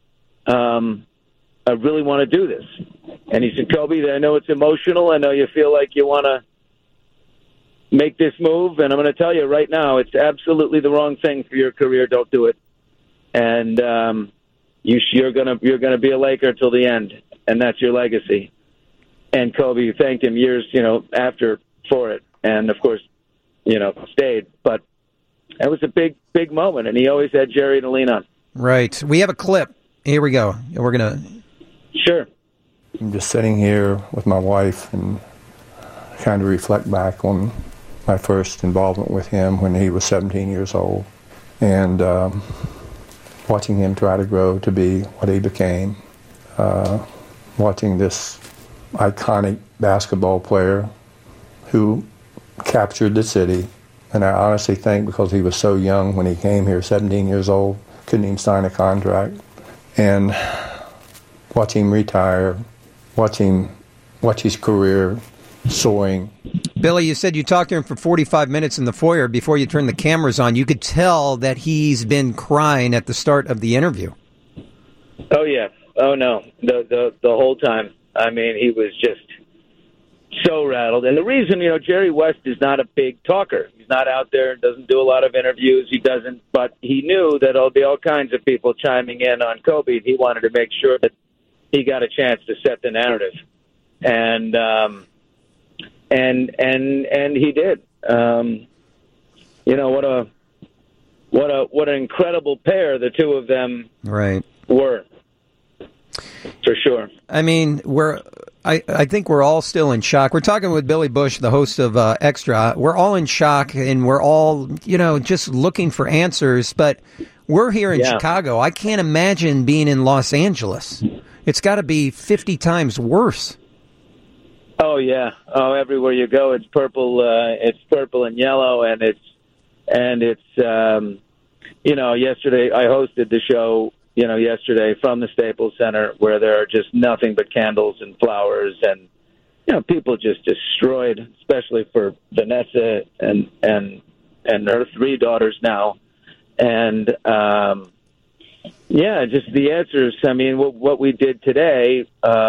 I really want to do this. And he said, Kobe, I know it's emotional. I know you feel like you want to make this move, and I'm going to tell you right now, it's absolutely the wrong thing for your career. Don't do it. And you're gonna be a Laker till the end, and that's your legacy. And Kobe thanked him years, after for it, and of course, stayed. But that was a big moment, and he always had Jerry to lean on. Right. We have a clip. Here we go. We're gonna. Sure. I'm just sitting here with my wife and kind of reflect back on my first involvement with him when he was 17 years old, and watching him try to grow to be what he became, watching this iconic basketball player who captured the city. And I honestly think because he was so young when he came here, 17 years old, couldn't even sign a contract, and watch him retire, watch his career soaring. Billy, you said you talked to him for 45 minutes in the foyer before you turned the cameras on. You could tell that he's been crying at the start of the interview. Oh, yeah. Oh, no. The whole time. I mean, he was just so rattled. And the reason, Jerry West is not a big talker. He's not out there and doesn't do a lot of interviews. He doesn't. But he knew that there'll be all kinds of people chiming in on Kobe. He wanted to make sure that he got a chance to set the narrative. And he did. What an incredible pair the two of them were, for sure. I mean, I think we're all still in shock. We're talking with Billy Bush, the host of Extra. We're all in shock, and we're all, just looking for answers. But we're here in Chicago. I can't imagine being in Los Angeles. It's got to be 50 times worse. Oh yeah. Oh, everywhere you go, it's purple. It's purple and yellow, and it's. Yesterday I hosted the show. Yesterday from the Staples Center, where there are just nothing but candles and flowers, and people just destroyed, especially for Vanessa and her 3 daughters now, and just the answers. I mean, what we did today.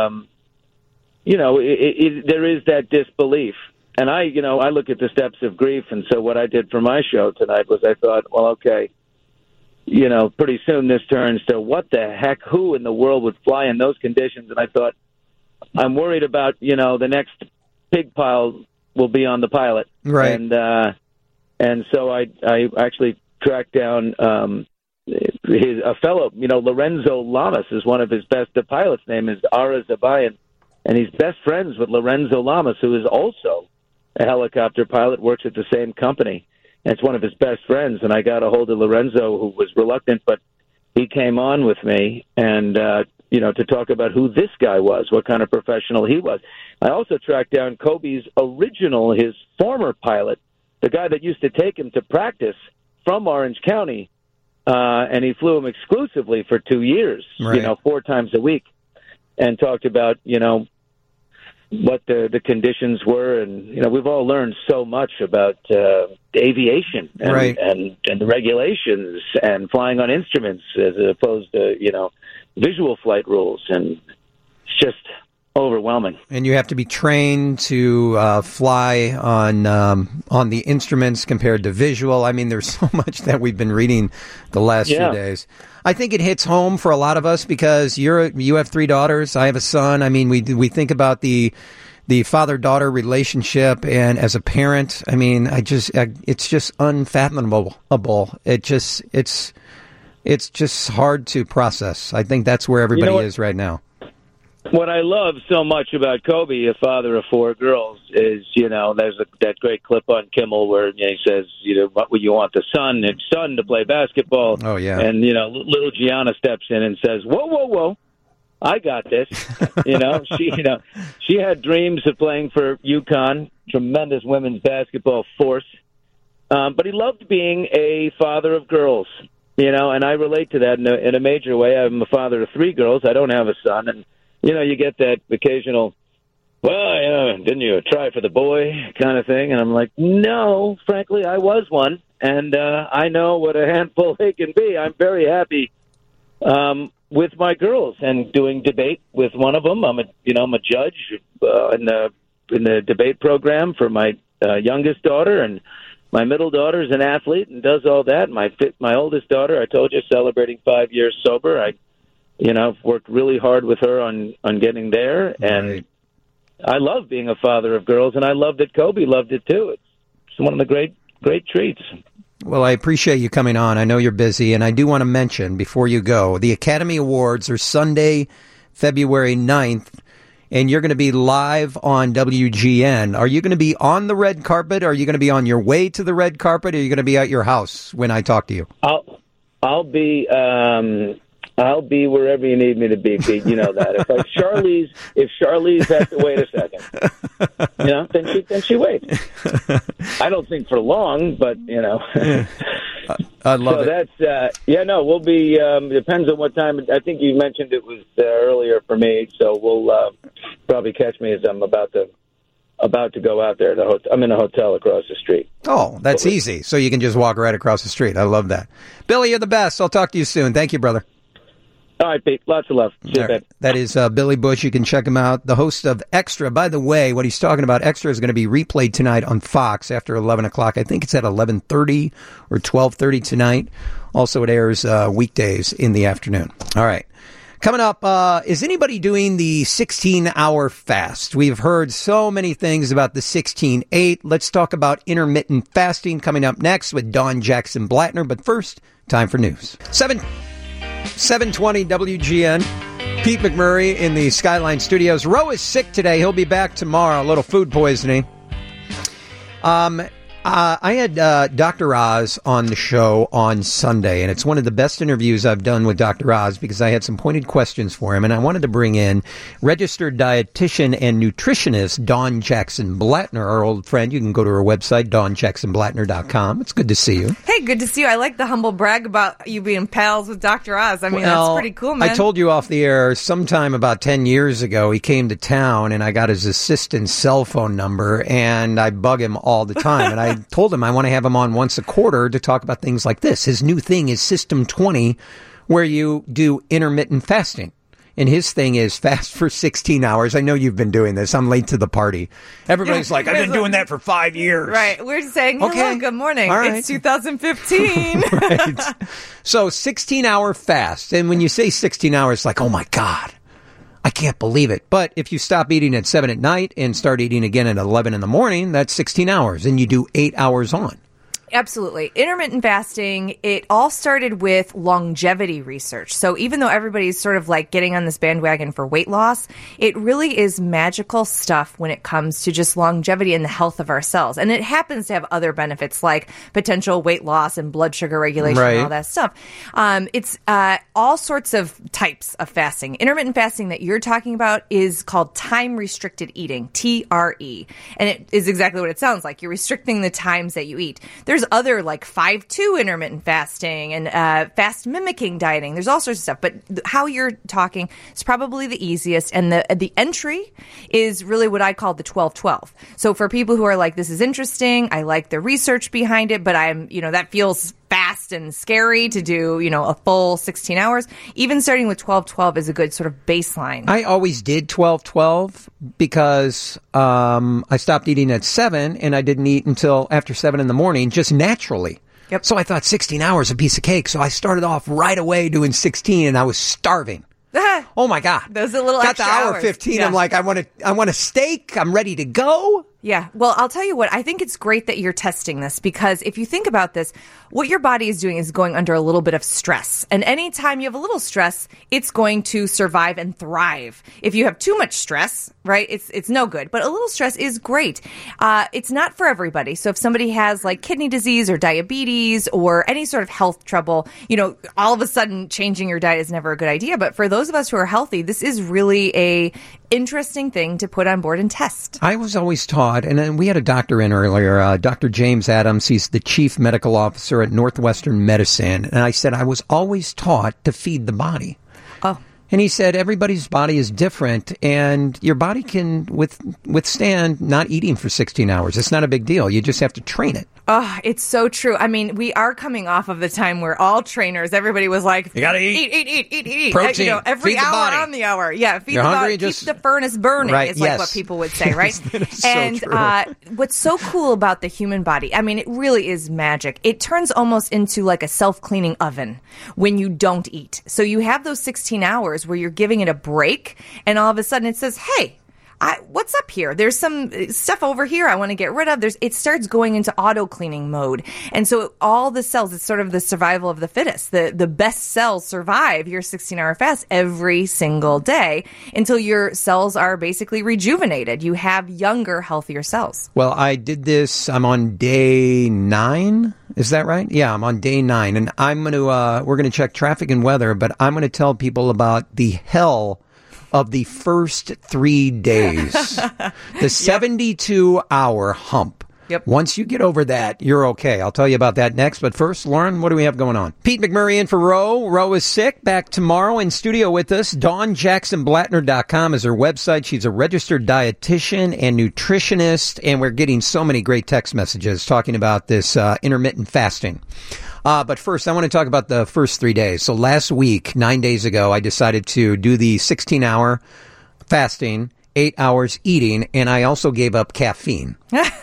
There is that disbelief. And I look at the steps of grief. And so what I did for my show tonight was I thought, well, okay, pretty soon this turns to what the heck, who in the world would fly in those conditions? And I thought, I'm worried about, the next pig pile will be on the pilot. Right. And so I actually tracked down a fellow, Lorenzo Lamas is one of his best. The pilot's name is Ara Zabayan. And he's best friends with Lorenzo Lamas, who is also a helicopter pilot, works at the same company. And it's one of his best friends. And I got a hold of Lorenzo, who was reluctant, but he came on with me and, to talk about who this guy was, what kind of professional he was. I also tracked down Kobe's his former pilot, the guy that used to take him to practice from Orange County, and he flew him exclusively for 2 years, Right. 4 times a week, and talked about, what the conditions were. And, we've all learned so much about aviation and, Right. and the regulations and flying on instruments as opposed to, visual flight rules. And it's just overwhelming. And you have to be trained to fly on the instruments compared to visual. I mean, there's so much that we've been reading the last few days. I think it hits home for a lot of us because you have 3 daughters. I have a son. I mean, we think about the father-daughter relationship, and as a parent, I mean, it's just unfathomable. It's just hard to process. I think that's where everybody is right now. What I love so much about Kobe, a father of 4 girls, is, there's that great clip on Kimmel where he says, what would you want the son to play basketball? Oh, yeah. And, little Gianna steps in and says, whoa, I got this. She had dreams of playing for UConn, tremendous women's basketball force. But he loved being a father of girls, and I relate to that in a major way. I'm a father of 3 girls. I don't have a son, and you get that occasional, didn't you try for the boy kind of thing? And I'm like, no, frankly, I was one, and I know what a handful they can be. I'm very happy with my girls and doing debate with one of them. I'm a judge in the debate program for my youngest daughter, and my middle daughter is an athlete and does all that. My oldest daughter, I told you, celebrating 5 years sober. I've worked really hard with her on getting there, and I love being a father of girls, and I love that Kobe loved it too. It's one of the great treats. Well, I appreciate you coming on. I know you're busy, and I do want to mention before you go, the Academy Awards are Sunday, February 9th, and you're going to be live on WGN. Are you going to be on the red carpet? Or are you going to be on your way to the red carpet? Or are you going to be at your house when I talk to you? I'll be wherever you need me to be, Pete. You know that. If Charlize has to wait a second, then she waits. I don't think for long, but I love it. So that's we'll be. Depends on what time. I think you mentioned it was earlier for me, so we'll probably catch me as I'm about to go out there. I'm in a hotel across the street. Oh, that's easy. So you can just walk right across the street. I love that. Billy, you're the best. I'll talk to you soon. Thank you, brother. All right, Pete. Lots of love. See you, man. That is Billy Bush. You can check him out. The host of Extra. By the way, what he's talking about, Extra, is going to be replayed tonight on Fox after 11 o'clock. I think it's at 11:30 or 12:30 tonight. Also, it airs weekdays in the afternoon. All right. Coming up, is anybody doing the 16-hour fast? We've heard so many things about the 16-8. Let's talk about intermittent fasting coming up next with Dawn Jackson Blattner. But first, time for news. 720 WGN. Pete McMurray in the Skyline Studios. Roe is sick today. He'll be back tomorrow. A little food poisoning. I had Dr. Oz on the show on Sunday, and it's one of the best interviews I've done with Dr. Oz because I had some pointed questions for him, and I wanted to bring in registered dietitian and nutritionist Dawn Jackson Blattner, our old friend. You can go to her website, DawnJacksonBlattner.com. It's good to see you. Hey, good to see you. I like the humble brag about you being pals with Dr. Oz. I mean, that's pretty cool, man. I told you off the air sometime about 10 years ago, he came to town, and I got his assistant's cell phone number, and I bug him all the time, and I told him I want to have him on once a quarter to talk about things like this. His new thing is System 20, where you do intermittent fasting. And his thing is fast for 16 hours. I know you've been doing this. I'm late to the party. Everybody's like, I've been doing that for 5 years. Right. We're just saying, hello, good morning. All right. It's 2015. Right. So 16-hour fast. And when you say 16 hours, like, oh, my God. I can't believe it. But if you stop eating at 7 at night and start eating again at 11 in the morning, that's 16 hours. And you do 8 hours on. Absolutely. Intermittent fasting, it all started with longevity research. So even though everybody's sort of like getting on this bandwagon for weight loss, it really is magical stuff when it comes to just longevity and the health of our cells. And it happens to have other benefits like potential weight loss and blood sugar regulation and all that stuff. It's all sorts of types of fasting. Intermittent fasting that you're talking about is called time-restricted eating, TRE. And it is exactly what it sounds like. You're restricting the times that you eat. There's other like 5-2 intermittent fasting and fast mimicking dieting. There's all sorts of stuff. But how you're talking is probably the easiest. And the entry is really what I call the 12-12. So for people who are like, this is interesting, I like the research behind it, but that feels fast and scary to do, a full 16 hours. Even starting with 12-12 is a good sort of baseline. I always did 12-12 because I stopped eating at 7 and I didn't eat until after 7 in the morning, just naturally. Yep. So I thought 16 hours, a piece of cake. So I started off right away doing 16 and I was starving. Oh my God. Those are little got extra to hour hours. 15. Yeah. I'm like, I want a steak. I'm ready to go. Yeah. Well, I'll tell you what, I think it's great that you're testing this because if you think about this, what your body is doing is going under a little bit of stress. And anytime you have a little stress, it's going to survive and thrive. If you have too much stress, right, it's no good. But a little stress is great. It's not for everybody. So if somebody has like kidney disease or diabetes or any sort of health trouble, all of a sudden changing your diet is never a good idea. But for those of us who are healthy, this is really a interesting thing to put on board and test. I was always taught, and then we had a doctor in earlier, Dr. James Adams. He's the chief medical officer at Northwestern Medicine. And I said, I was always taught to feed the body. Oh. And he said, everybody's body is different, and your body can withstand not eating for 16 hours. It's not a big deal. You just have to train it. Oh, it's so true. I mean, we are coming off of the time where all trainers, everybody was like, you gotta eat. Eat. Protein. Every Feed the hour body. on the hour. Yeah, feed You're the hungry, body. just... Keep the furnace burning right, is like what people would say, right? So and true. What's so cool about the human body, I mean, it really is magic. It turns almost into like a self-cleaning oven when you don't eat. So you have those 16 hours where you're giving it a break, and all of a sudden it says, hey, what's up here? There's some stuff over here I want to get rid of. It starts going into auto cleaning mode. And so all the cells, it's sort of the survival of the fittest. The best cells survive your 16-hour fast every single day until your cells are basically rejuvenated. You have younger, healthier cells. Well, I did this. I'm on day 9. Is that right? Yeah, I'm on day 9. And we're going to check traffic and weather, but I'm going to tell people about the hell of the first 3 days. The 72-hour hump. Yep. Once you get over that, you're okay. I'll tell you about that next. But first, Lauren, what do we have going on? Pete McMurray in for Ro. Ro is sick. Back tomorrow in studio with us. DawnJacksonBlattner.com is her website. She's a registered dietitian and nutritionist. And we're getting so many great text messages talking about this intermittent fasting. But first, I want to talk about the first 3 days. So last week, 9 days ago, I decided to do the 16-hour fasting, 8 hours eating, and I also gave up caffeine.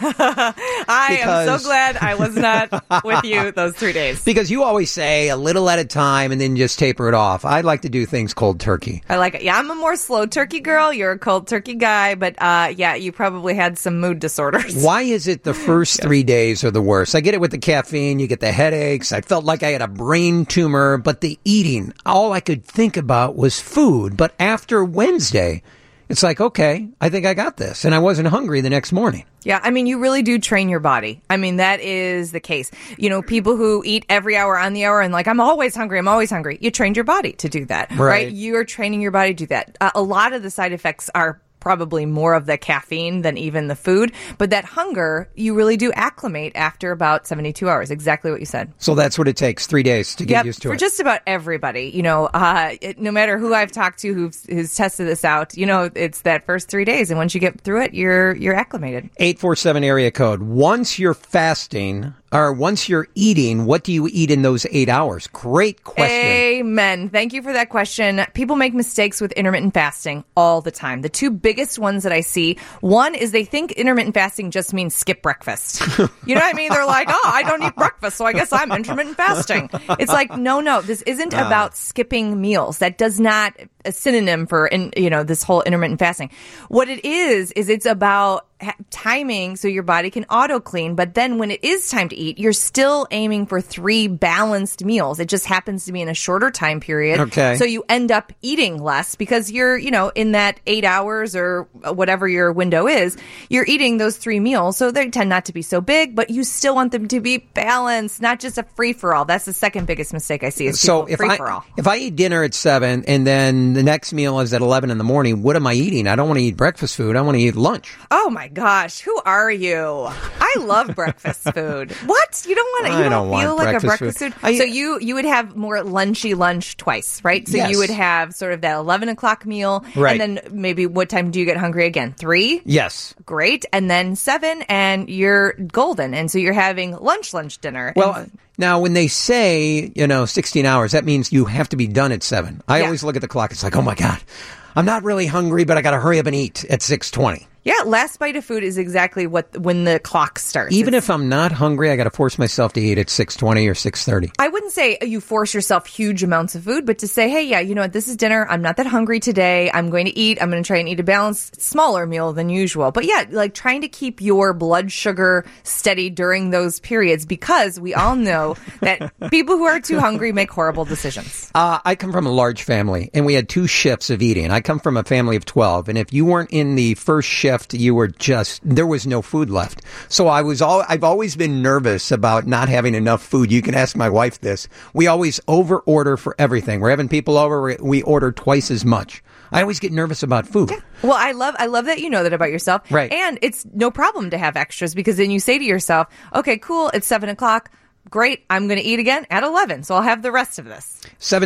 I am so glad I was not with you those 3 days. Because you always say a little at a time and then just taper it off. I like to do things cold turkey. I like it. Yeah, I'm a more slow turkey girl. You're a cold turkey guy. But yeah, you probably had some mood disorders. Why is it the first 3 days are the worst? I get it with the caffeine. You get the headaches. I felt like I had a brain tumor. But the eating, all I could think about was food. But after Wednesday, it's like, okay, I think I got this. And I wasn't hungry the next morning. Yeah, I mean, you really do train your body. I mean, that is the case. People who eat every hour on the hour and like, I'm always hungry. You trained your body to do that, right? You're training your body to do that. A lot of the side effects are probably more of the caffeine than even the food. But that hunger, you really do acclimate after about 72 hours. Exactly what you said. So that's what it takes, 3 days to get used to it. For just about everybody, no matter who I've talked to who's tested this out, it's that first 3 days. And once you get through it, you're acclimated. 847 area code. Once you're fasting, or once you're eating, what do you eat in those 8 hours? Great question. Amen. Thank you for that question. People make mistakes with intermittent fasting all the time. The two biggest ones that I see, one is they think intermittent fasting just means skip breakfast. You know what I mean? They're like, I don't eat breakfast, so I guess I'm intermittent fasting. It's like, no, this isn't about skipping meals. That does not a synonym for, this whole intermittent fasting. What it is it's about timing so your body can auto clean, but then when it is time to eat, you're still aiming for 3 balanced meals. It just happens to be in a shorter time period. Okay. So you end up eating less because you're, in that 8 hours or whatever your window is, you're eating those 3 meals. So they tend not to be so big, but you still want them to be balanced, not just a free for all. That's the second biggest mistake I see is So free for all. if I eat dinner at 7 and then the next meal is at 11 in the morning, what am I eating? I don't want to eat breakfast food. I want to eat lunch. Oh my gosh, who are you? I love breakfast food. What? You don't want to? You don't feel like a breakfast food? So you would have more lunchy lunch twice, right? So Yes. you would have sort of that 11 o'clock meal, Right. and then maybe what time do you get hungry again? 3? Yes. Great, and then 7, and you're golden, and so you're having lunch, dinner. Well, now when they say, 16 hours, that means you have to be done at 7. I Yeah. always look at the clock. It's like, oh my God, I'm not really hungry, but I got to hurry up and eat at 6:20. Yeah, last bite of food is exactly when the clock starts. Even if I'm not hungry, I got to force myself to eat at 6:20 or 6:30. I wouldn't say you force yourself huge amounts of food, but to say, hey, yeah, you know what, this is dinner. I'm not that hungry today. I'm going to eat. I'm going to try and eat a balanced, smaller meal than usual. But yeah, like trying to keep your blood sugar steady during those periods, because we all know that people who are too hungry make horrible decisions. I come from a large family, and we had 2 shifts of eating. I come from a family of 12, and if you weren't in the first shift, you were there was no food left. So I've always been nervous about not having enough food. You can ask my wife this. We always over order for everything. We're having people over, we order twice as much. I always get nervous about food. Well, I love that you know that about yourself. Right. And it's no problem to have extras, because then you say to yourself, okay, cool, it's 7 o'clock. Great, I'm going to eat again at 11, so I'll have the rest of this.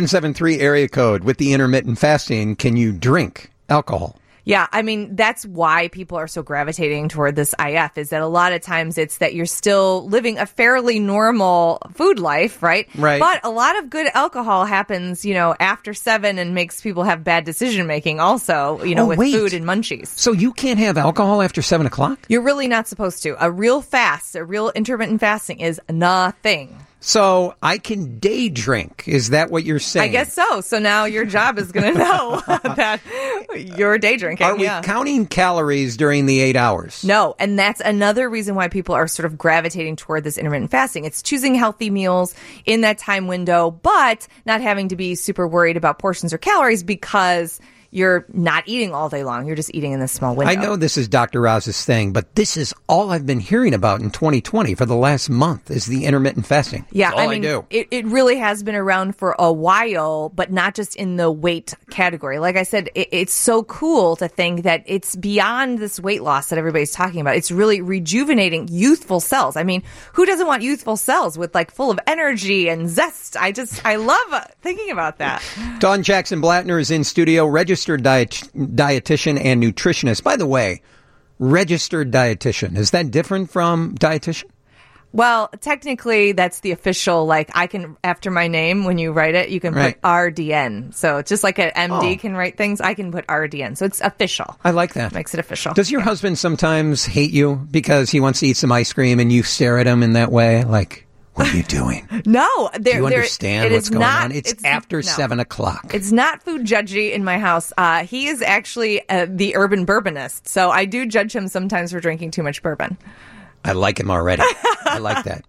773 area code. With the intermittent fasting, can you drink alcohol? Yeah, I mean, that's why people are so gravitating toward this IF, is that a lot of times it's that you're still living a fairly normal food life, right? Right. But a lot of good alcohol happens, after 7 and makes people have bad decision making also, with wait. food and munchies. So you can't have alcohol after 7 o'clock? You're really not supposed to. A real intermittent fasting is nothing. So I can day drink. Is that what you're saying? I guess so. So now your job is going to know that you're day drinking. Are we counting calories during the 8 hours? No. And that's another reason why people are sort of gravitating toward this intermittent fasting. It's choosing healthy meals in that time window, but not having to be super worried about portions or calories, because you're not eating all day long. You're just eating in this small window. I know this is Dr. Roz's thing, but this is all I've been hearing about in 2020 for the last month is the intermittent fasting. Yeah, That's all I mean, do. It really has been around for a while, but not just in the weight category. Like I said, it's so cool to think that it's beyond this weight loss that everybody's talking about. It's really rejuvenating youthful cells. I mean, who doesn't want youthful cells with full of energy and zest? I love thinking about that. Dawn Jackson Blattner is in studio, registered dietitian and nutritionist. By the way, registered dietitian, is that different from dietitian? Well, technically, that's the official, I can, after my name, when you write it, you can put RDN. So just like an MD can write things, I can put RDN. So it's official. I like that. Makes it official. Does your husband sometimes hate you because he wants to eat some ice cream and you stare at him in that way? Like, what are you doing? No. Do you understand what's going on? It's after 7 o'clock. It's not food judgy in my house. He is actually the urban bourbonist. So I do judge him sometimes for drinking too much bourbon. I like him already. I like that.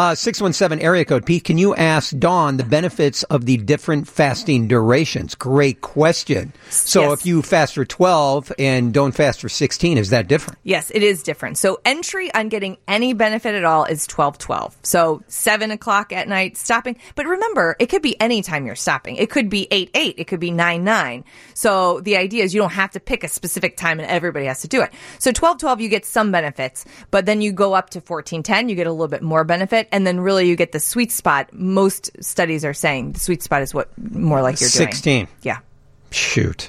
617 area code. Pete, can you ask Dawn the benefits of the different fasting durations? Great question. So if you fast for 12 and don't fast for 16, is that different? Yes, it is different. So entry on getting any benefit at all is 12-12. So 7 o'clock at night stopping. But remember, it could be any time you're stopping. It could be 8-8. It could be 9-9. So the idea is you don't have to pick a specific time and everybody has to do it. So 12-12, you get some benefits, but then you go up to 14-10, you get a little bit more benefit, and then really you get the sweet spot. Most studies are saying the sweet spot is what more like you're 16. doing. Yeah. Shoot.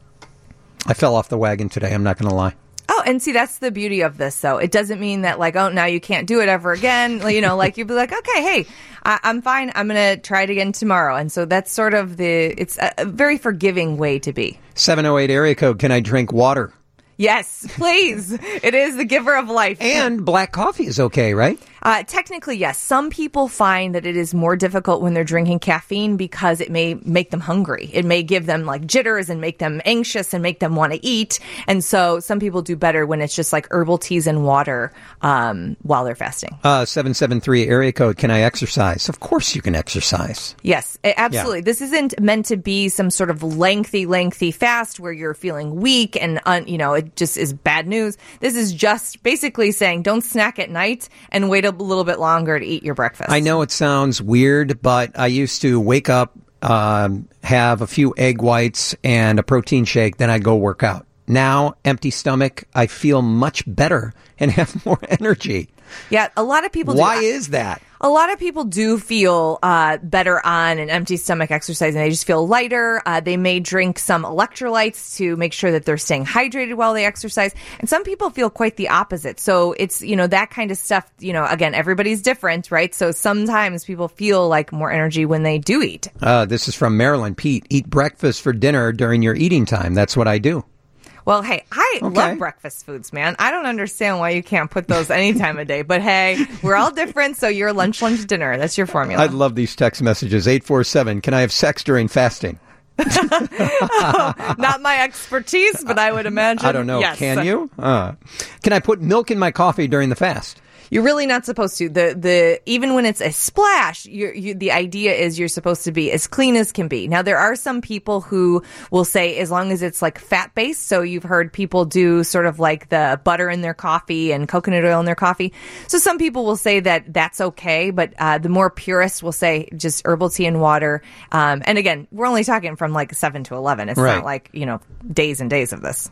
I fell off the wagon today, I'm not going to lie. Oh, and see, that's the beauty of this, though. It doesn't mean that, now you can't do it ever again. You'd be like, okay, hey, I'm fine. I'm going to try it again tomorrow. And so that's sort of it's a very forgiving way to be. 708 area code, can I drink water? Yes, please. It is the giver of life. And black coffee is okay, right? Technically, yes. Some people find that it is more difficult when they're drinking caffeine because it may make them hungry. It may give them like jitters and make them anxious and make them want to eat. And so some people do better when it's just like herbal teas and water while they're fasting. 773 area code. Can I exercise? Of course you can exercise. Yes, absolutely. Yeah. This isn't meant to be some sort of lengthy fast where you're feeling weak and, it just is bad news. This is just basically saying don't snack at night and wait a little bit longer to eat your breakfast. I know it sounds weird, but I used to wake up, have a few egg whites and a protein shake, then I'd go work out. Now, empty stomach, I feel much better and have more energy. Yeah, a lot of people do. Why is that? A lot of people do feel better on an empty stomach exercise, and they just feel lighter. They may drink some electrolytes to make sure that they're staying hydrated while they exercise. And some people feel quite the opposite. So it's, that kind of stuff, again, everybody's different, right? So sometimes people feel like more energy when they do eat. This is from Maryland. Pete, eat breakfast for dinner during your eating time. That's what I do. Well, hey, I love breakfast foods, man. I don't understand why you can't put those any time of day. But hey, we're all different, so you're lunch, dinner. That's your formula. I love these text messages. 847, can I have sex during fasting? Not my expertise, but I would imagine. I don't know. Yes. Can you? Can I put milk in my coffee during the fast? You're really not supposed to. The even when it's a splash, the idea is you're supposed to be as clean as can be. Now, there are some people who will say as long as it's like fat based. So you've heard people do sort of like the butter in their coffee and coconut oil in their coffee. So some people will say that that's okay, but the more purists will say just herbal tea and water. And again, we're only talking from like 7 to 11. It's not like days and days of this.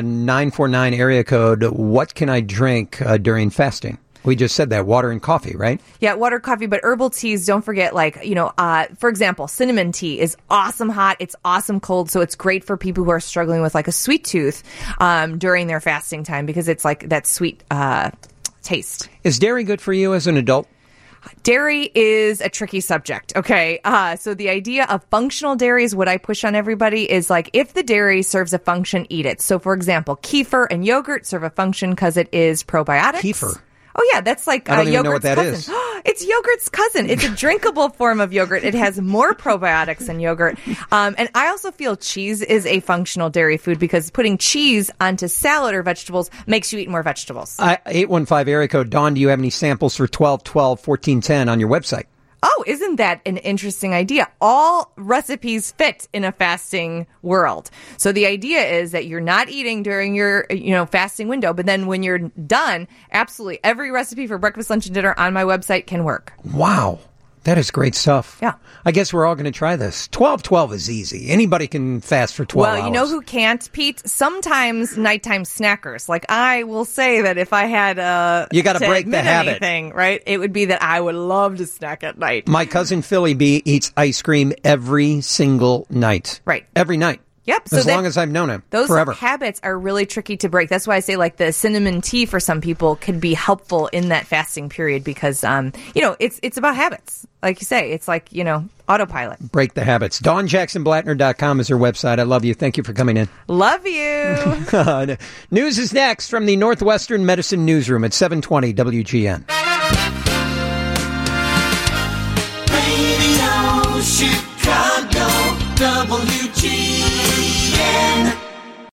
949 area code. What can I drink during fasting? We just said that, water and coffee, right? Yeah, water, coffee, but herbal teas, don't forget, for example, cinnamon tea is awesome hot. It's awesome cold. So it's great for people who are struggling with like a sweet tooth during their fasting time because it's like that sweet taste. Is dairy good for you as an adult? Dairy is a tricky subject. Okay. So the idea of functional dairy is what I push on everybody is like, if the dairy serves a function, eat it. So for example, kefir and yogurt serve a function because it is probiotics. Kefir. Oh, yeah, that's like I don't even yogurt's know what that cousin. is. It's yogurt's cousin. It's a drinkable form of yogurt. It has more probiotics than yogurt. And I also feel cheese is a functional dairy food because putting cheese onto salad or vegetables makes you eat more vegetables. 815 area code. Dawn, do you have any samples for 12/12/1410 on your website? Oh, isn't that an interesting idea? All recipes fit in a fasting world. So the idea is that you're not eating during your, fasting window, but then when you're done, absolutely every recipe for breakfast, lunch, and dinner on my website can work. Wow. That is great stuff. Yeah. I guess we're all going to try this. 12/12 is easy. Anybody can fast for 12 hours. Well, you know who can't, Pete? Sometimes nighttime snackers. Like I will say that if I had you got to break the habit, right? It would be that I would love to snack at night. My cousin Philly B eats ice cream every single night. Right. Every night. Yep. As long as I've known him. Those forever. habits are really tricky to break. That's why I say like the cinnamon tea for some people could be helpful in that fasting period because, it's about habits. Like you say, it's like, autopilot. Break the habits. DawnJacksonBlattner.com is her website. I love you. Thank you for coming in. Love you. News is next from the Northwestern Medicine Newsroom at 720 WGN. Radio Chicago, WGN.